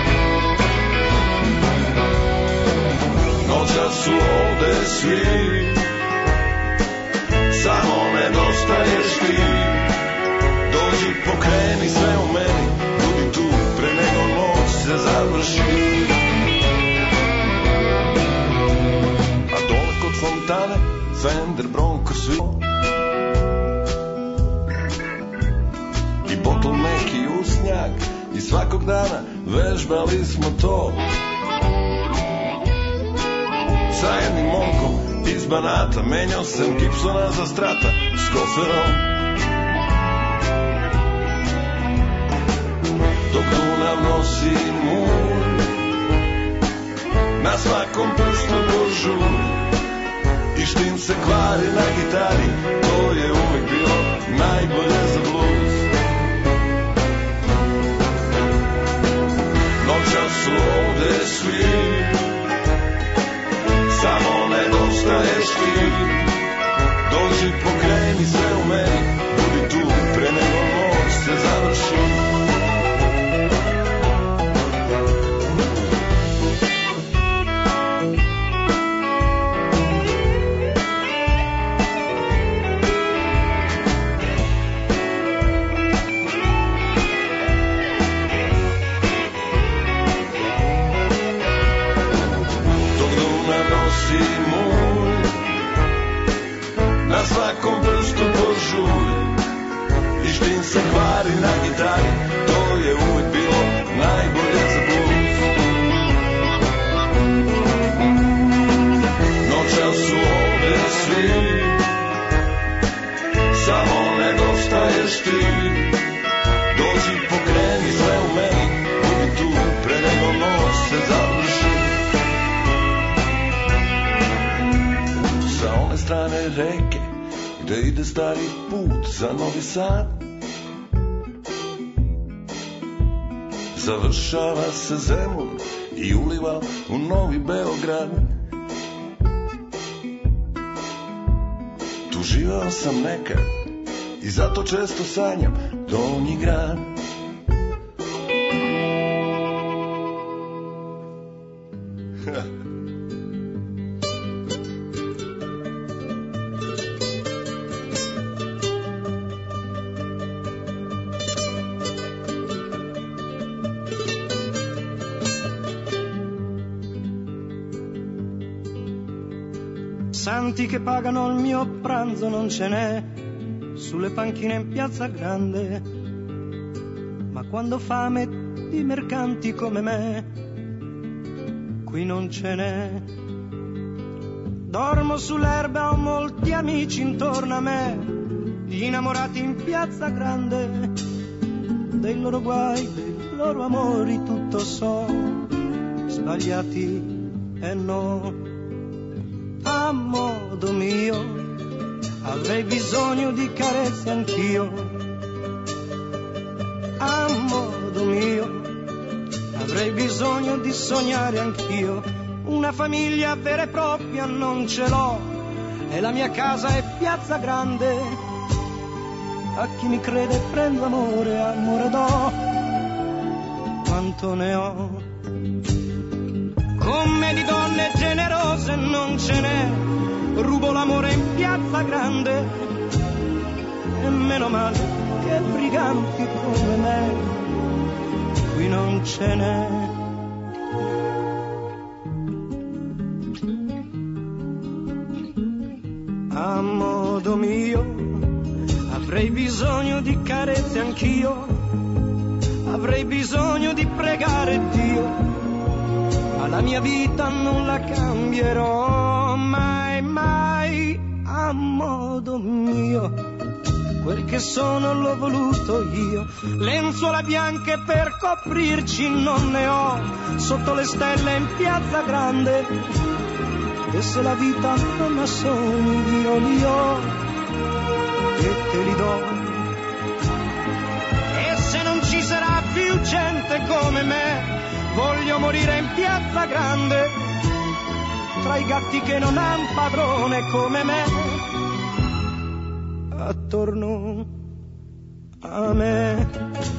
Noćas su ovde svi, samo nedostaješ ti. Dođi, pokreni sve u meni, budi tu pre nego noć se završi. A dole kod fontane Fender Bronco svilo i bottleneck i usnjak, i svakog dana vežbali smo to sa jednim momkom iz Banata. Menjao sam Gibsona za Strata s koferom. Dok Dunav nosi mulj, na svakom prstu požulj, i štim se kvari na gitari, to je uvek bilo najbolje za blues. Noćas su ovde svi, samo nedostaješ ti. Dođi, pokreni sve u meni, budi tu pre nego noć se završi. Na svakom prstu požulj, i štim se kvari na gitari, to je uvek bilo najbolje za blues. Noćas su ovde svi, samo nedostaješ ti. Dođi, pokreni sve u meni, budi tu pre nego noć se završi. gde ide stari put za Novi Sad. Završava se Zemun i uliva u Novi Beograd. Tu živao sam nekad i zato često sanjam Donji grad. Santi che pagano il mio pranzo non ce n'è sulle panchine in Piazza Grande, ma quando ho fame di mercanti come me qui non ce n'è. Dormo sull'erba, ho molti amici intorno a me, gli innamorati in Piazza Grande, dei loro guai, dei loro amori tutto so, sbagliati e no. A modo mio avrei bisogno di carezze anch'io, a modo mio avrei bisogno di sognare anch'io. Una famiglia vera e propria non ce l'ho e la mia casa è Piazza Grande. A chi mi crede prendo amore, amore do, quanto ne ho. Come di donne generose non ce n'è, rubo l'amore in Piazza Grande e meno male che briganti come me qui non ce n'è. A modo mio avrei bisogno di carezze anch'io, avrei bisogno di pregare Dio, ma la mia vita non la cambierò mai, mai. A modo mio quel che sono l'ho voluto io, lenzuola bianche per coprirci non ne ho, sotto le stelle in Piazza Grande, e se la vita non ha sogni io li ho e te li do. E se non ci sarà più gente come me, voglio morire in Piazza Grande, tra i gatti che non han padrone come me, attorno a me.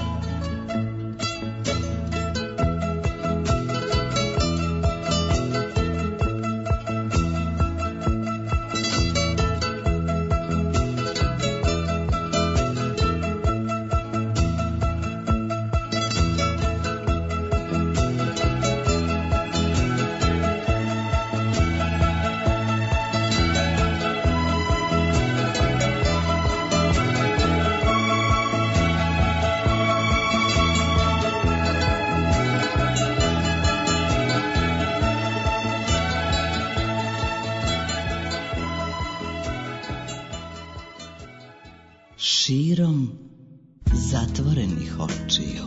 Širom zatvorenih očiju.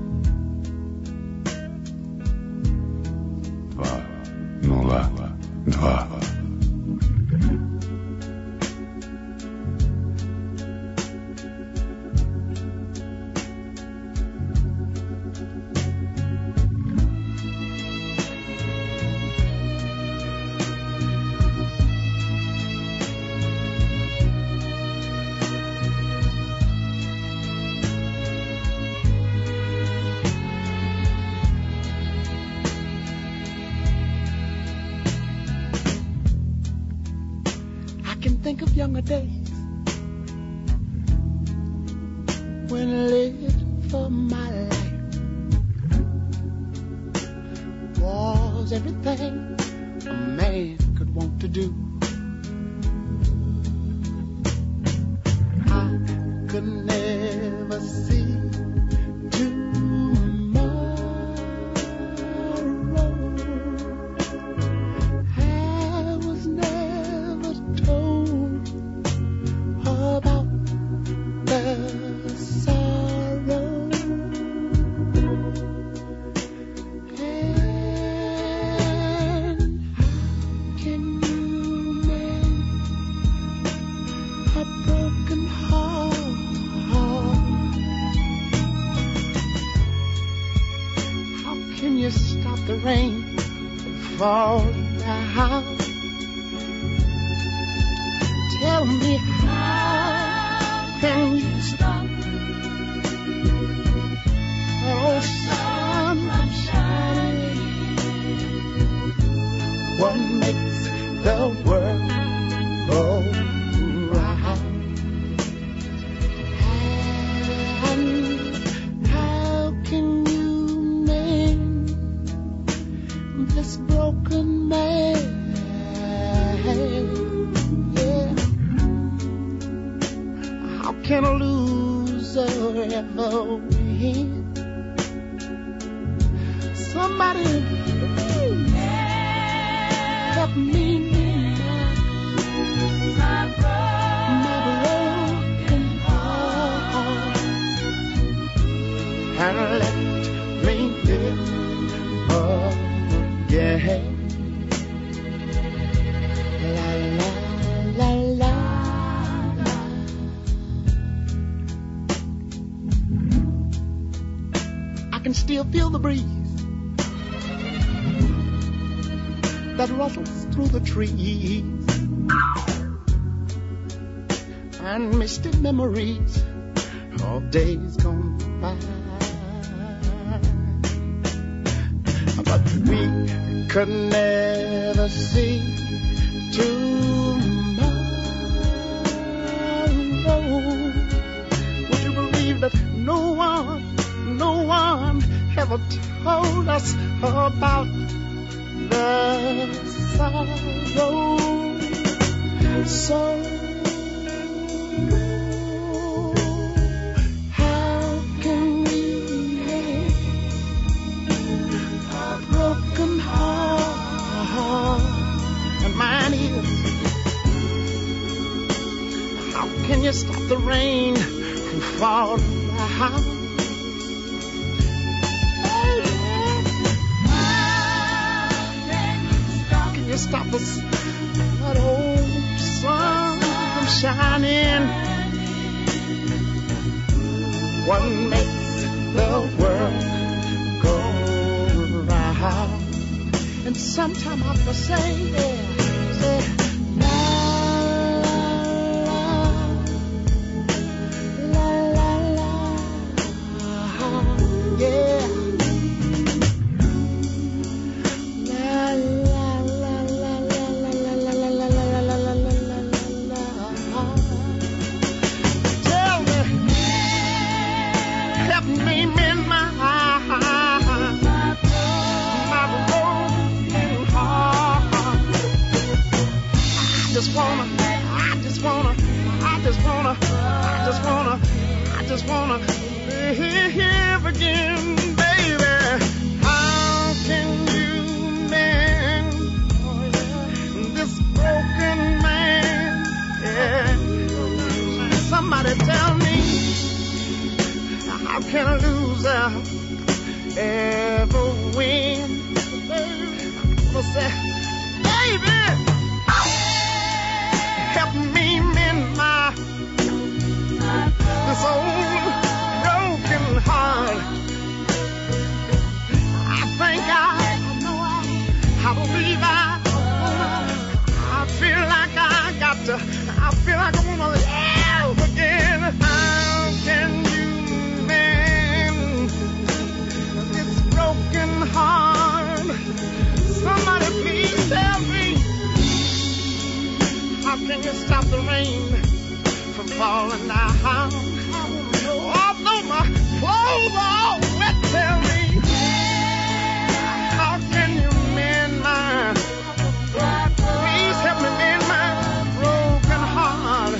Dva, nula, dva. Younger days when I lived for my life was everything a man could want to do. I could never see tomorrow. I was never told about the sorrow, and how can you rain falling down. Tell me, how can you stop that old sun from shining? What makes the world go round? And how can you mend this broken man? Can a loser ever win? Somebody help me mend my broken heart and let me live again. La la la la. I can still feel the breeze that rustles through the trees and misty memories of days gone by. But we could never see tomorrow. Would you believe that no one No one ever told us about the sorrow. So how can we make a broken heart? And mine is, how can you stop the rain from falling down? Stop us, that old sun from shining. What makes the world go round? And sometime I have to say, yeah, say, la la la la la, yeah. I just wanna live again, baby. How can you mend this broken man? Yeah. Somebody tell me, how can a loser ever win? I'm gonna say, baby, help me mend my this old broken heart. I think I, I know I, I believe I, I feel like I got to, I feel like I wanna live again. How can you mend this broken heart? Somebody please tell me, how can you stop the rain from falling down? Although my clothes are all wet, tell me, how can you mend my, please help me mend my broken heart.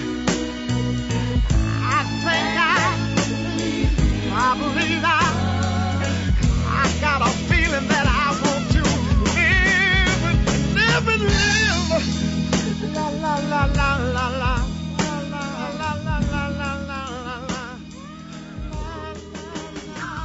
I think I, I believe I, I got a feeling that I want to live, live and live. La la la la la la. La la la la la la la.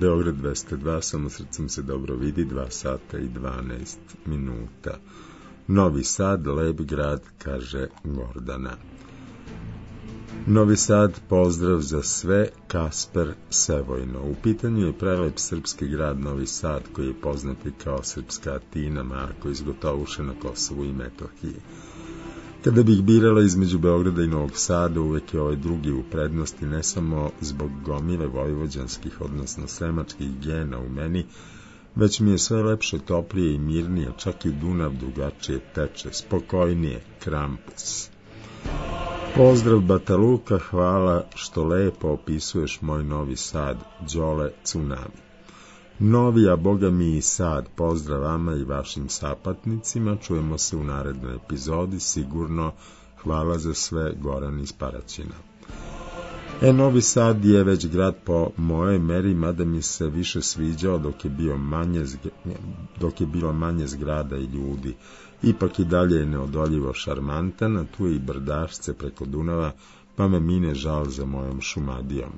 Beograd dvesta dva, samo srcem se dobro vidi, dva sata i dvanaest minuta. Novi Sad, lep grad, kaže Gordana. Novi Sad, pozdrav za sve, Kasper Sevojno. U pitanju je prelep srpski grad Novi Sad, koji je poznat i kao srpska Atina, Marko iz Gotovuše na Kosovu i Metohiji. Kada bih birala između Beograda i Novog Sada, uvek je ovaj drugi u prednosti, ne samo zbog gomile vojvođanskih, odnosno sremačkih gena u meni, već mi je sve lepše, toplije i mirnije, čak i Dunav drugačije teče, spokojnije, Krampus. Pozdrav Bataluka, hvala što lepo opisuješ moj Novi Sad, Đole Tsunami. Novi, a boga mi i Sad, pozdrav vama i vašim sapatnicima, čujemo se u narednoj epizodi, sigurno, hvala za sve, Goran iz Paraćina. E, Novi Sad je već grad po mojoj meri, mada mi se više sviđao dok je, bio manje, dok je bilo manje zgrada i ljudi. Ipak i dalje je neodoljivo šarmantan, a tu je i brdašce preko Dunava, pa me mine žal za mojom Šumadijom.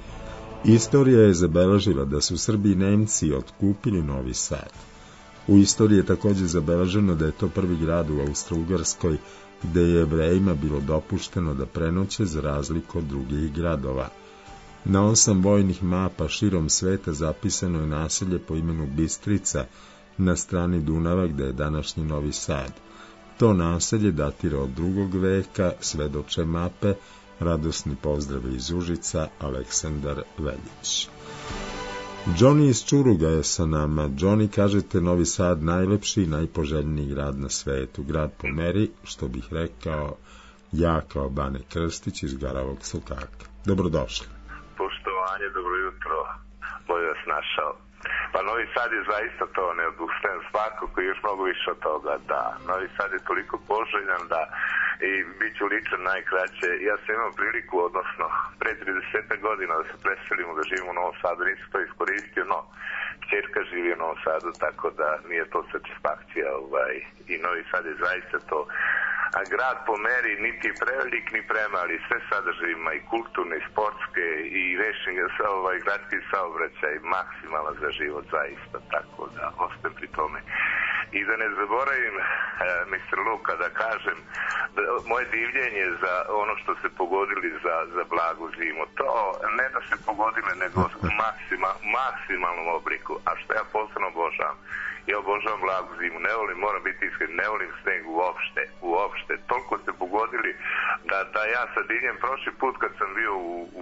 Istorija je zabeležila da su Srbi i Nemci otkupili Novi Sad. U istoriji je također zabeleženo da je to prvi grad u Austro-Ugarskoj gde je Jevrejima bilo dopušteno da prenoće za razliku od drugih gradova. Na osam vojnih mapa širom sveta zapisano je naselje po imenu Bistrica na strani Dunava gde je današnji Novi Sad. To naselje datira od drugog veka, svedoče mape, radosni pozdrav iz Užica, Aleksandar Veljić. Johnny iz Čuruga je sa nama. Johnny, kažete Novi Sad najlepši i najpoželjniji grad na svetu, grad po meri, što bih rekao ja kao Bane Krstić iz Garavog Sokaka. Dobrodošli. Poštovanje, dobro jutro, bolje vas našao. Pa Novi Sad je zaista to, ne odustajem svakako i još mnogo više od toga, da. Novi Sad je toliko poželjan da i bit ću ličan najkraće. Ja sam imao priliku, odnosno pre trideset godina da se preselimo, da živimo u Novom Sadu, nisam to iskoristio, no ćerka živi u Novom Sadu, tako da nije to satisfakcija, ovaj, i Novi Sad je zaista to. A grad po meri niti prevelik ni premali, sve sadrži ima i kulturne, i sportske, i rešenje, ovaj, gradski saobraćaj, maksimalno za život, zaista, tako da ostajem pri tome. I da ne zaboravim, eh, mister Luka, da kažem, da moje divljenje za ono što se pogodili za, za blagu zimu, to ne da se pogodile, nego maksima, maksimalnom obliku, a što ja posebno obožavam. Ja obožavam blagu zimu, ne volim, moram biti iskren, ne volim sneg uopšte, uopšte. Toliko ste pogodili da, da ja sa divljem prošli put kad sam bio u, u,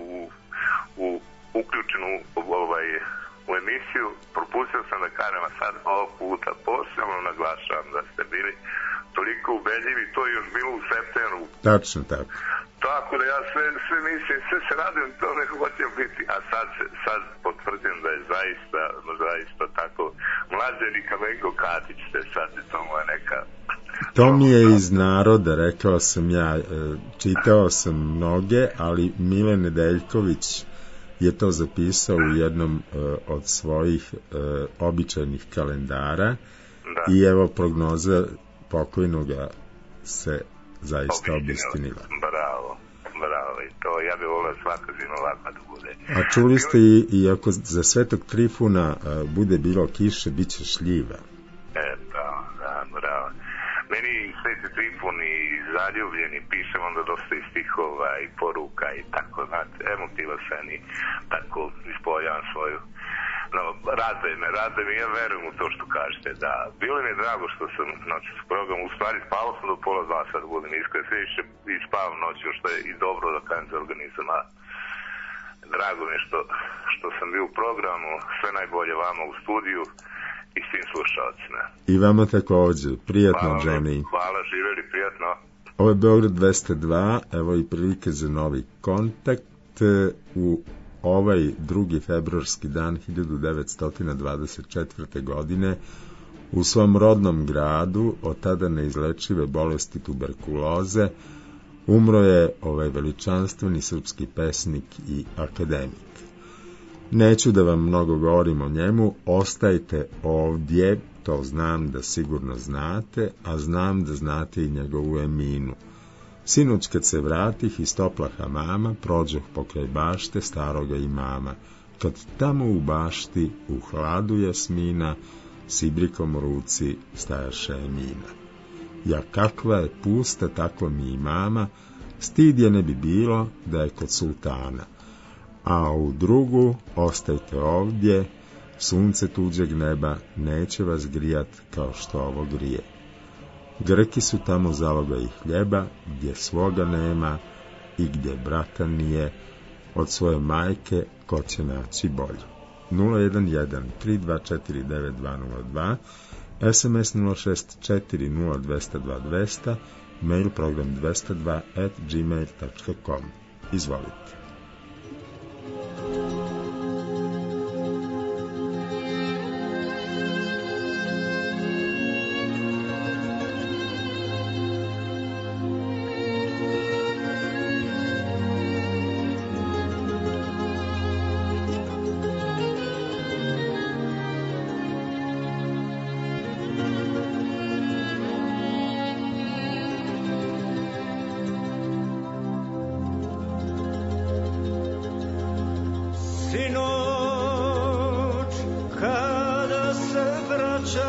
u uključen u, ovaj, u emisiju, propustio sam da kažem, a sad ovog puta posebno naglašavam da ste bili toliko ubedljivi, to je još bilo u septembru. Tačno tako. Tako da ja sve, sve mislim, sve se radim, to ne hoćem biti, a sad, sad potvrdim da je zaista, zaista tako, mlađeni Kamenko Katić ste sad, to moja neka... To mi je iz naroda, rekao sam ja, čitao sam mnoge, ali Mile Nedeljković je to zapisao u jednom od svojih običajnih kalendara, da. I evo prognoza pokojnoga se zaista obistinila. Bravo, bravo, i to ja bih volio svaka zima ovakva da bude. A čuli ste i, i ako za Svetog Trifuna a, bude bilo kiše, bit će šljiva. E, da, da, bravo. Meni Sveti Trifun i zaljubljeni pišem onda dosta i stihova i poruka i tako, znate, emotiva sam i tako ispoljam svoju. No, raduje me, raduje me, ja verujem u to što kažete, da. Bilo mi je drago što sam, znači, s programom, u stvari spavao sam do pola dva, sad budem iskren, sve više i spavam noću, što je i dobro da kažem za organizam, a drago mi je što, što sam bio u programu, sve najbolje vama u studiju i svim slušalcima. I vama također, prijatno, hvala, Johnny. Hvala, živjeli, prijatno. Ovo je Beograd dvesta dva, evo i prilike za novi kontakt u ovaj drugi februarski dan hiljadu devetsto dvadeset četvrte. godine u svom rodnom gradu od tada neizlečive bolesti tuberkuloze umro je ovaj veličanstveni srpski pesnik i akademik. Neću da vam mnogo govorim o njemu, ostajte ovdje, to znam da sigurno znate, a znam da znate i njegovu Eminu. Sinoć kad se vratih iz topla hamama, prođoh pokraj bašte staroga imama. kad tamo u bašti u hladu jasmina s ibrikom u ruci stajaše Emina. Ja kakva je pusta, tako mi i mama, stid je ne bi bilo da je kod sultana. A u drugu ostajte ovdje, sunce tuđeg neba neće vas grijat kao što ovo grije. Grki su tamo zaloga i hljeba, gdje svoga nema i gdje brata nije, od svoje majke ko će naći bolju. nula jedan jedan tri dva četiri devet dva nula dva, es em es nula šest četiri nula dva nula dva dva nula nula, mail program dvesta dva at gmail dot com. Izvolite. Sinoć, kada se vraćah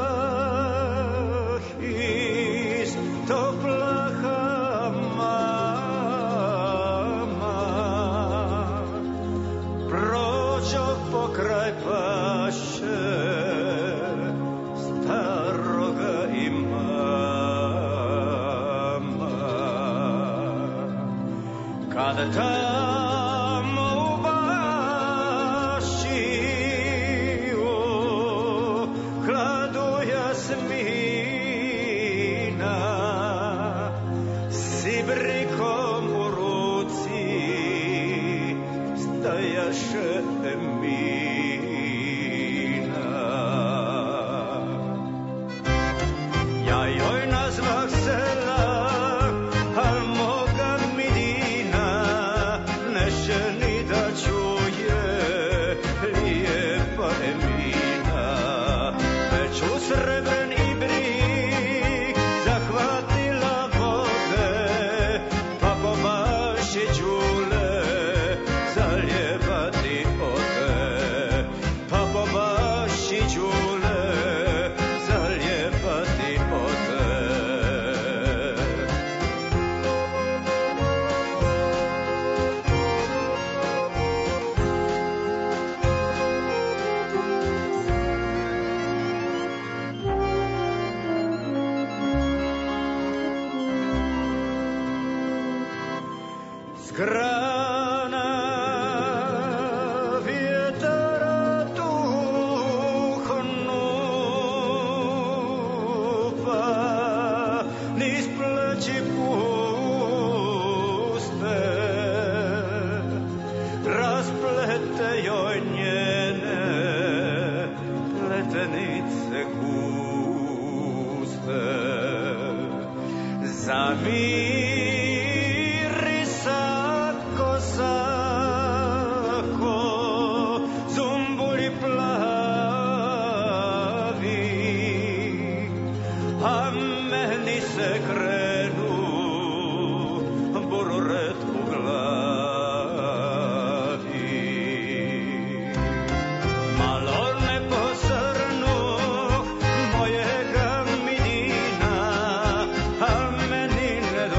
iz topla hamama, prođoh pokraj paše staroga imama. Kada tamo u baši u hladu jasmina s ibrikom u ruci stajaše Emina. Ja joj nazvah sela, al moga mi dina neše ni da čuje lijepa Emina. Već u srebren ibrik zahvatila vode, pa po baši đule zalijevati ode, pa po baši đule zalijevati ode. S grana vjetara tuhnu, pa niz pleći puste rasplete joj njene pletenice guste. Zamirisa kosako zumbulji plavi, a meni se krenu bururet u glavi. Malo ne posrnuh mojega mi dina, a meni ne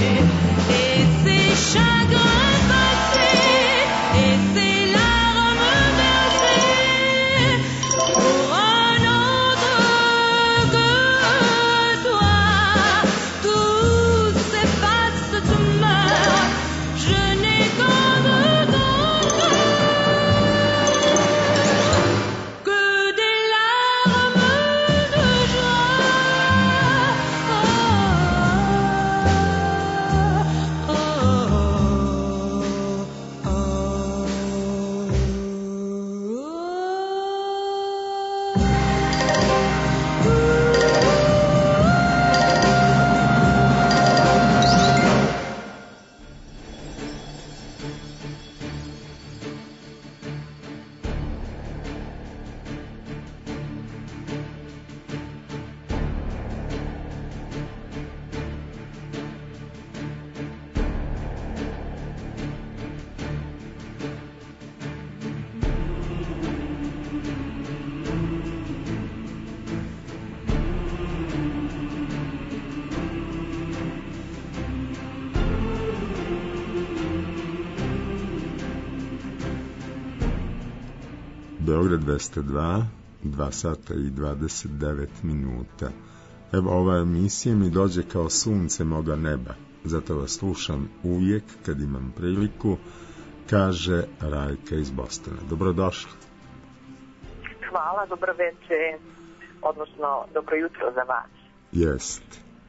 Beograd dvesta dva, dva sata i dvadeset devet minuta. Evo, ova emisija mi dođe kao sunce moga neba, zato vas slušam uvijek kad imam priliku, kaže Rajka iz Bostona. Dobrodošli. Hvala, dobro večer, odnosno dobro jutro za vas. Jest.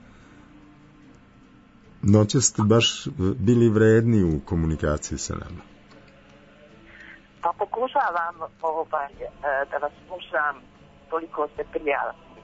Noće ste baš bili vredni u komunikaciji sa nama. Pa pokušavam ovaj, da vas slušam, toliko ste prijatni.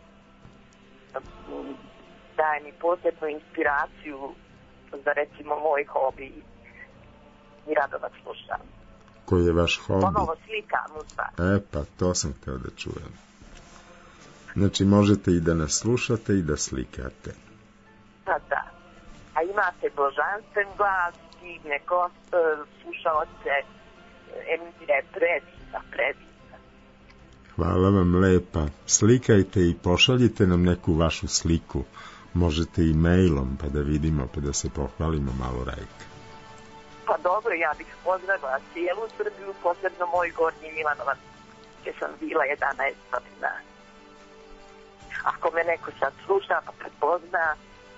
Daje mi posebnu inspiraciju za recimo moj hobi i rado vas slušam. Koji je vaš hobi? Ponovo slikam u stvari. E, pa to sam hteo da čujem. Znači, možete i da nas slušate i da slikate. Pa da. A imate božanstven glas, divne goste, slušaoce, emisija je predivna, predivna. Hvala vam lepa. Slikajte i pošaljite nam neku vašu sliku. Možete i mailom, pa da vidimo, pa da se pohvalimo malo, Rajka. Pa dobro, ja bih pozdravila cijelu Srbiju, posebno moj Gornji Milanovac, gdje sam bila jedanaest godina. Ako me neko sad sluša, pa prepozna.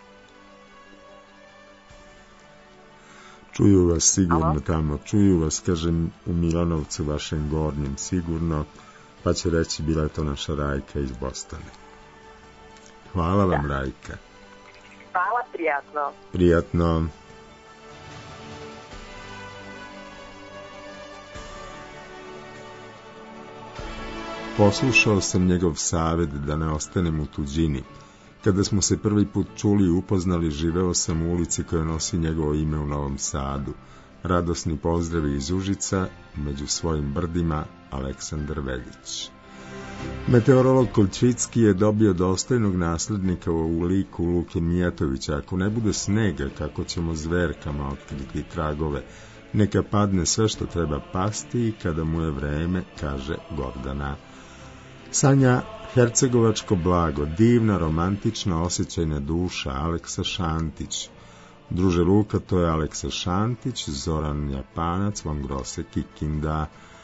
Čuju vas sigurno. Alo? Tamo, čuju vas, kažem, u Milanovcu, vašem Gornjem, sigurno, pa će reći bila je to naša Rajka iz Bostona. Hvala vam, da. Rajka. Hvala, prijatno. Prijatno. Poslušao sam njegov savjet da ne ostanem u tuđini. Kada smo se prvi put čuli i upoznali, živeo sam u ulici koja nosi njegovo ime u Novom Sadu. Radosni pozdravi iz Užica, među svojim brdima, Aleksandar Veljić. Meteorolog Kolčicki je dobio dostojnog naslednika u liku Luke Mijatovića. Ako ne bude snega, kako ćemo zverkama otkriti tragove, neka padne sve što treba pasti i kada mu je vreme, kaže Gordana. Sanja Hercegovačko blago, divna, romantična, osjećajna duša, Aleksa Šantić. Druže Luka, to je Aleksa Šantić, Zoran Japanac, Von Grosse, Kikinda.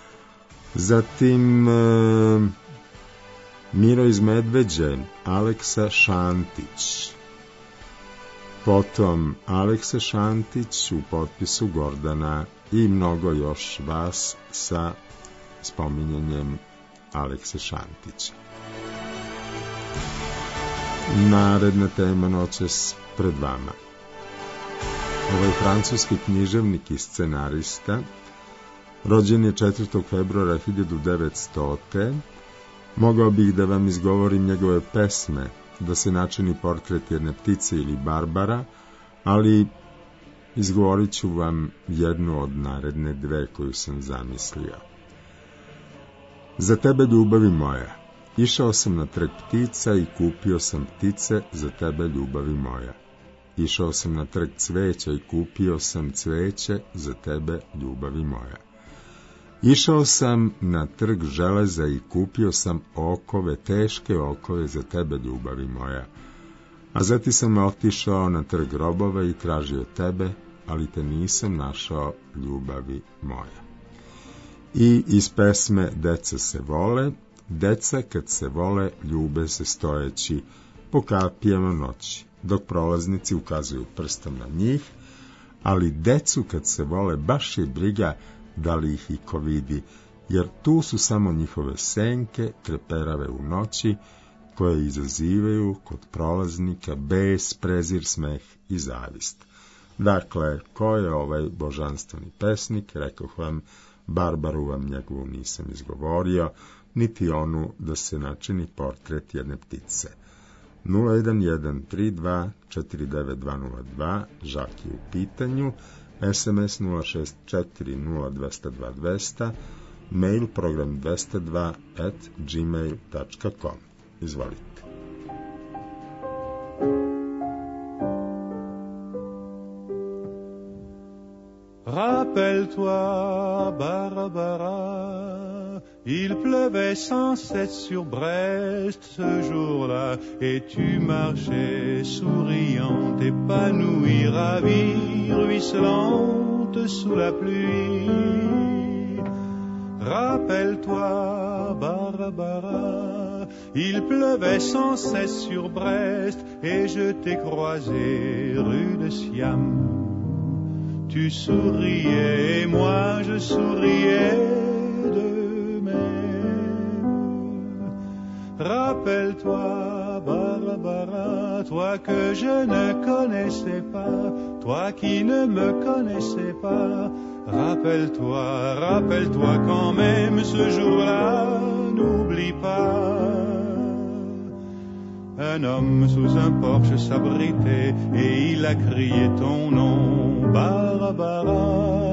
Zatim e, Miro iz Medveđe, Aleksa Šantić. Potom Aleksa Šantić u potpisu Gordana i mnogo još vas sa spominjanjem Alekse Šantića. Naredna tema noćas pred vama. Ovo je francuski književnik i scenarista. Rođen je četvrtog februara hiljadu devetstotog. Mogao bih da vam izgovorim njegove pesme, da se načini portret jedne ptice ili Barbara, ali izgovorit ću vam jednu od naredne dve koju sam zamislio. Za tebe, ljubavi moja, išao sam na trg ptica i kupio sam ptice za tebe, ljubavi moja. Išao sam na trg cveća i kupio sam cveće za tebe, ljubavi moja. Išao sam na trg železa i kupio sam okove, teške okove za tebe, ljubavi moja. A zatim sam otišao na trg robova i tražio tebe, ali te nisam našao, ljubavi moja. I iz pesme Deca se vole, deca kad se vole ljube se stojeći po kapijama noći, dok prolaznici ukazuju prstom na njih, ali decu kad se vole baš je briga da li ih iko vidi, jer tu su samo njihove senke, treperave u noći, koje izazivaju kod prolaznika bes, prezir, smeh i zavist. Dakle, ko je ovaj božanstveni pesnik? Rekoh vam, Barbaru vam njegovu nisam izgovorio, niti onu da se načini portret jedne ptice. nula jedan jedan tri dva četiri devet dva nula dva, Žak je u pitanju, es em es nula šest četiri nula dva nula dva dva nula, mail program dvesta dva at gmail tačka com. Izvolite. Rappelle-toi, Barbara, il pleuvait sans cesse sur Brest ce jour-là, et tu marchais souriante, épanouie, ravie, ruisselante sous la pluie. Rappelle-toi, Barbara, il pleuvait sans cesse sur Brest et je t'ai croisé rue de Siam. Tu souriais et moi je souriais de même. Rappelle-toi, Barbara, toi que je ne connaissais pas, toi qui ne me connaissais pas. Rappelle-toi, rappelle-toi quand même ce jour-là, n'oublie pas. Un homme sous un porche s'abritait et il a crié ton nom, Barbara.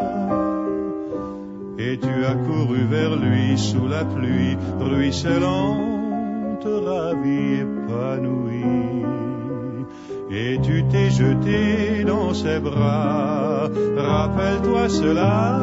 Et tu as couru vers lui sous la pluie, ruisselante, ravie, épanouie. Et tu t'es jeté dans ses bras, rappelle-toi cela,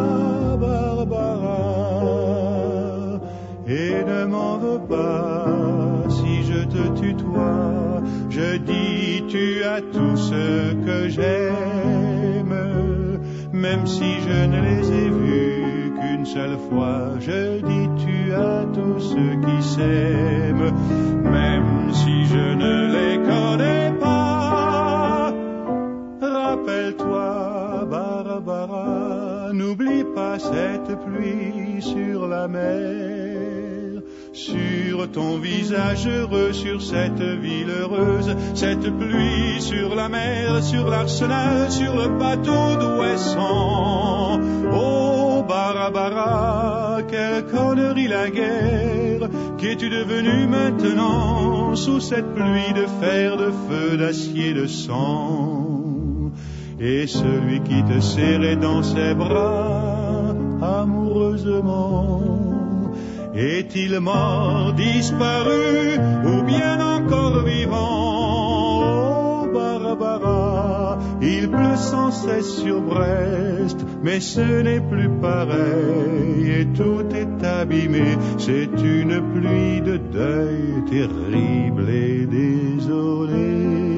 Barbara. Et ne m'en veux pas si je te tutoie, je dis tu as tout ce que j'aime, même si je ne les ai vus qu'une seule fois. Je dis tu as tous ceux qui s'aiment, même si je ne les connais pas. Rappelle-toi, Barbara, n'oublie pas cette pluie sur la mer, sur ton visage heureux, sur cette ville heureuse, cette pluie sur la mer, sur l'arsenal, sur le bateau d'Ouessant. Oh Barbara, quelle connerie la guerre, qu'es-tu devenue maintenant sous cette pluie de fer, de feu, d'acier, de sang? Et celui qui te serrait dans ses bras amoureusement, est-il mort, disparu, ou bien encore vivant? Oh Barbara, il pleut sans cesse sur Brest, mais ce n'est plus pareil, et tout est abîmé, c'est une pluie de deuil terrible et désolée.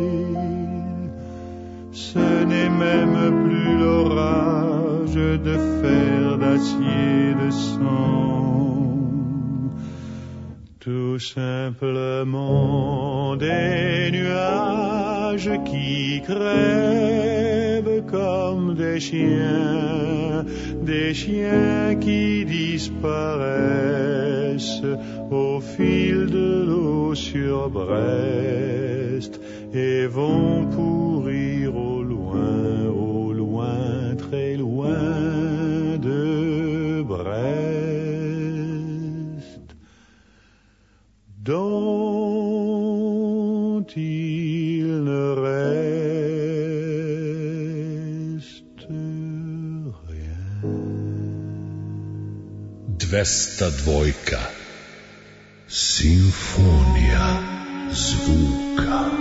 Ce n'est même plus l'orage de fer, d'acier, de sang, tout simplement des nuages qui crèvent comme des chiens, des chiens qui disparaissent au fil de l'eau sur Brest et vont pourrir au loin, au loin, très loin de Brest, dont il ne reste rien. dvesta dvojka Simfonija zvuka.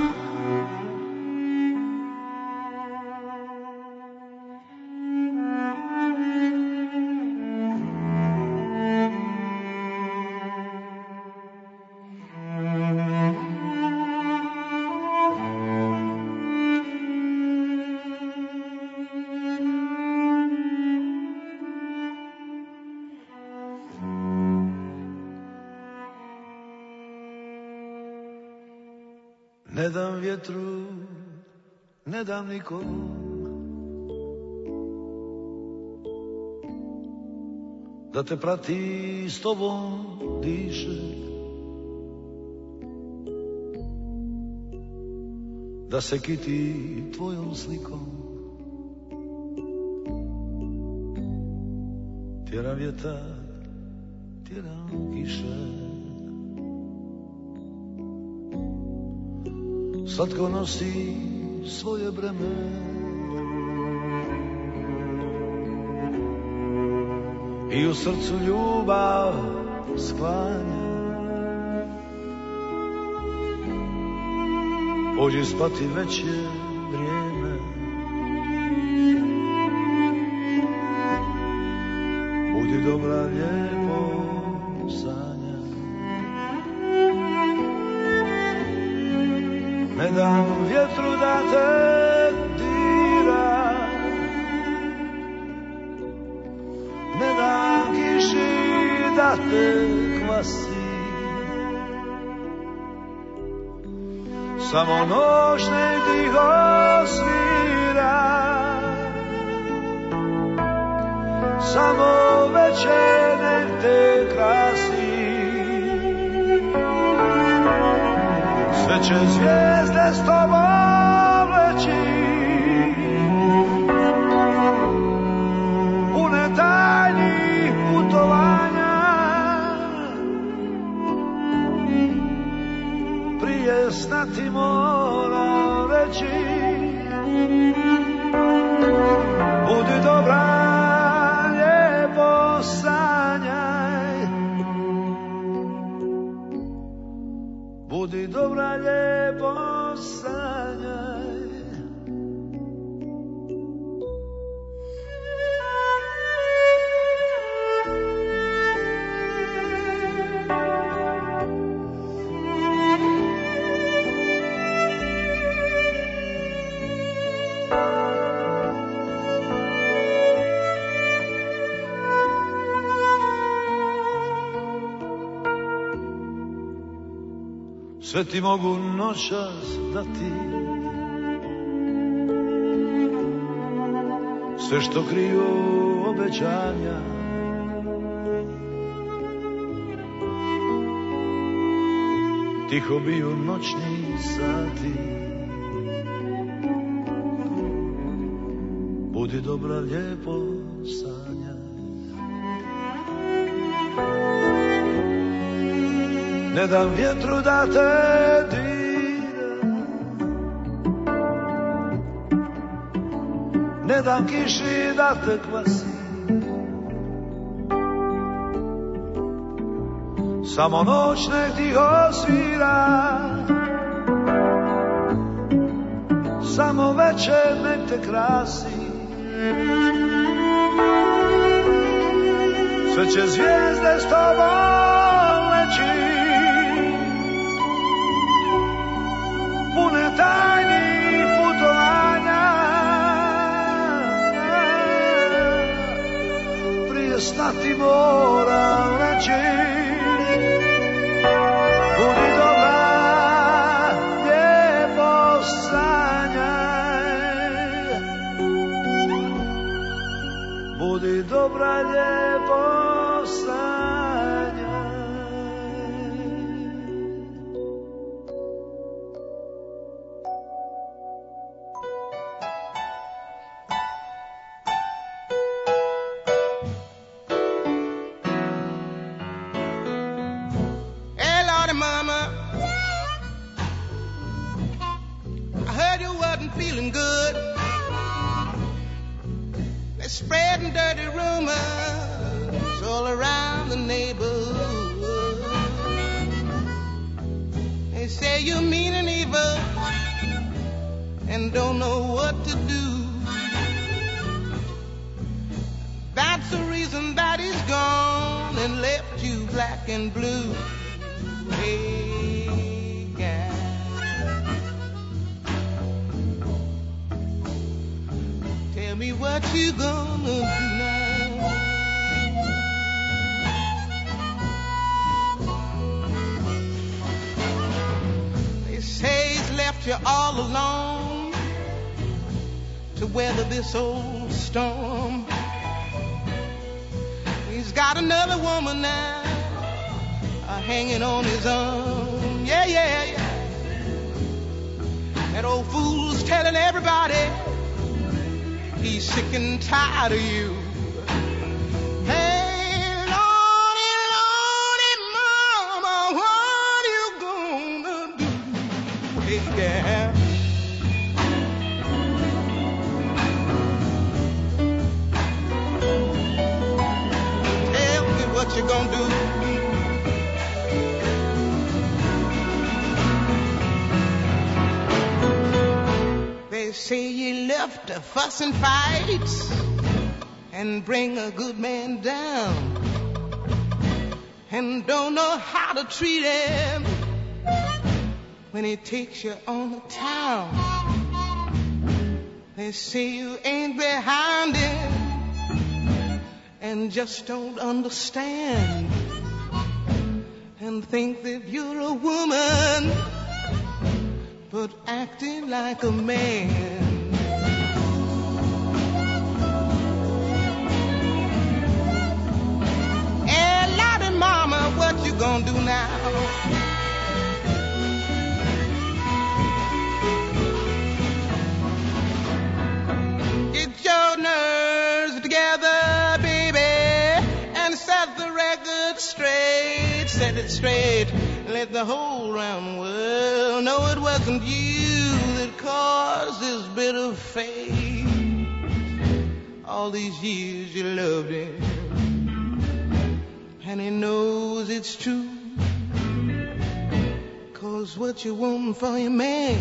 Ne dam vjetru, ne dam nikom, da te prati s tobom diše, da se kiti tvojom slikom, tjera vjetar, tjera kiše. Slatko nosi svoje breme, i u srcu ljubav sklanja. Pođi spati, već je vrijeme, budi dobra, lijepo sanja. Ne dam vjetru da te dira, ne dam kiši da te kvasi. Samo noć nek tiho svira, samo večer nek te krasi. Sve će zvijezde s tobom leći, pune tajnih putovanja. Prije sna ti moram reći, budi dobra, lijepo sanjaj. Budi dobra, lijepo sanjaj. Sve ti mogu noćas dati, sve što kriju obećanja. Tiho biju noćni sati, budi dobra, lijepo sanjaj. Ne dam vjetru da te dira, ne dam kiši da te kvasi. Samo noć nek tiho svira, samo večer nek te krasi. Sve će zvijezde s tobom leći, pune tajnih putovanja. Prije sna ti moram reći, budi dobra, lijepo sanjaj. Budi dobra, lijepo sanjaj. Feeling good. They're spreading dirty rumors all around the neighborhood. They say you're mean and evil and don't know what to do. That's the reason that he's gone and left you black and blue. Hey. Tell me what you gonna do now. They say he's left you all alone to weather this old storm. He's got another woman now uh, hanging on his arm. Yeah, yeah, yeah. That old fool's telling everybody he's sick and tired of you. Hey, Lordy, Lordy, Mama, what are you gonna do? Hey, girl. Tell me what you gonna do. They say you left to fuss and fight and bring a good man down, and don't know how to treat him when he takes you on the town. They say you ain't behind him and just don't understand and think that you're a woman, but acting like a man. Hey, Lottie Mama, what you gonna do now? Get your nerves together, baby, and set the record straight, set it straight. Let the whole round world know it wasn't you that caused this bitter fate. All these years you loved him, and he knows it's true. 'Cause what you want for your man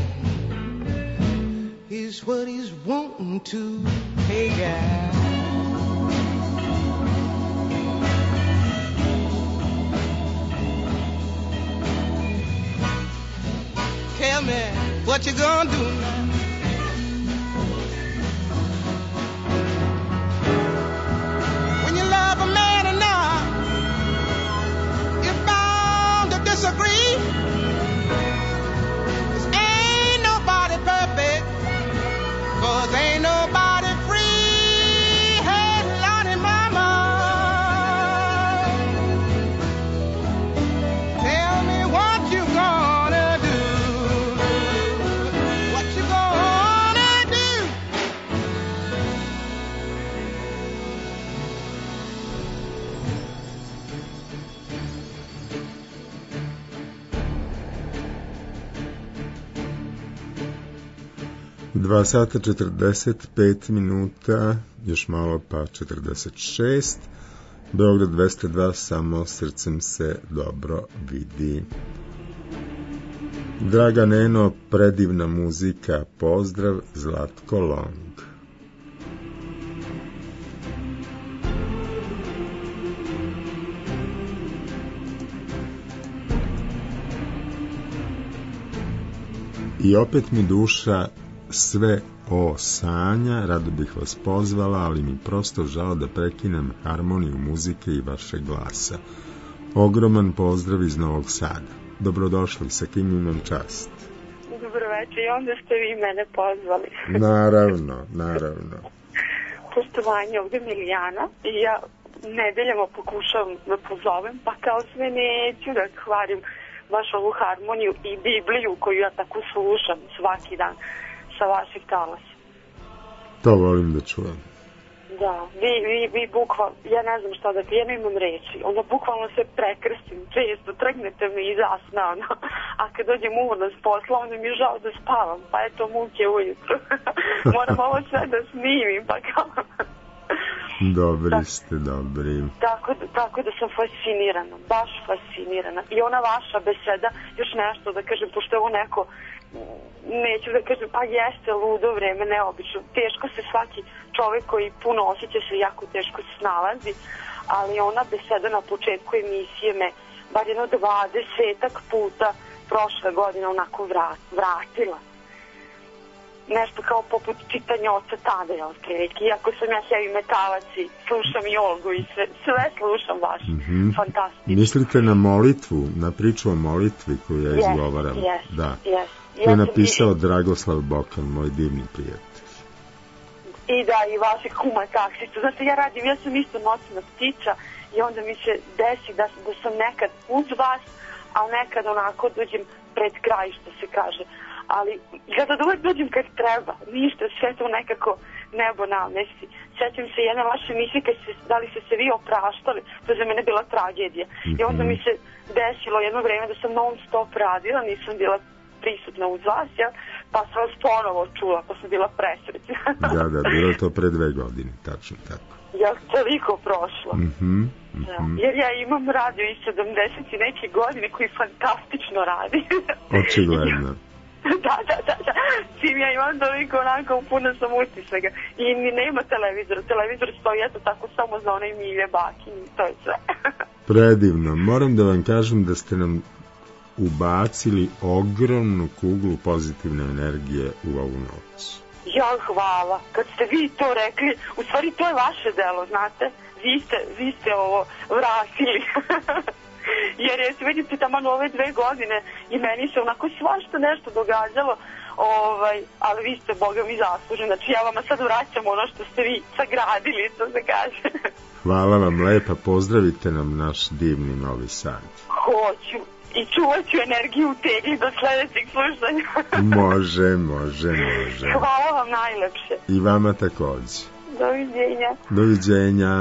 is what he's wanting to. Hey, guy. Tell me what you gonna do now. When you love a man enough, you're bound to disagree. 'Cause ain't nobody perfect, 'cause ain't nobody free. Hey, Lottie Mama, tell me what you gonna do. Dva sata četrdeset pet minuta, još malo pa četrdeset šest. Beograd dvesta dva, samo srcem se dobro vidi. Draga Neno, predivna muzika, pozdrav, Zlatko Long. I opet mi duša sve o sanja, rado bih vas pozvala, ali mi prosto žao da prekinem harmoniju muzike i vašeg glasa. Ogroman pozdrav iz Novog Sada. Dobrodošli, sa kim imam čast? Dobro večer, i onda ste vi mene pozvali. Naravno, naravno. Poštovanje, ovdje Milijana, i ja nedeljama pokušavam da pozovem, pa kao sve neću da kvarim baš ovu harmoniju i Bibliju koju ja tako slušam svaki dan sa vaših talasa. To volim da čuvam. Da, vi, vi, vi bukvalno, ja ne znam šta da ti, ja nemam reči, onda bukvalno se prekrstim često, trgnete me i zasna, ono. A kad dođem uvodno s posla, onda mi je žao da spavam, pa eto muke ujutru. Moram ovo sve da snimim, pa kao... Dobri da, ste, dobri. Tako, tako da sam fascinirana, baš fascinirana. I ona vaša beseda, još nešto da kažem, pošto je ovo neko, neću da kažem, pa jeste ludo vreme, neobično. Teško se svaki čovjek koji puno osjeća se jako teško snalazi, ali ona beseda na početku emisije me bar jedno dvadesetak puta prošle godine onako vrat, vratila. Nešto kao poput čitanja Oca Tadeja, otprilike. Iako sam ja heavy metalac i slušam i Olgu i sve, sve slušam baš. Mm-hmm. Fantastično. Mislite na molitvu, na priču o molitvi koju ja yes, izgovaram? Yes, da. Yes. To je napisao i... Dragoslav Bokan, moj divni prijatelj. I da, i vašeg kuma taksicu. Znate, ja radim, ja sam isto noćna ptica i onda mi se desi da, da sam nekad uz vas, a nekad onako dođem pred kraj, što se kaže. Ali ja da uvek dođem kad treba, ništa, sve to nekako nebo namesti. Sjećam se jedne vaše emisije kad se, da li ste se vi opraštali, to je za mene bila tragedija. Mm-hmm. I onda mi se desilo jedno vreme da sam non stop radila, nisam bila prisutna uz vas, ja, pa sam vas ponovo čula, pa sam bila presrećna. Da, da, bilo je to pre dve godine, tačno tako. Ja toliko prošla. Mhm. Mm-hmm. Da. Jer ja imam radio iz sedamdeset i neke godine koji fantastično radi. Očigledno. Da, da, da, da. Čim ja imam toliko onako puno sam utisvega. I ni nema televizora. Televizor stoji eto tako samo za onaj Milje Bakin i to je sve. Predivno. Moram da vam kažem da ste nam ubacili ogromnu kuglu pozitivne energije u ovu noć. Ja, hvala. Kad ste vi to rekli, u stvari to je vaše delo, znate? Vi ste, vi ste ovo vratili. jer je vidite tamo ove dve godine i meni se onako svašta nešto događalo, ovaj, ali vi ste Boga mi zasluženi, znači ja vama sad vraćam ono što ste vi sagradili, što se kaže. Hvala vam lepa, pozdravite nam naš divni Novi Sad. Hoću i čuvat ću energiju u tegli do sledećeg slušanja. Može, može, može. Hvala vam najlepše. I vama takođe. Doviđenja. Doviđenja.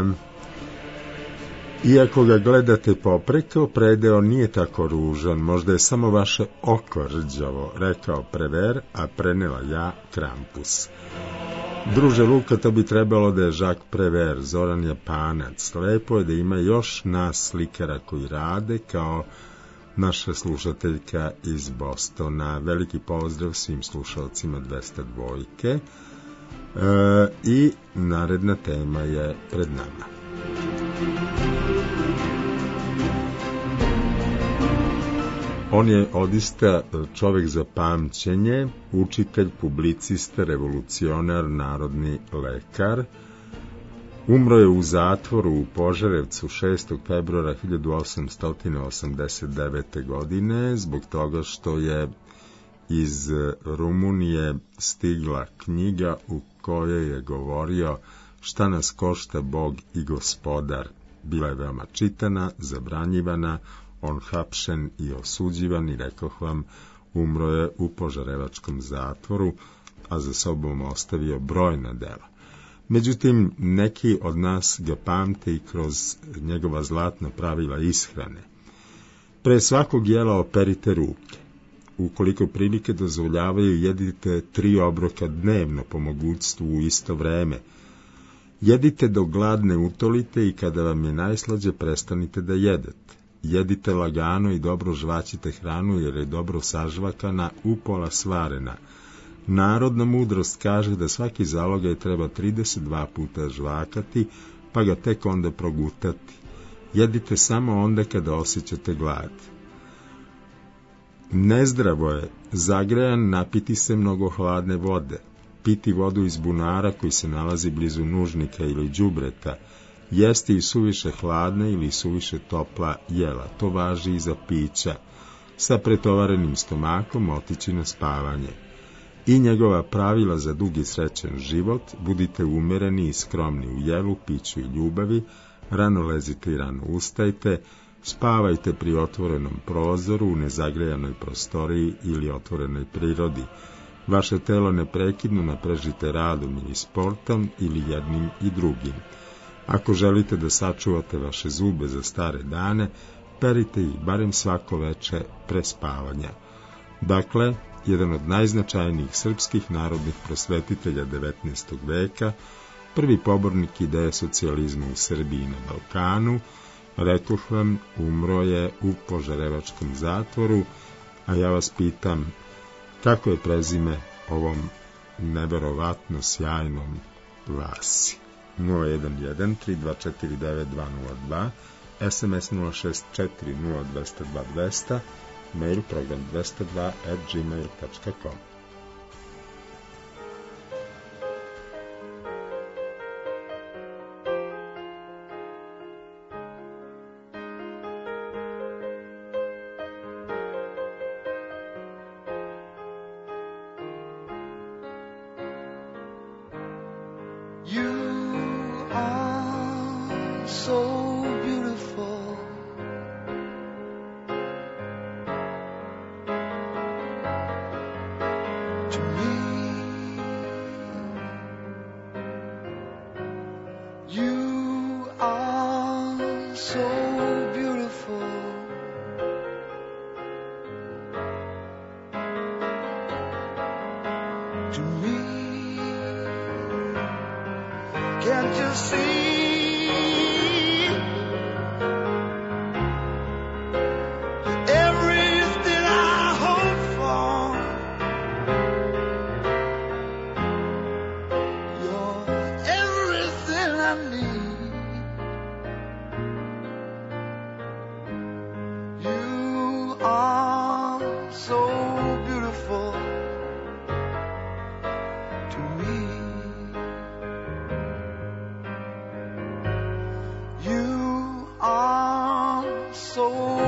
Iako ga gledate popreko, predeo nije tako ružan, možda je samo vaše oko rđavo, rekao Prever, a prenela ja Krampus. Druže Luka, to bi trebalo da je Jacques Prévert, Zoran Japanac. Lepo je da ima još nas slikara koji rade, kao naša slušateljka iz Bostona. Veliki pozdrav svim slušalcima dvesta dva. E, I naredna tema je pred nama. On je odista čovek za pamćenje, učitelj, publicista, revolucionar, narodni lekar. Umro je u zatvoru u Požarevcu šestog februara hiljadu osamsto osamdeset devete. godine zbog toga što je iz Rumunije stigla knjiga u kojoj je govorio šta nas košta Bog i Gospodar. Bila je veoma čitana, zabranjivana, on hapšen i osuđivan i rekoh vam, umro je u Požarevačkom zatvoru, a za sobom ostavio brojna dela. Međutim, neki od nas ga pamte i kroz njegova zlatna pravila ishrane. Pre svakog jela operite ruke. Ukoliko prilike dozvoljavaju, jedite tri obroka dnevno po mogućstvu u isto vreme. Jedite dok gladne utolite i kada vam je najslađe prestanite da jedete. Jedite lagano i dobro žvaćite hranu jer je dobro sažvakana, upola svarena. Narodna mudrost kaže da svaki zalogaj treba trideset dva puta žvakati, pa ga tek onda progutati. Jedite samo onda kada osjećate glad. Nezdravo je, zagrejan, napiti se mnogo hladne vode, piti vodu iz bunara koji se nalazi blizu nužnika ili đubreta, jesti i suviše hladna ili suviše topla jela, to važi i za pića, sa pretovarenim stomakom otići na spavanje. I njegova pravila za dug i srećan život, budite umereni i skromni u jelu, piću i ljubavi, rano lezite i rano ustajte, spavajte pri otvorenom prozoru, u nezagrejanoj prostoriji ili otvorenoj prirodi. Vaše telo neprekidno naprežite radom ili sportom ili jednim i drugim. Ako želite da sačuvate vaše zube za stare dane, perite ih barem svako veče pre spavanja. Dakle, jedan od najznačajnijih srpskih narodnih prosvetitelja devetnaestog veka, prvi pobornik ideje socijalizma u Srbiji i na Balkanu, rekoh vam, umro je u Požarevačkom zatvoru, a ja vas pitam, kako je prezime ovom neverovatno sjajnom Vasi? nula jedan jedan tri dva četiri devet dva nula dva, es em es nula šest četiri nula dva nula dva dva nula nula, mail program dvesta dva at gmail dot com. Can't you see? Everything I hope for, you're everything I need. You are so beautiful to me. You are so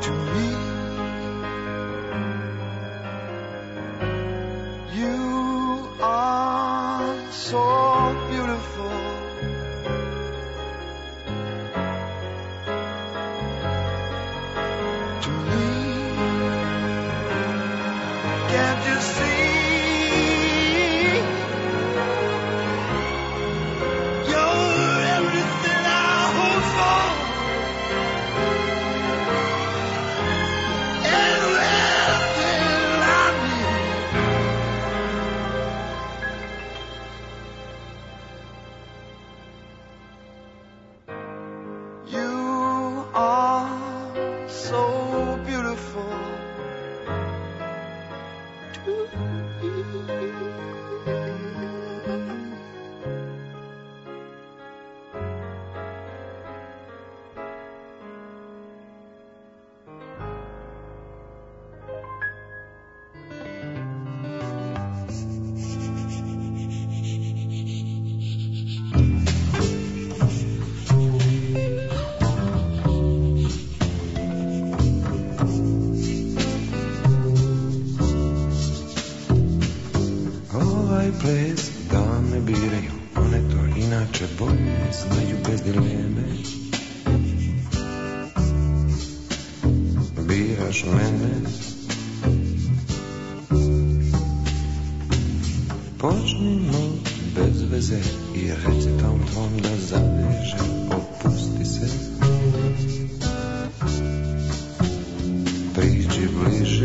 to me. You are so beautiful. To me, can't you see? You're everything I hope for, everything I need. You are so beautiful to me. Ovaj ples dame biraju, one to inače bolje znaju bez dileme. Biraš mene, počnimo bez veze i reci tom tvom da zaveže, opusti se. Priđi bliže,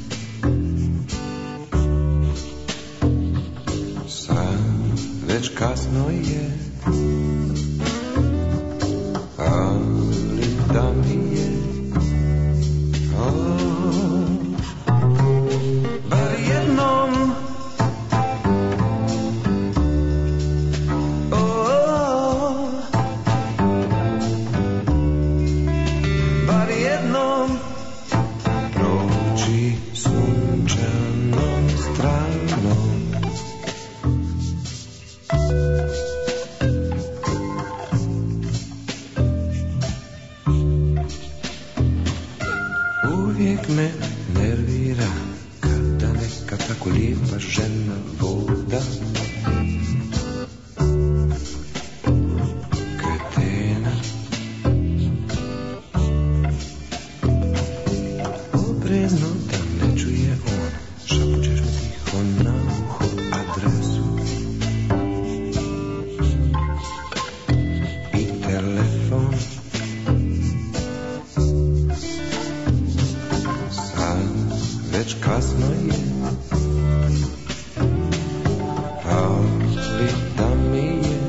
već kasno je, ali da mi je, oh, bar jednom, oh, bar jednom proći sunčanom stranom. Uvijek me nervira kada neka tako lijepa žena voda kretena oprezno da ne čuje on, šapućeš mi tiho na uho adresu i telefon. Već kasno je, ali da mi je,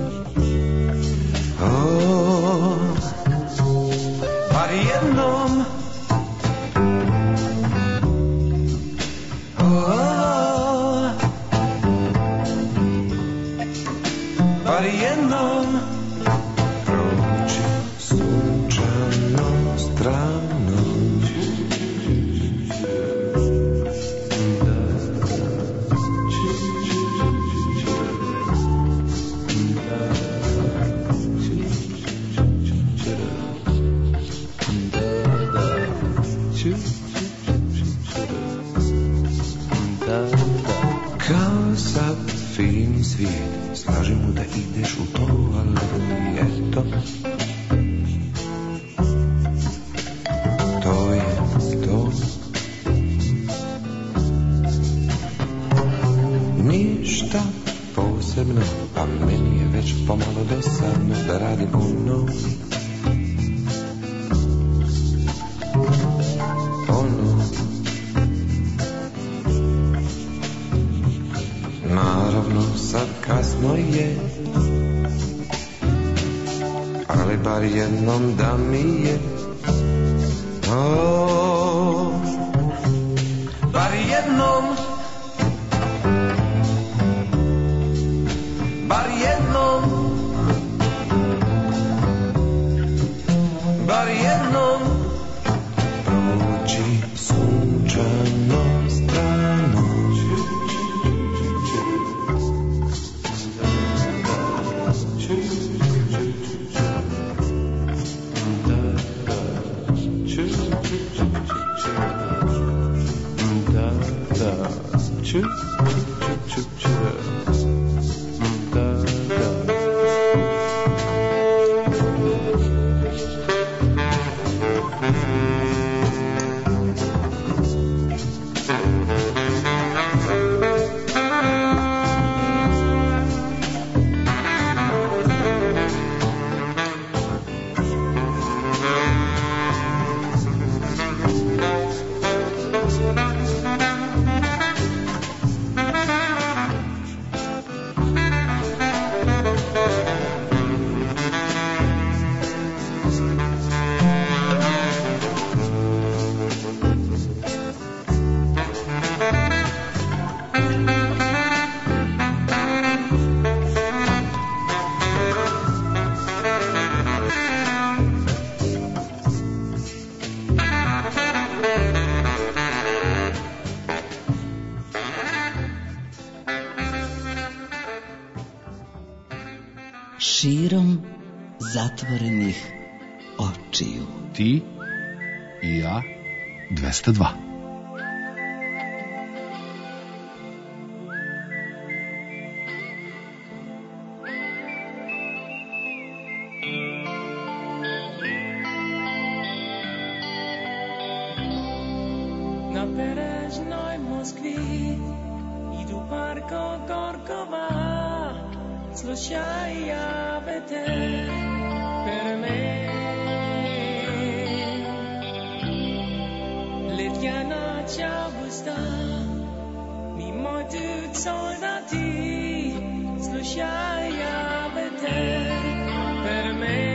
oh, bar jednom, oh, bar jednom proći sunčanom stranom. Kao sav fin svijet, slaži mu da ideš u toalet i eto, to je to. Ništa posebno, pa meni je već pomalo dosadno da radim ono, ono. Naravno sad kasno je, ali bar jednom da mi je, oh, bar jednom, bar jednom, bar jednom proći sunčanom stranom. Choose. Širom zatvorenih očiju. Ti i ja dvesta dva. Na perežnoj Moskvi idu parko Gorkova. Slušaj, ja te per me. Letja noć avgusta, mimo tu soldati. Slušaj, ja te per me.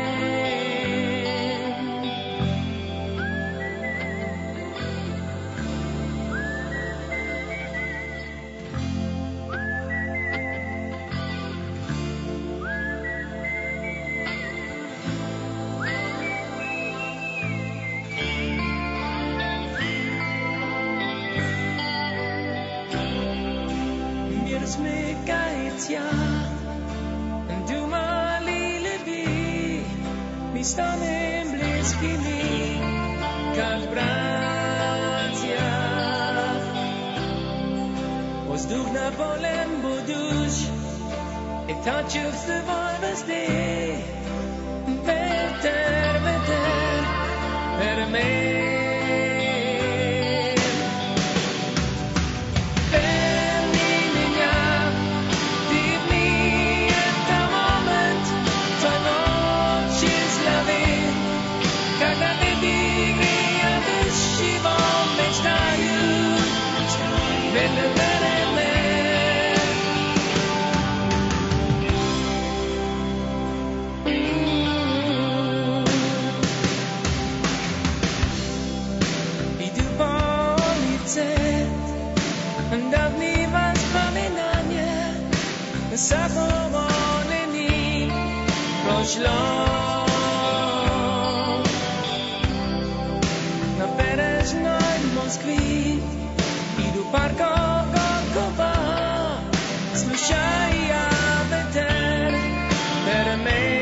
Du ma lille by, mi stanem bliski mi, kad bracia. Vzduh na polem bo duš, e ta čuvstvonosti. Veter, veter, per me. Zapovoleni prošlo. Na perežnoj Moskvi idu parko Gorkova. Slušaj, ja veter per me.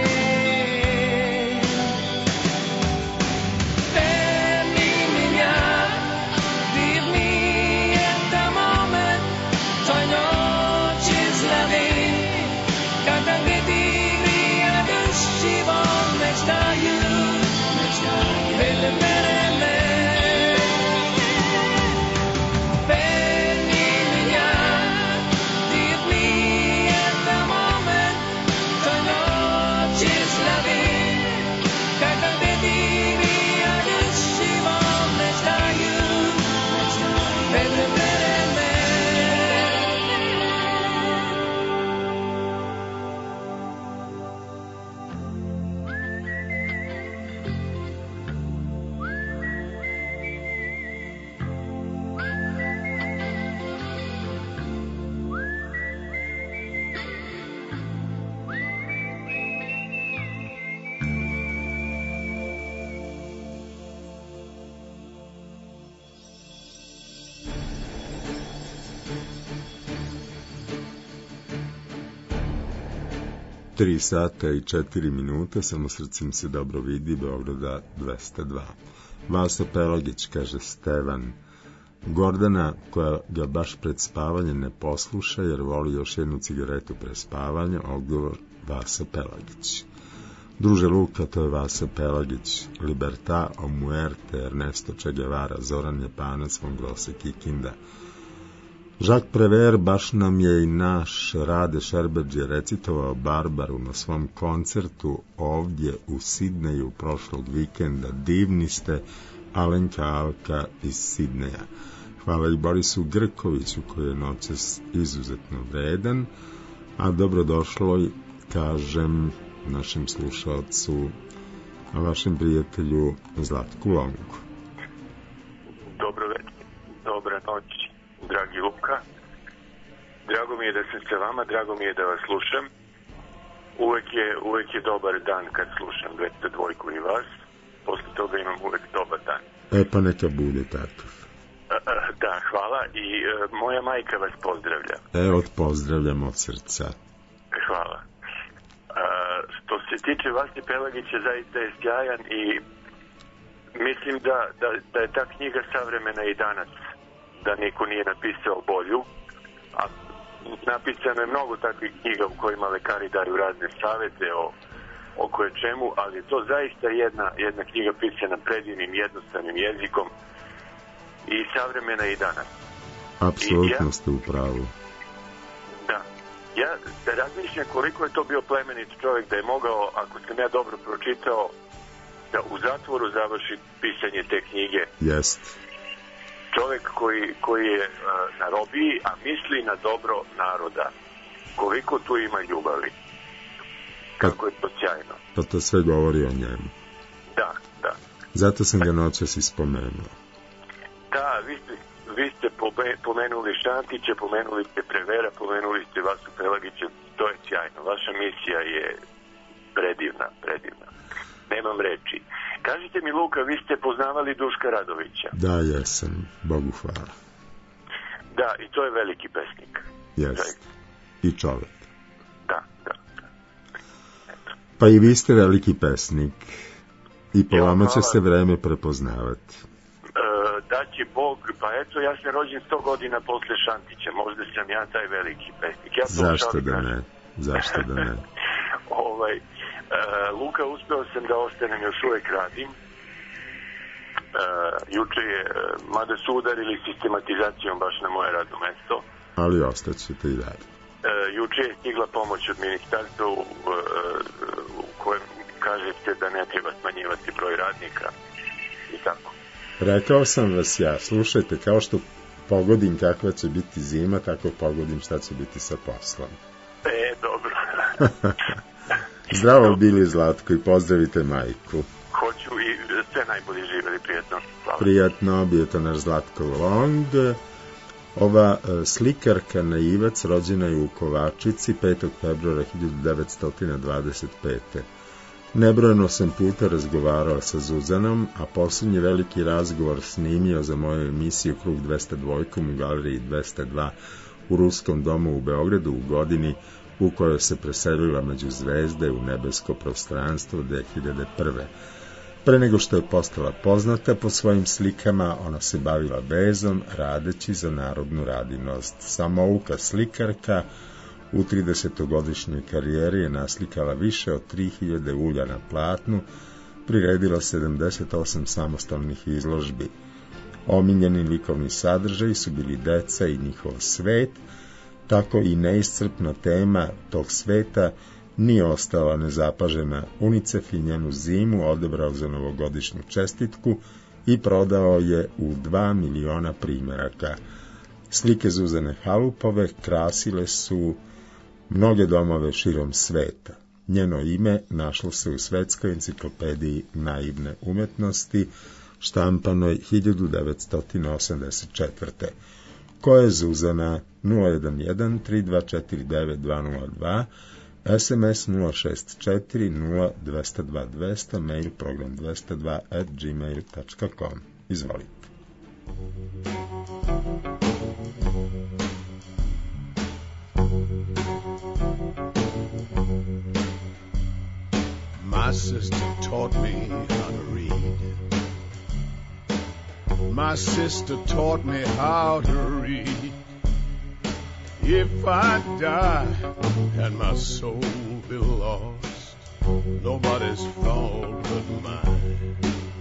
Tri sata i četiri minuta, samo srcem se dobro vidi, Beograda dvesta dva. Vaso Pelagić, kaže Stevan. Gordana, koja ga baš pred spavanje ne posluša jer voli još jednu cigaretu pre spavanja, odgovor Vaso Pelagić. Druže Luka, to je Vaso Pelagić. Libertà o muerte, Ernesto Che Guevara, Zoran Japanac, von Grosse Kikinda. Jacques Prévert, baš nam je i naš Rade Šerbedžije recitovao Barbaru na svom koncertu ovdje u Sidneju prošlog vikenda. Divni ste, Alenka Alka iz Sidneja. Hvala i Borisu Grkoviću koji je noćas izuzetno vredan, a dobrodošlo i kažem našem slušalcu, a vašem prijatelju Zlatku Longu. Dobro večer, dobra noć, dragi Luka. Drago mi je da sam sa vama, drago mi je da vas slušam. Uvek je, uvek je dobar dan kad slušam dvesta dva i vas. Posle toga imam uvek dobar dan. E pa neka bude takav. Da, hvala i uh, moja majka vas pozdravlja. Evo, pozdravljam od srca. Hvala. Uh, što se tiče Vase Pelagića, zaista je sjajan i mislim da, da, da je ta knjiga savremena i danas, da niko nije napisao bolju, a napisano je mnogo takvih knjiga u kojima lekari daju razne savete o, o koje čemu, ali je to zaista jedna, jedna knjiga pisana predivnim, jednostavnim jezikom i savremena i danas. Apsolutno ja, ste u pravu. Da. Ja da razmišljam koliko je to bio plemenit čovjek da je mogao, ako sam ja dobro pročitao, da u zatvoru završi pisanje te knjige. Jest. Čovjek koji, koji je uh, na robiji, a misli na dobro naroda. Koliko tu ima ljubavi. Kako pa, je to sjajno. Pa to sve govori o njemu. Da, da. Zato sam ga noćas ispomenuo. Da, vi ste, vi ste pomenuli Šantića, pomenuli ste Prevera, pomenuli ste Vasu Pelagića, to je sjajno. Vaša misija je predivna, predivna. Nemam reči. Kažite mi, Luka, vi ste poznavali Duška Radovića? Da, jesam. Bogu hvala. Da, i to je veliki pesnik. Jest. I čovjek. Da, da, da. Eto. Pa i vi ste veliki pesnik. I po jo, vama će se vreme prepoznavati. Da će Bog, pa eto, ja sam rođen sto godina posle Šantića, možda sam ja taj veliki pesnik. Ja Zašto da ne? Zašto da ne? ovaj, uh, Luka, uspeo sam da ostanem, još uvek radim. Uh, juče je, uh, mada su udarili sistematizacijom baš na moje radno mesto. Ali ostaćete i dalje. Uh, juče je stigla pomoć od ministarstva u, uh, u kojem kažete da ne treba smanjivati broj radnika i tako. Rekao sam vas ja, slušajte, kao što pogodim kakva će biti zima, tako pogodim šta će biti sa poslom. E, dobro. Zdravo bili, Zlatko, i pozdravite majku. Hoću i sve najbolje živjeli, prijatno. Hvala. Prijatno, bio je to naš Zlatko Long. Ova slikarka naivac rođena je u Kovačici petog februara hiljadu devetsto dvadeset pete. Nebrojeno sam puta razgovarao sa Zuzanom, a posljednji veliki razgovor snimio za moju emisiju Krug dvesta dva u galeriji dvesta dva u Ruskom domu u Beogradu u godini u kojoj se preselila među zvezde u nebesko prostranstvo dve hiljade prve. Pre nego što je postala poznata po svojim slikama, ona se bavila vezom, radeći za narodnu radinost. Samouka slikarka u tridesetogodišnjoj karijeri je naslikala više od tri hiljade ulja na platnu, priredila sedamdeset osam samostalnih izložbi. Omiljeni likovni sadržaji su bili deca i njihov svet, tako i neiscrpna tema tog sveta nije ostala nezapažena. UNICEF i njenu zimu odebrao za novogodišnju čestitku i prodao je u dva miliona primjeraka. Slike Zuzane Halupove krasile su mnoge domove širom sveta. Njeno ime našlo se u Svetskoj enciklopediji naivne umetnosti, štampanoj hiljadu devetsto osamdeset četvrte. Ko je Zuzana? nula jedan jedan tri dva četiri devet dva nula dva, es em es nula šest četiri nula dva nula dva dva nula nula, mail program dvesta dva at gmail tačka com. Izvolite. My sister taught me how to read. My sister taught me how to read. If I die and my soul be lost, nobody's fault but mine.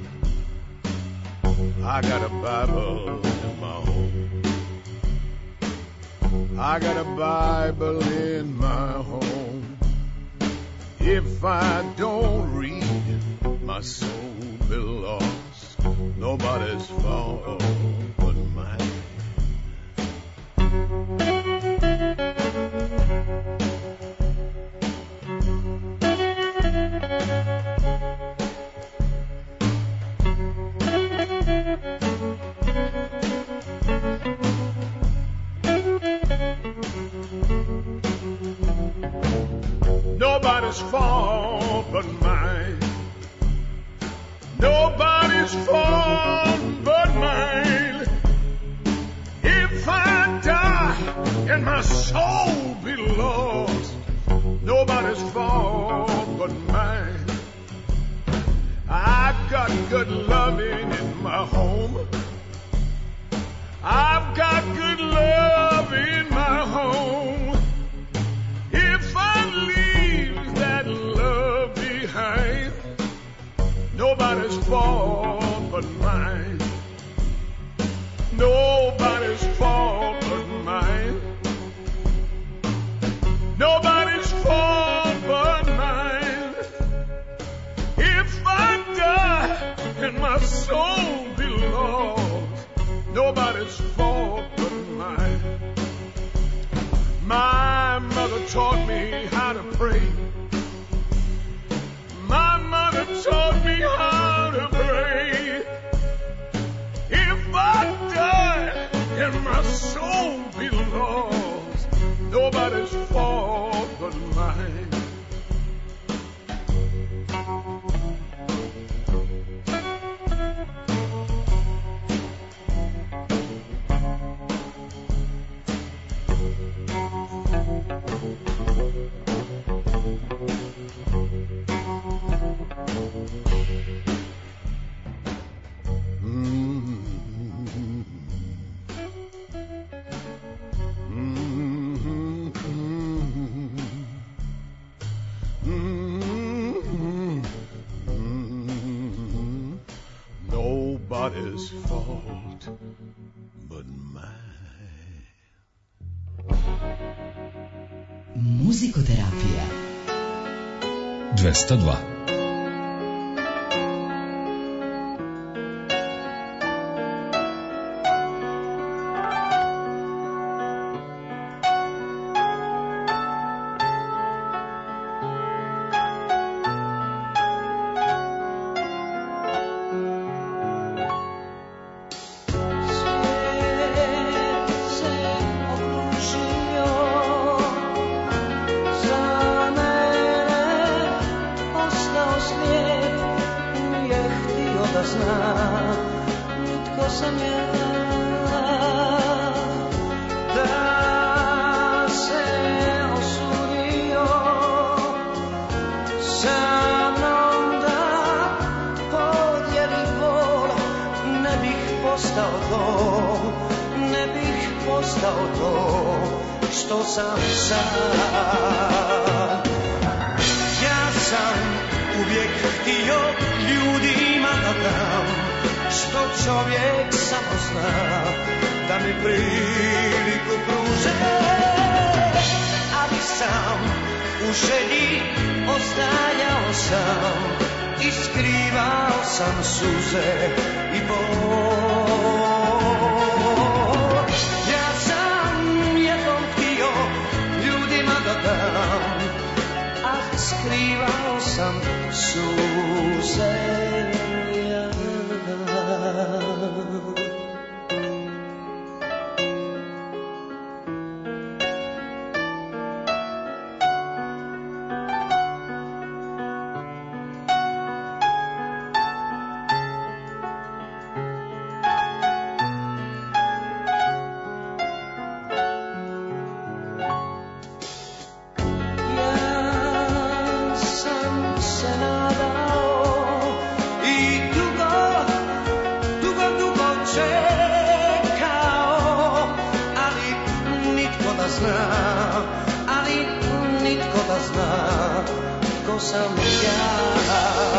I got a Bible in my home. I got a Bible in my home. If I don't read, my soul be lost. Nobody's fault but mine. Nobody's fault but mine. Nobody's fault but mine. If I die and my soul be lost, nobody's fault but mine. I've got good loving in my home. I've got good love in my home. If I leave that love behind, nobody's fault but mine. Nobody's fault but mine. Nobody's fault but mine. If I die and my soul be lost, nobody's fault but mine. My mother taught me how to pray. My mother taught me how to pray. If I die and my soul be lost, nobody's fault but mine. Nobody's fault but mine. Muzikoterapija dvesta dva. zna ko sam ja.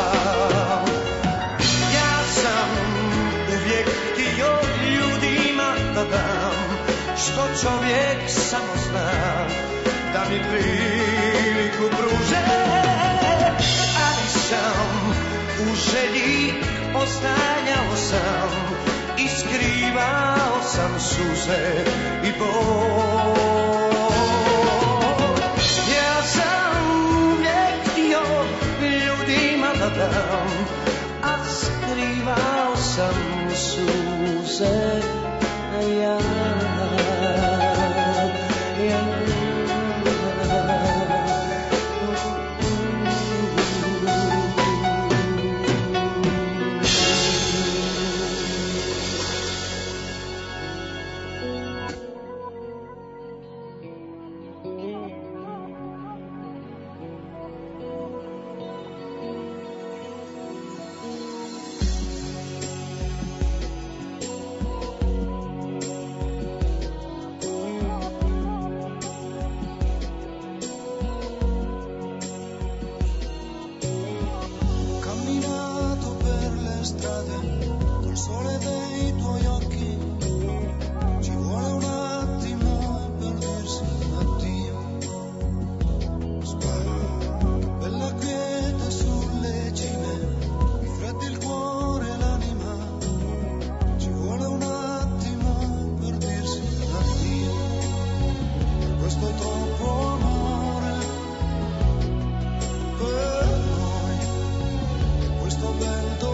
Ja sam uvijek htio ljudima da dam što čovjek samo zna, da mi priliku pruže, ali sam u želji ostavljao sam i skrivao sam suze i bol. Ja sam uvijek htio ljudima da dam, a skrivao sam suze ja.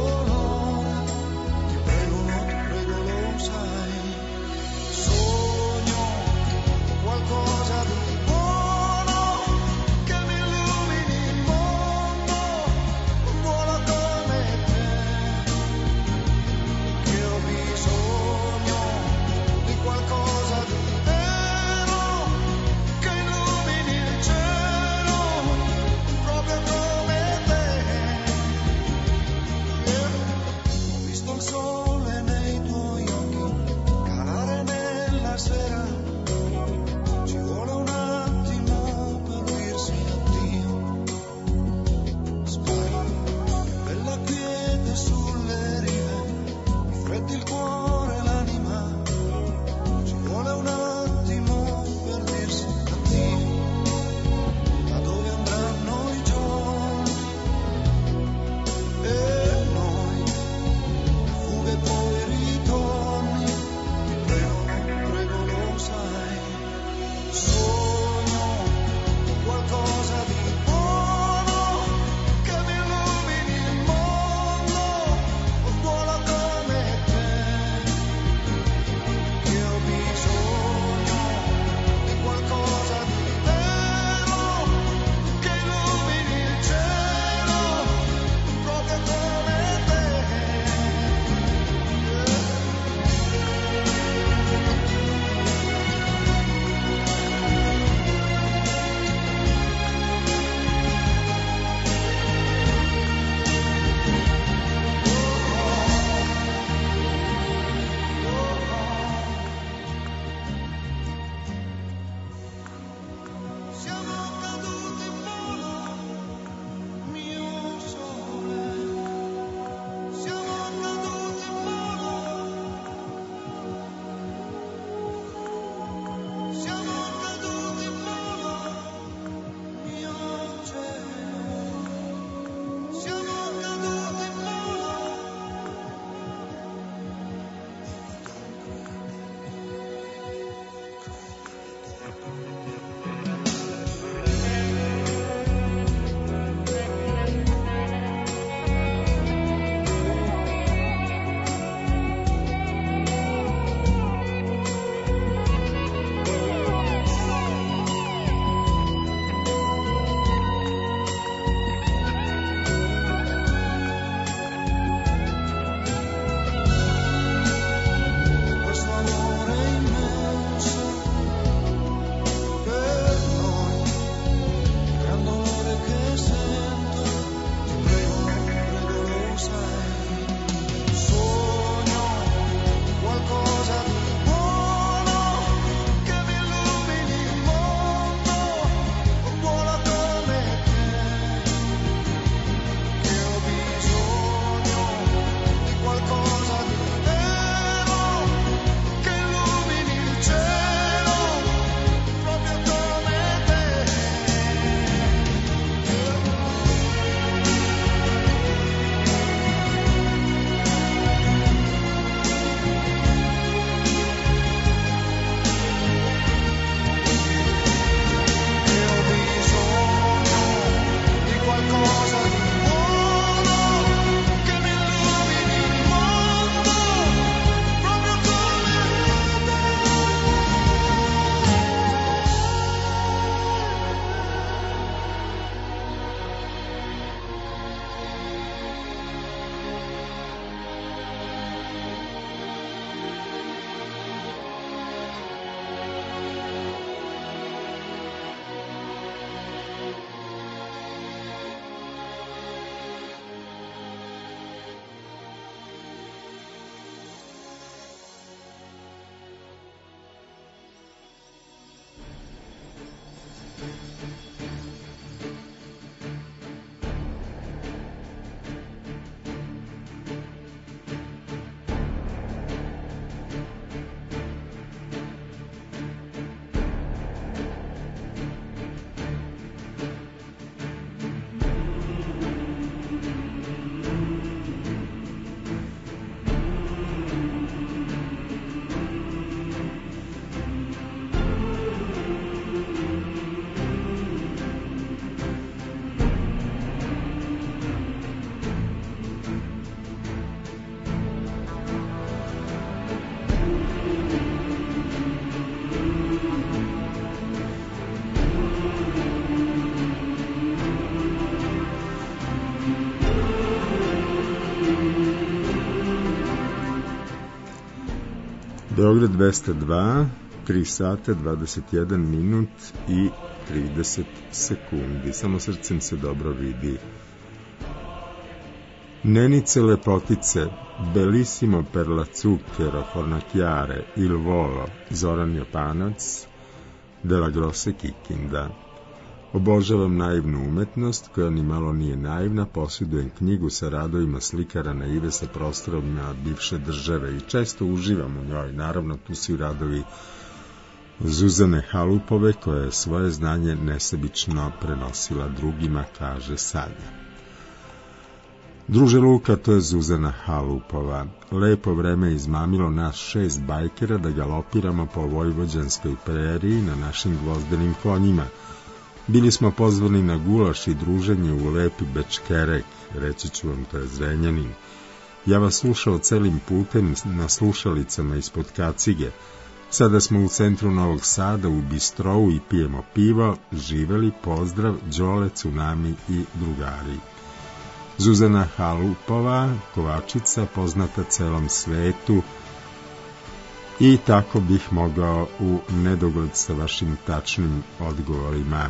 So Beograd dvesta dva, tri sata, dvadeset jedan minut i trideset sekundi. Samo srcem se dobro vidi. Nenice lepotice, bellissimo per la zucchero, fornacchiare, il volo, Zoran Japanac, della Grosse Kikinda. Obožavam naivnu umetnost, koja ni malo nije naivna, posjedujem knjigu sa radovima slikara naive sa prostorima bivše države i često uživam u njoj. Naravno, tu su i radovi Zuzane Halupove, koja je svoje znanje nesebično prenosila drugima, kaže Sanja. Druže Luka, to je Zuzana Halupova. Lepo vreme izmamilo nas šest bajkera da galopiramo po vojvođanskoj preriji na našim gvozdenim konjima. Bili smo pozvani na gulaš i druženje u lepi Bečkerek, reći ću vam, to je Zrenjanin. Ja vas slušao celim putem na slušalicama ispod kacige. Sada smo u centru Novog Sada u bistrovu i pijemo pivo. Živeli, pozdrav, Đole, Cunami i drugari. Zuzana Halupova, kovačica, poznata celom svetu, i tako bih mogao u nedogled sa vašim tačnim odgovorima.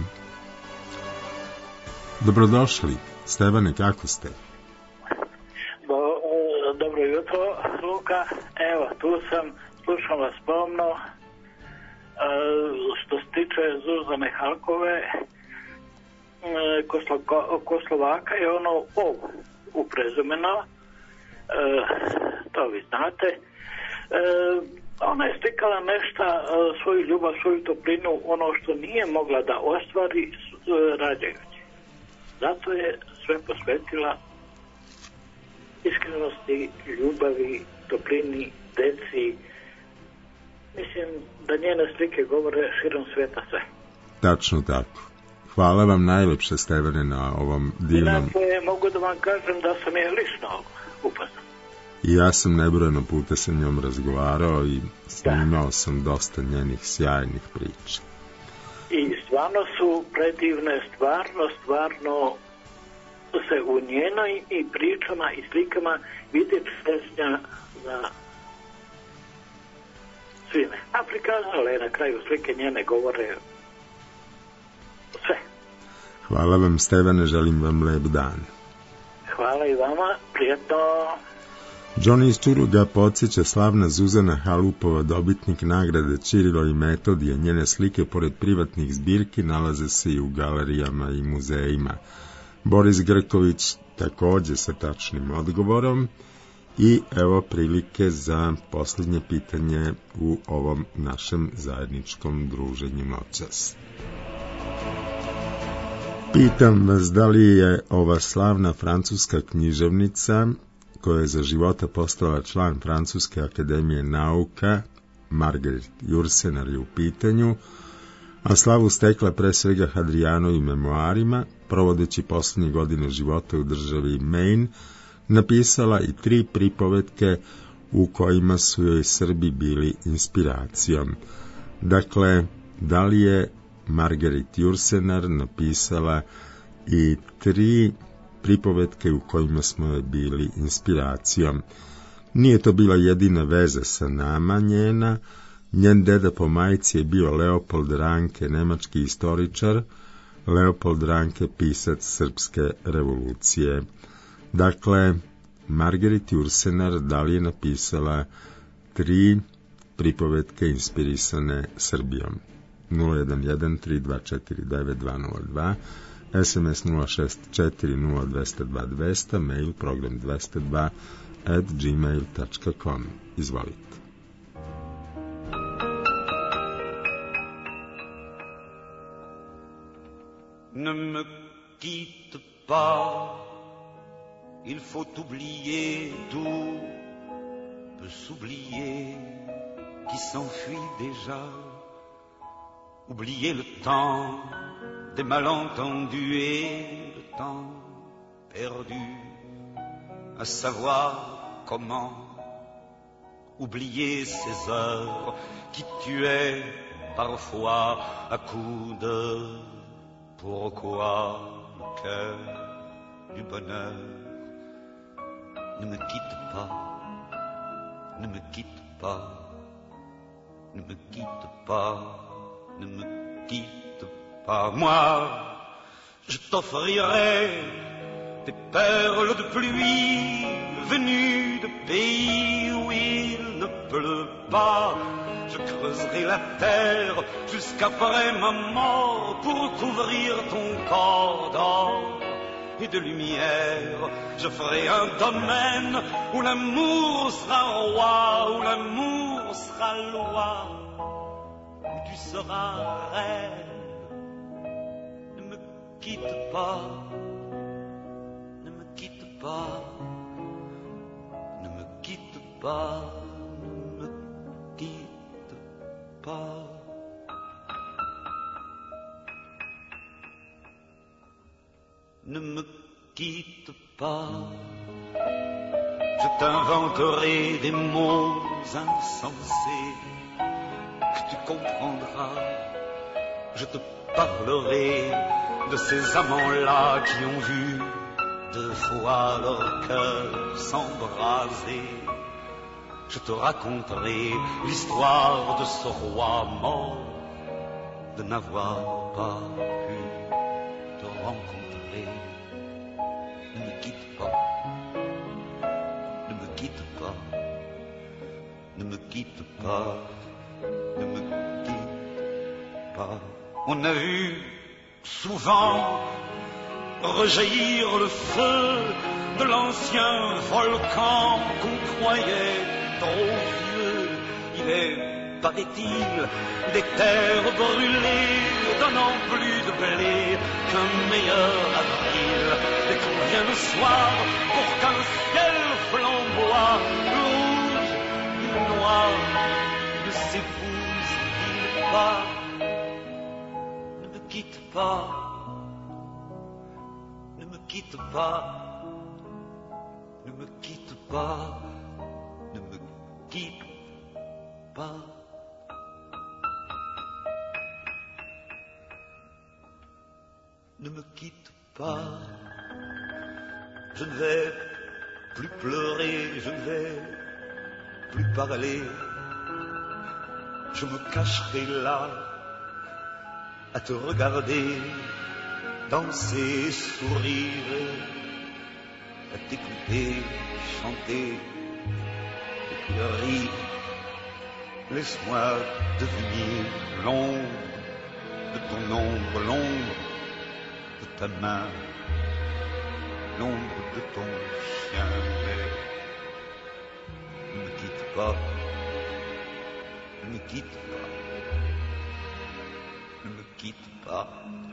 Dobrodošli. Stevane, kako ste? Do, dobro jutro, Luka. Evo, tu sam, slušam vas pomno. E, što se tiče Zuzane Halkove, e, Koslo, ko Slovaka je ono ov u prezumeno. E, to vi znate. E, ona je stikala nešto, svoju ljubav, svoju toplinu, ono što nije mogla da ostvari rađajući. Zato je sve posvetila iskrenosti, ljubavi, toplini, deci. Mislim da njene slike govore širom sveta sve. Tačno tako. Hvala vam najlepše, Stevane, na ovom divnom... Inače, mogu da vam kažem da sam je lično upoznao. I ja sam nebrojeno puta sa njom razgovarao i snimao sam dosta njenih sjajnih priča. I stvarno su predivne, stvarno, stvarno se u njenoj i pričama i slikama vidi češnja za svime. A prikazala je na kraju slike njene govore sve. Hvala vam, Stevane, želim vam lep dan. Hvala i vama, prijetno. Johnny iz Čuruga podsjeća slavna Zuzana Halupova, dobitnik nagrade Ćirilo i Metodije. Njene slike, pored privatnih zbirki, nalaze se i u galerijama i muzejima. Boris Grković takođe sa tačnim odgovorom. I evo prilike za posljednje pitanje u ovom našem zajedničkom druženju noćas. Pitam vas, da li je ova slavna francuska književnica, koja je za života postala član Francuske akademije nauka, Margaret Yourcenar je u pitanju, a slavu stekla pre svega Hadrijanovim memoarima, provodeći poslednje godine života u državi Maine, napisala i tri pripovetke u kojima su joj Srbi bili inspiracijom. Dakle, da li je Margaret Yourcenar napisala i tri pripovetke u kojima smo joj bili inspiracijom? Nije to bila jedina veza sa nama njena. Njen deda po majci je bio Leopold Ranke, nemački istoričar, Leopold Ranke, pisac srpske revolucije. Dakle, Margaret Yourcenar da li je napisala tri pripovetke inspirisane Srbijom? nula jedan jedan tri dva četiri devet dva nula dva, es em es nula šest četiri nula dva nula dva dva nula nula, mail program dvesta dva at gmail tačka com. Izvolite. Ne me quitte pas, il faut oublier, tout peut s'oublier, qui s'enfuit déjà. Oublier le temps des malentendus et le temps perdu, à savoir comment oublier ces heures qui tuaient parfois à coups de pourquoi le cœur du bonheur. Ne me quitte pas, ne me quitte pas, ne me quitte pas, ne me quitte pas. Moi, je t'offrirai des perles de pluie venues de pays où il ne pleut pas. Je creuserai la terre jusqu'après ma mort pour couvrir ton corps d'or et de lumière. Je ferai un domaine où l'amour sera roi, où l'amour sera loi, où tu seras reine. Ne me quitte pas, ne me quitte pas, ne me quitte pas, ne me quitte pas. Ne me quitte pas, je t'inventerai des mots insensés que tu comprendras. Je te parlerai de ces amants-là qui ont vu deux fois leur cœur s'embraser. Je te raconterai l'histoire de ce roi mort, de n'avoir pas pu te rencontrer. Ne me quitte pas, ne me quitte pas, ne me quitte pas, ne me quitte pas. On a vu souvent rejaillir le feu de l'ancien volcan qu'on croyait trop vieux. Il est, paraît-il, des terres brûlées donnant plus de blé qu'un meilleur avril. Et qu'on vient le soir pour qu'un ciel flamboie, le rouge et le noir ne s'épousent-ils pas. Ne me quitte pas, ne me quitte pas, ne me quitte pas, ne me quitte pas. Ne me quitte pas, je ne vais plus pleurer, je ne vais plus parler, je me cacherai là à te regarder danser et sourire, à t'écouter chanter et puis rire. Laisse-moi devenir l'ombre de ton ombre, l'ombre de ta main, l'ombre de ton chien. Mais ne me quitte pas, ne me quitte pas, ne me quitte pas,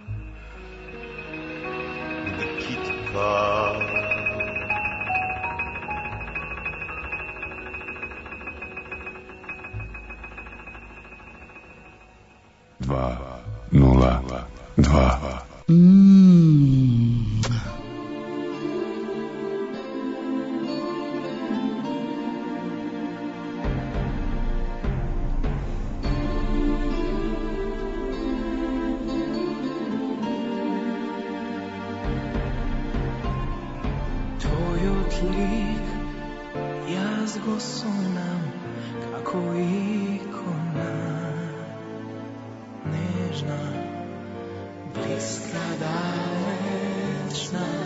ne me quitte pas. Dva, nula, dva. Mm. Tvoj odlik, jaz go sonam, kako ikona, nežna, bliska, dalečna.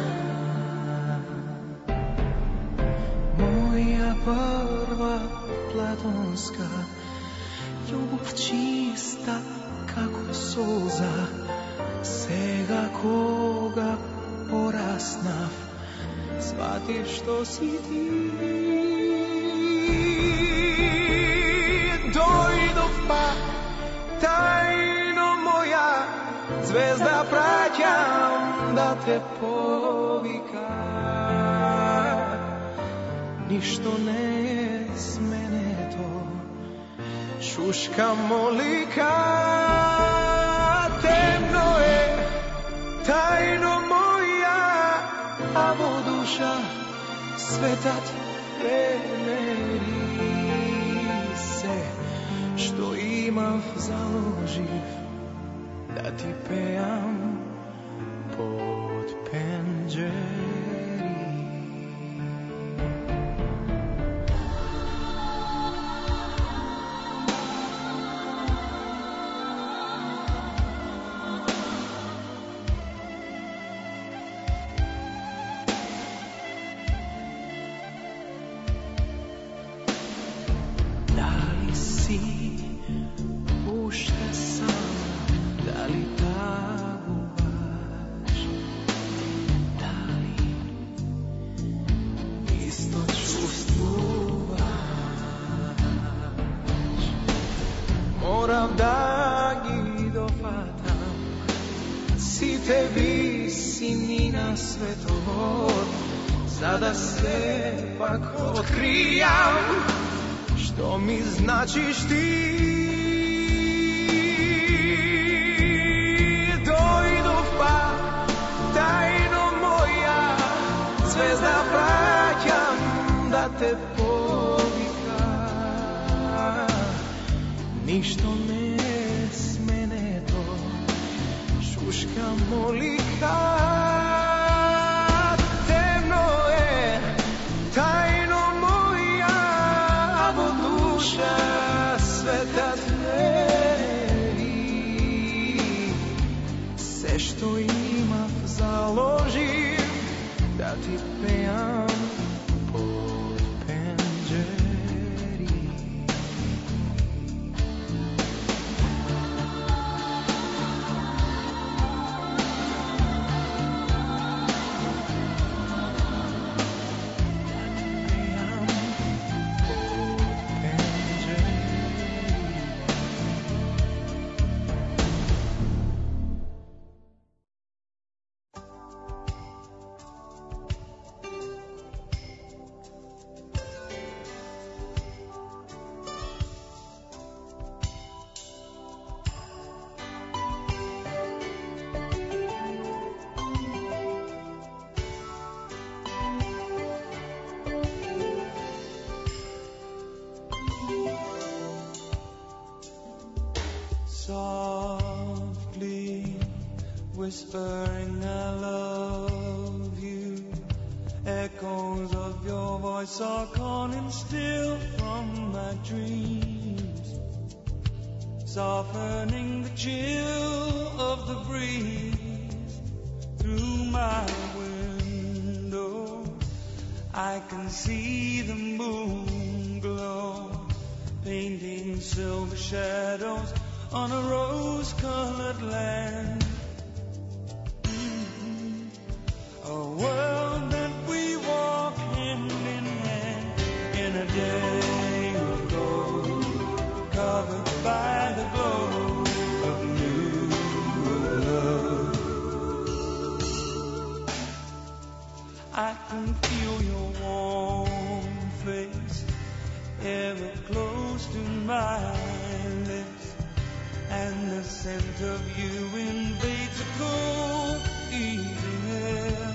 Moja prva platonska ljubav čista kako soza, sega koga porasnav, shvativ što si ti. Dojdov pa tajno moja zvezda praćam da te povika, ništo ne smene to šuška molika. Temno je tajno moja, a vo duša svetat veneri se, što imav založiv da ti pejam pod penđeri. si pušta sama, da li taguvaš, da li isto čustvuvaš. Moram da gi dofatam, si tebi si nina svetovod, sada se pak otkrijam, što mi značiš ti. Dojdu pa tajno moja, zvezda praćam da te povika. Ništo ne smene to, šuška molika. Temno je, tajno moja, abo duša sveta tveri. Sve što imav založim, da ti pejam po penđeri. Softly whispering I love you, echoes of your voice are calling still from my dreams, softening the chill of the breeze through my window. I can see the moon glow, painting silver shadows on a rose-colored land. Mm-hmm. A world that we walk hand in hand in a day of gold, covered by the glow of new love. I can feel your warm face ever close to my lips, and the scent of you invades a cold evening air.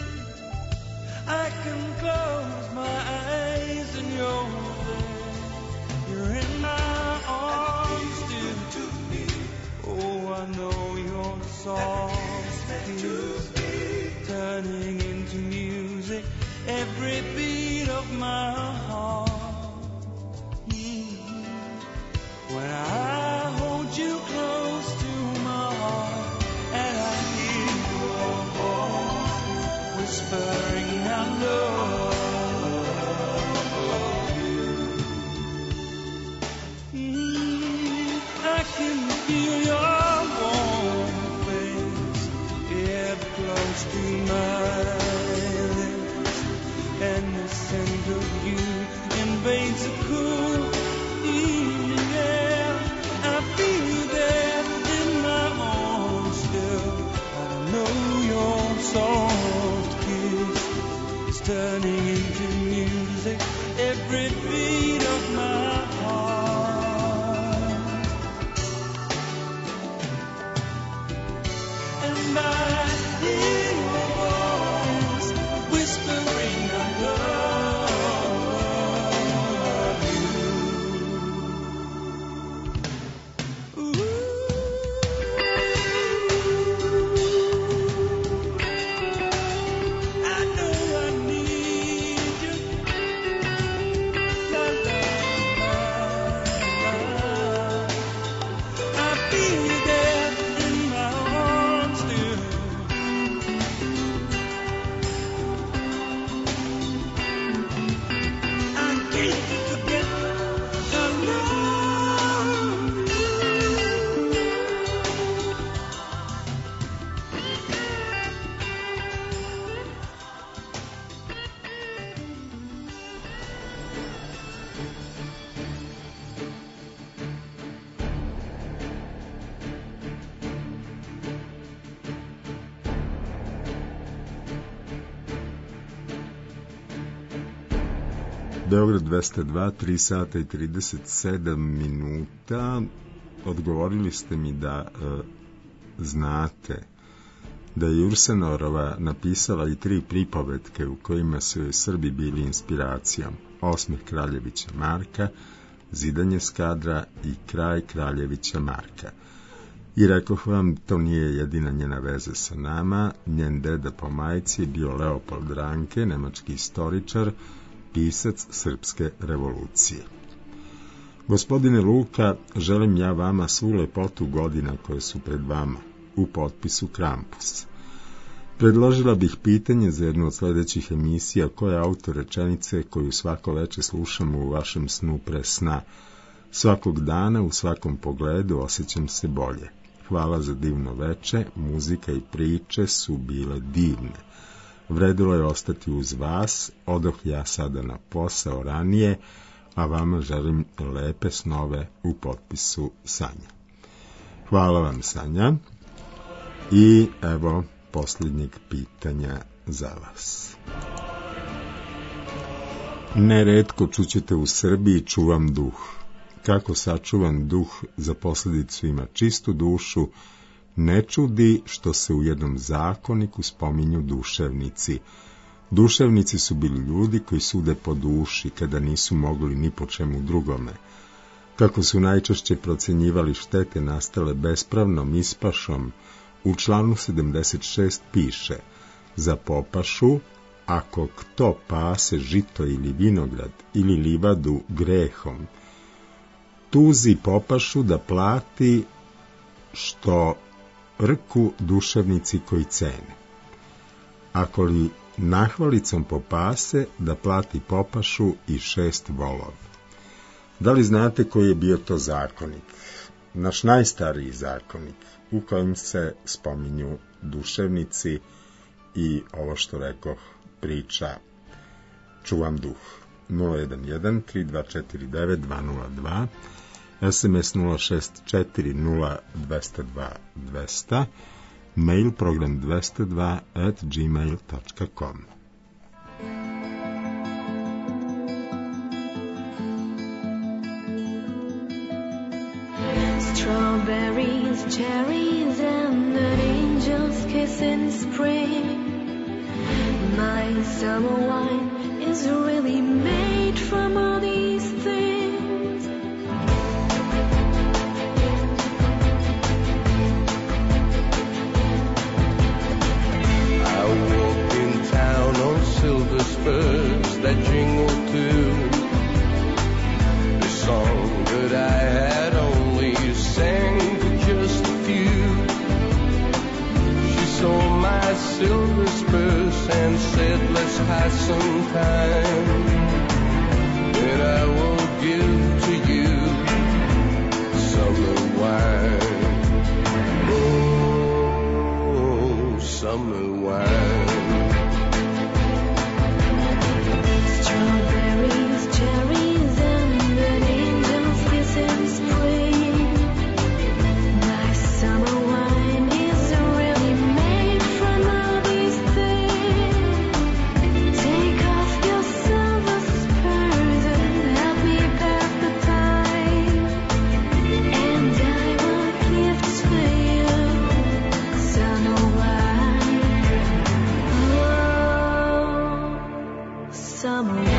I can close my eyes and you're there. You're in my arms still to me. Oh, I know your soft kiss turning into music every beat of my heart. Mm-hmm. When I hold you close to my heart and I hear your voice whispering I love you. Mm, I can feel your warm face ever close to my lips, and the scent of you invades a cool evening air. I feel you there in my arms still. I know your soft kiss is turning into music every beat of my heart. And I hear your voice whispering I love you. Beograd dvesta dva, tri sata i trideset sedam minuta. Odgovorili ste mi da e, znate da je Ursenorova napisala i tri pripovetke u kojima su joj Srbi bili inspiracijom. Osmeh Kraljevića Marka, Zidanje Skadra i Kraj Kraljevića Marka. I rekoh vam, to nije jedina njena veza sa nama. Njen deda po majci je bio Leopold Ranke, nemački istoričar, pisac srpske revolucije. Gospodine Luka, želim ja vama svu lepotu godina koje su pred vama, u potpisu Krampus. Predložila bih pitanje za jednu od sledećih emisija: ko je autor rečenice koju svako veče slušamo u vašem snu pre sna? Svakog dana, u svakom pogledu, osjećam se bolje. Hvala za divno veče, muzika i priče su bile divne. Vredilo je ostati uz vas, odoh ja sada na posao ranije, a vama želim lepe snove, u potpisu Sanja. Hvala vam, Sanja. I evo posljednjeg pitanja za vas. Neretko čućete u Srbiji čuvam duh. Kako sačuvan duh za posljedicu ima čistu dušu, ne čudi što se u jednom zakoniku spominju duševnici. Duševnici su bili ljudi koji sude po duši kada nisu mogli ni po čemu drugome. Kako su najčešće procenjivali štete nastale bespravnom ispašom, u članu sedamdeset šest piše: za popašu, ako kto pase žito ili vinograd ili livadu grehom, tuzi popašu da plati što rku duševnici koji cene. Ako li nahvalicom popase, da plati popašu i šest volov. Da li znate koji je bio to zakonik? Naš najstariji zakonik, u kojem se spominju duševnici i ovo što rekoh, priča čuvam duh. nula jedan jedan, tri dva četiri devet, dva nula dva, es em es nula šest četiri nula dva nula dva dva nula, mail program dvesta dva at gmail dot com. Strawberries, cherries, and an angel's kiss in spring. My summer wine is really made from all these things. I walk in town on silver spurs that jingle too. The song that I had only sang to just a few. She saw my silver spurs and said, let's pass some time, and I will give to you summer wine. Oh, summer wine. Strawberries, cherries, and an angel's kiss in spring. My summer wine is really made from all these things. Take off your silver spurs and help me pass the time, and I will give to you summer wine. Oh, summer wine.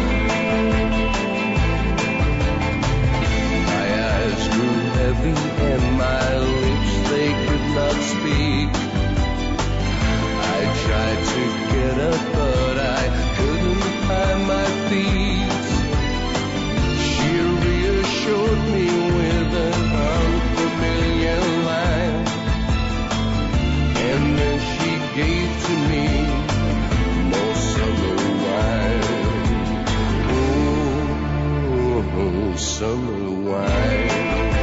My eyes grew heavy and my lips, they could not speak. I tried to get up, but I couldn't find my feet. She reassured me with an unfamiliar line, and then she gave to me more summer wine. Oh, summer wine.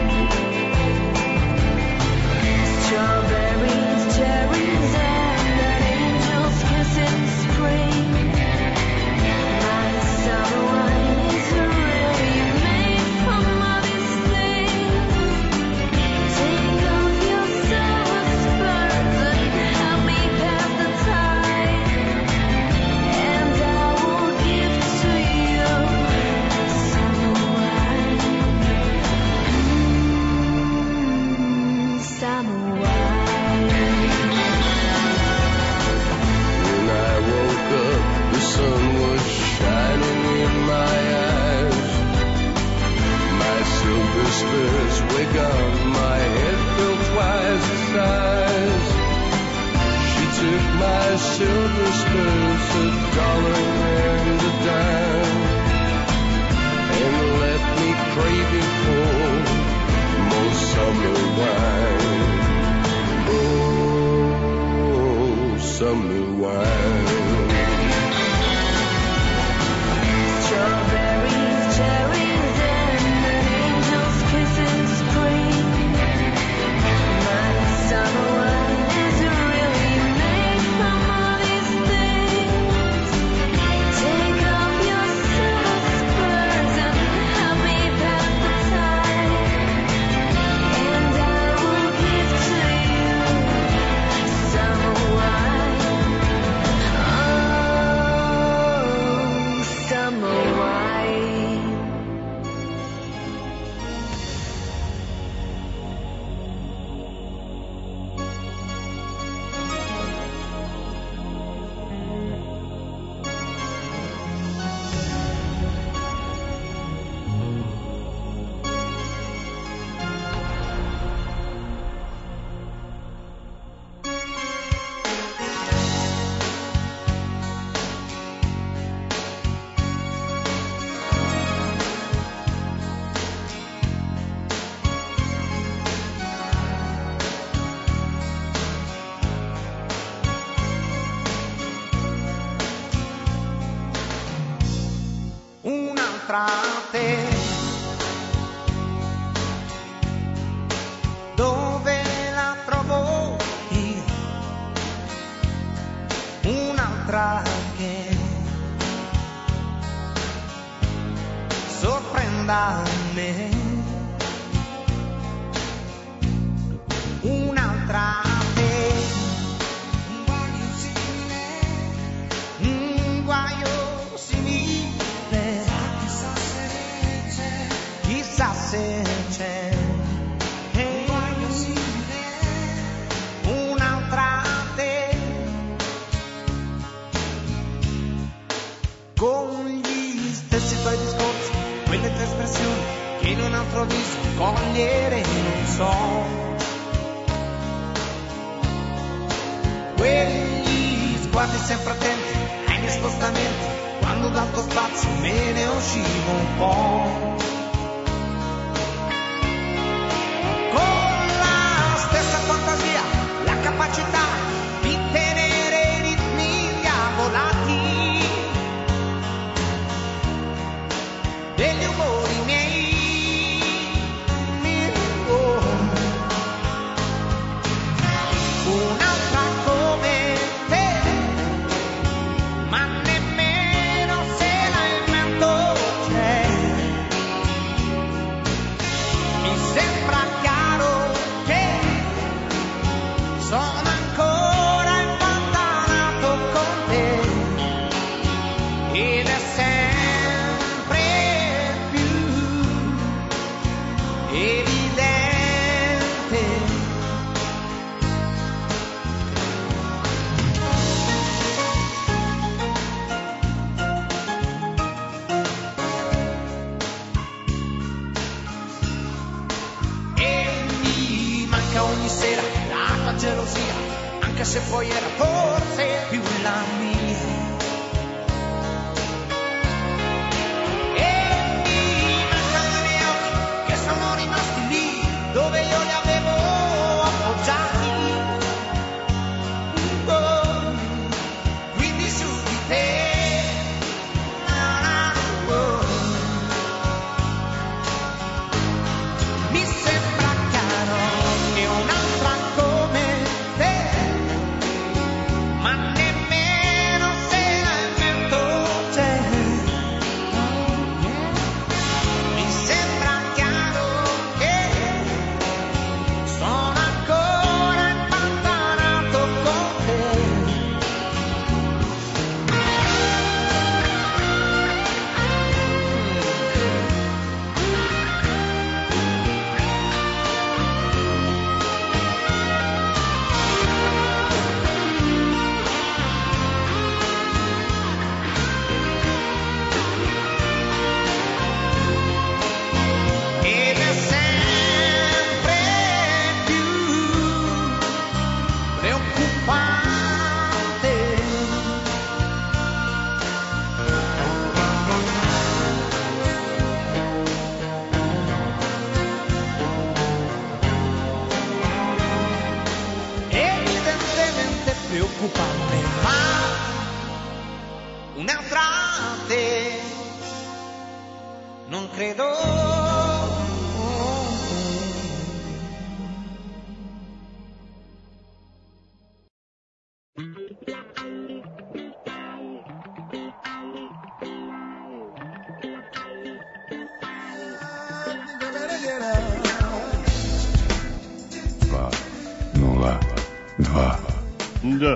Strawberries, cherries, and an angel's kiss in spring. My summer wine is really made from all these things. Take off your silver spurs and help me pass the time, and I will give to you whispers wake up my head filled twice the size. She took my silver spurs, a dollar and a dime, and left me craving for more summer wine. Oh, summer wine. Strawberries, cherries, and an angel's kiss in spring. My summer wine is really made from all these things. Take off your silver spurs and help me pass the time, and I will give to you summer wine. Oh, summer wine. Un'altra te, dove la trovo io? Un'altra che sorprenda me. Un'altra te, un guaio simile, un guaio simile, chissà se c'è. Un guaio simile, un'altra te, con gli stessi tuoi discorsi, quelle tue espressioni che in un altro viso cogliere non so. Quegli sguardi sempre attenti ai miei spostamenti, quando dal tuo spazio me ne uscivo un po'. Con la stessa fantasia, la capacità di tenere i ritmi diavolati degli umori miei. Oh. Un'altra come te, ma nemmeno se la invento c'è. Mi sembra chiaro che sono ancora impantanato con te, ed è sempre più evidente. E mi manca ogni sera la tua gelosia, anche se poi era forse più la mia. E mi mancano i miei occhi che sono rimasti lì dove io li avevo appoggiati. Oh, quindi su di te. Na, na, oh. Mi sembra chiaro che un'altra come te, ma nemmeno credo. dva nula dva. Da.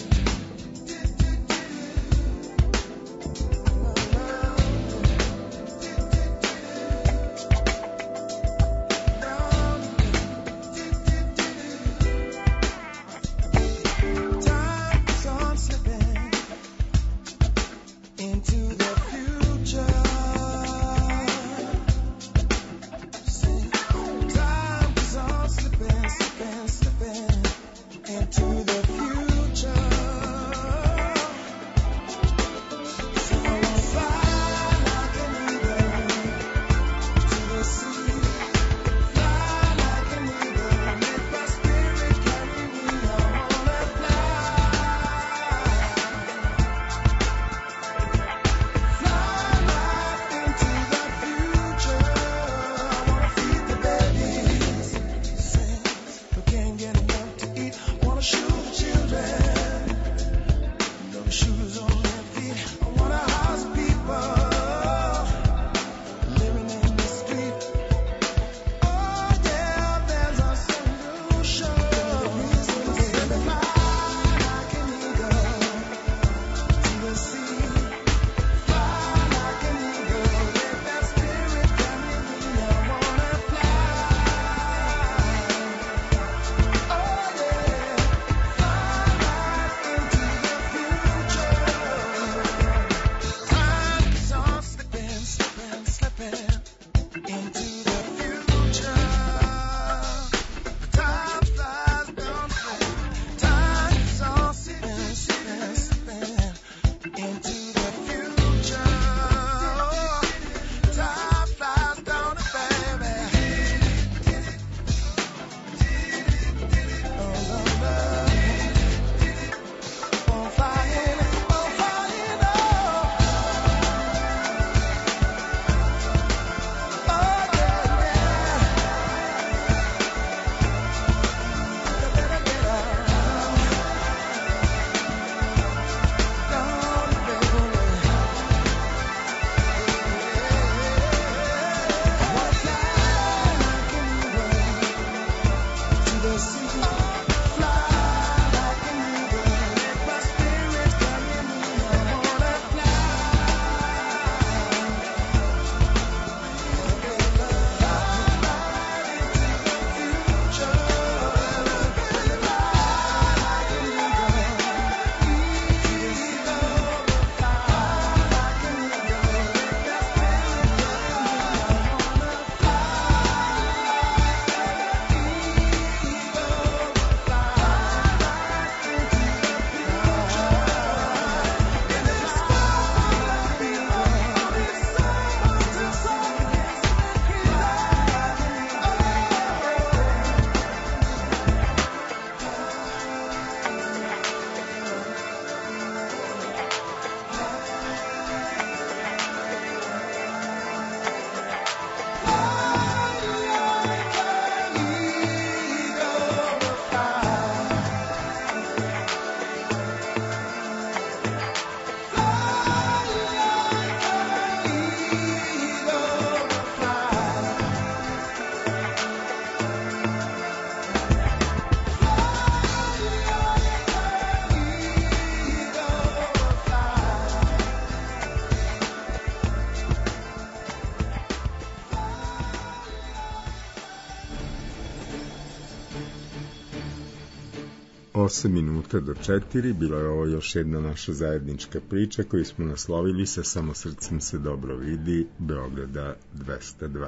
Osam minuta do četiri, bila je ovo još jedna naša zajednička priča koju smo naslovili sa Samo srcem se dobro vidi, Beograda dvesta dva.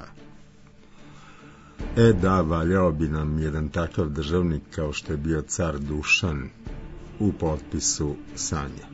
E da, valjao bi nam jedan takav državnik kao što je bio car Dušan u potpisu Sanja.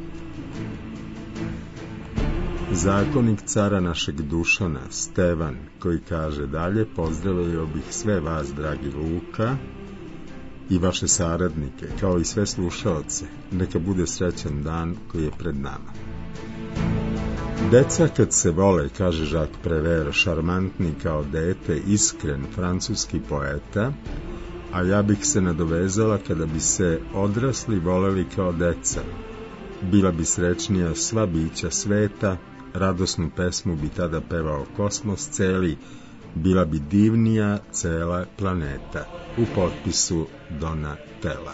Zakonik cara našeg Dušana, Stevan, koji kaže dalje: pozdravio bih sve vas, dragi Luka, i vaše saradnike, kao i sve slušaoce. Neka bude srećan dan koji je pred nama. Deca kad se vole, kaže Jacques Prévert, šarmantni kao dete, iskren francuski poeta, a ja bih se nadovezala kada bi se odrasli voleli kao deca. Bila bi srećnija sva bića sveta, radosnu pesmu bi tada pevao kosmos celi, bila bi divnija cela planeta. U potpisu Donatella.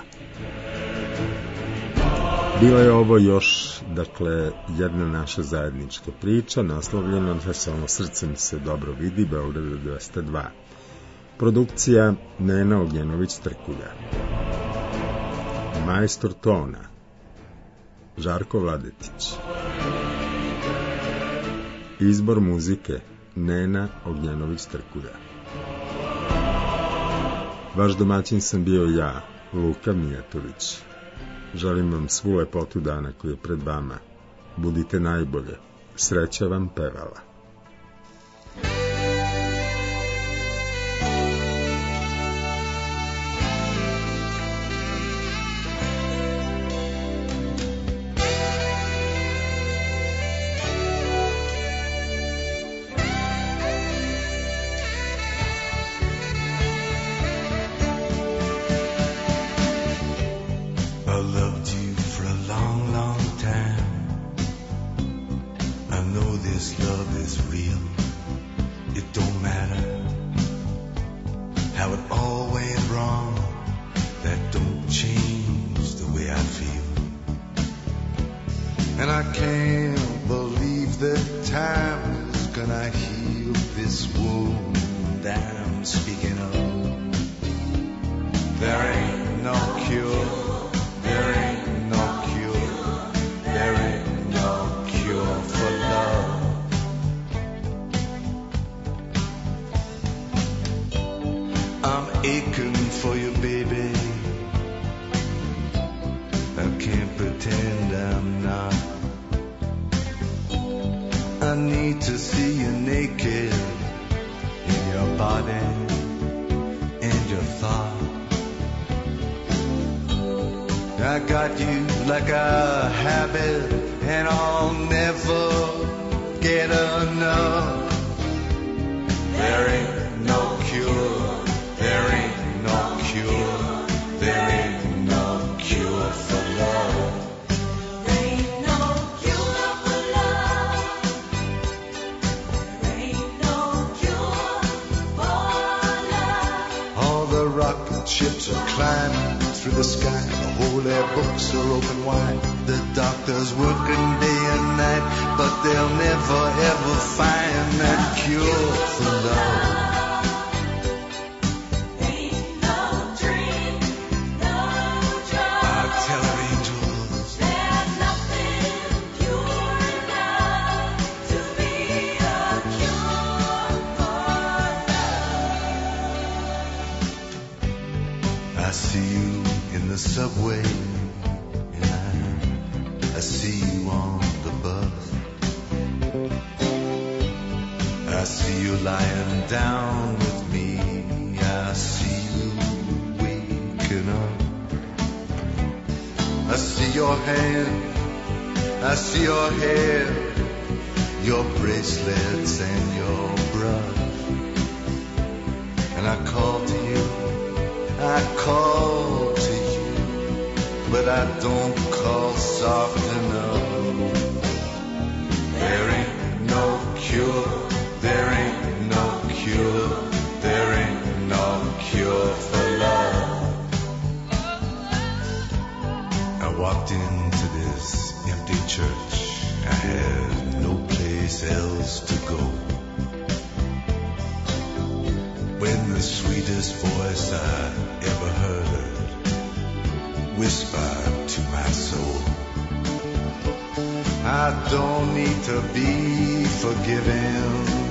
Bila je ovo još, dakle, jedna naša zajednička priča, naslovljena na Samo srcem se dobro vidi, Beograd dvesta dva. Produkcija Nena Ognjenović-Trkulja. Majstor tona Žarko Vladetić. Izbor muzike Nena Ognjenović-Trkulja. Vaš domaćin sam bio ja, Luka Mijatović. Želim vam svu lepotu dana koji je pred vama. Budite najbolje. Sreća vam pevala. Ships are climbing through the sky. The holy books are open wide. The doctors working day and night, but they'll never ever find that cure for love. Ain't no dream, no drug. I tell her angels, there's nothing pure enough to be a cure for love. I see you in the subway, and I, I see you on the bus. I see you lying down with me. I see you waking up. I see your hand, I see your hair, your bracelets and your brush. And I call to you, I call to you, but I don't call soft enough. There ain't no cure, there ain't no cure, there ain't no cure for love. I walked into this empty church, I had no place else to go. When the sweetest voice I ever heard whispered to my soul, I don't need to be forgiven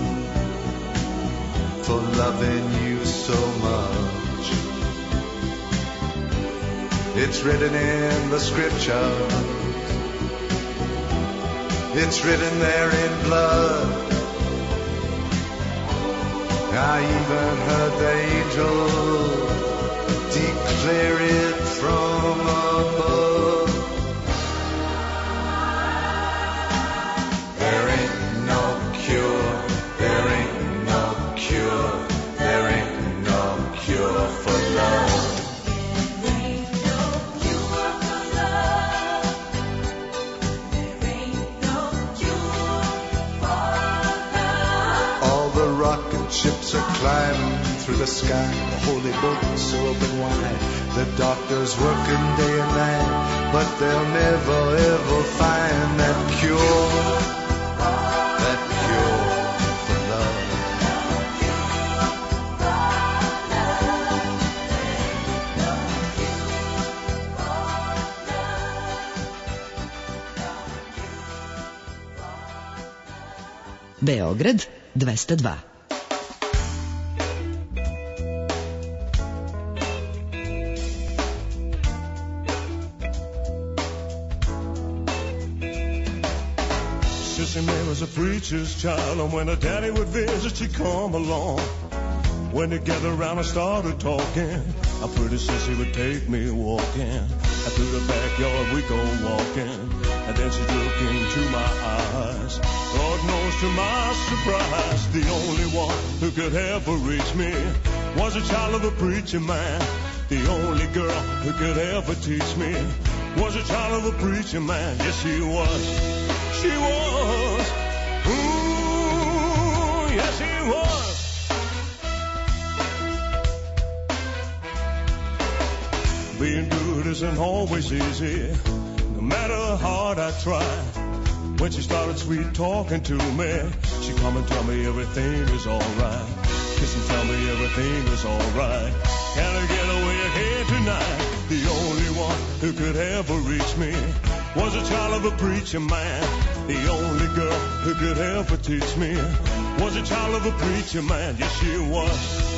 for loving you so much. It's written in the scriptures, it's written there in blood. I even heard the angel declare it from above. There ain't ships are climbing through the sky, the holy books are open wide, the doctors working day and night, but they'll never ever find that cure, that cure for love. Beograd dvesta dva. Sissy Mae was a preacher's child, and when her daddy would visit, she'd come along. When they gathered around and started talking, a pretty sissy would take me walking. And through the backyard we'd go walking, and then she'd look into my eyes. Lord knows to my surprise, the only one who could ever reach me was a child of a preacher man. The only girl who could ever teach me was a child of a preacher man. Yes, she was. She was. Ooh, yes, she was. Being good isn't always easy, no matter how hard I try. When she started sweet talking to me, she come and tell me everything is alright. Kiss and tell me everything is alright. Can I get away here tonight? The only one who could ever reach me was a child of a preacher man. The only girl who could ever teach me was a child of a preacher man. Yes, she was.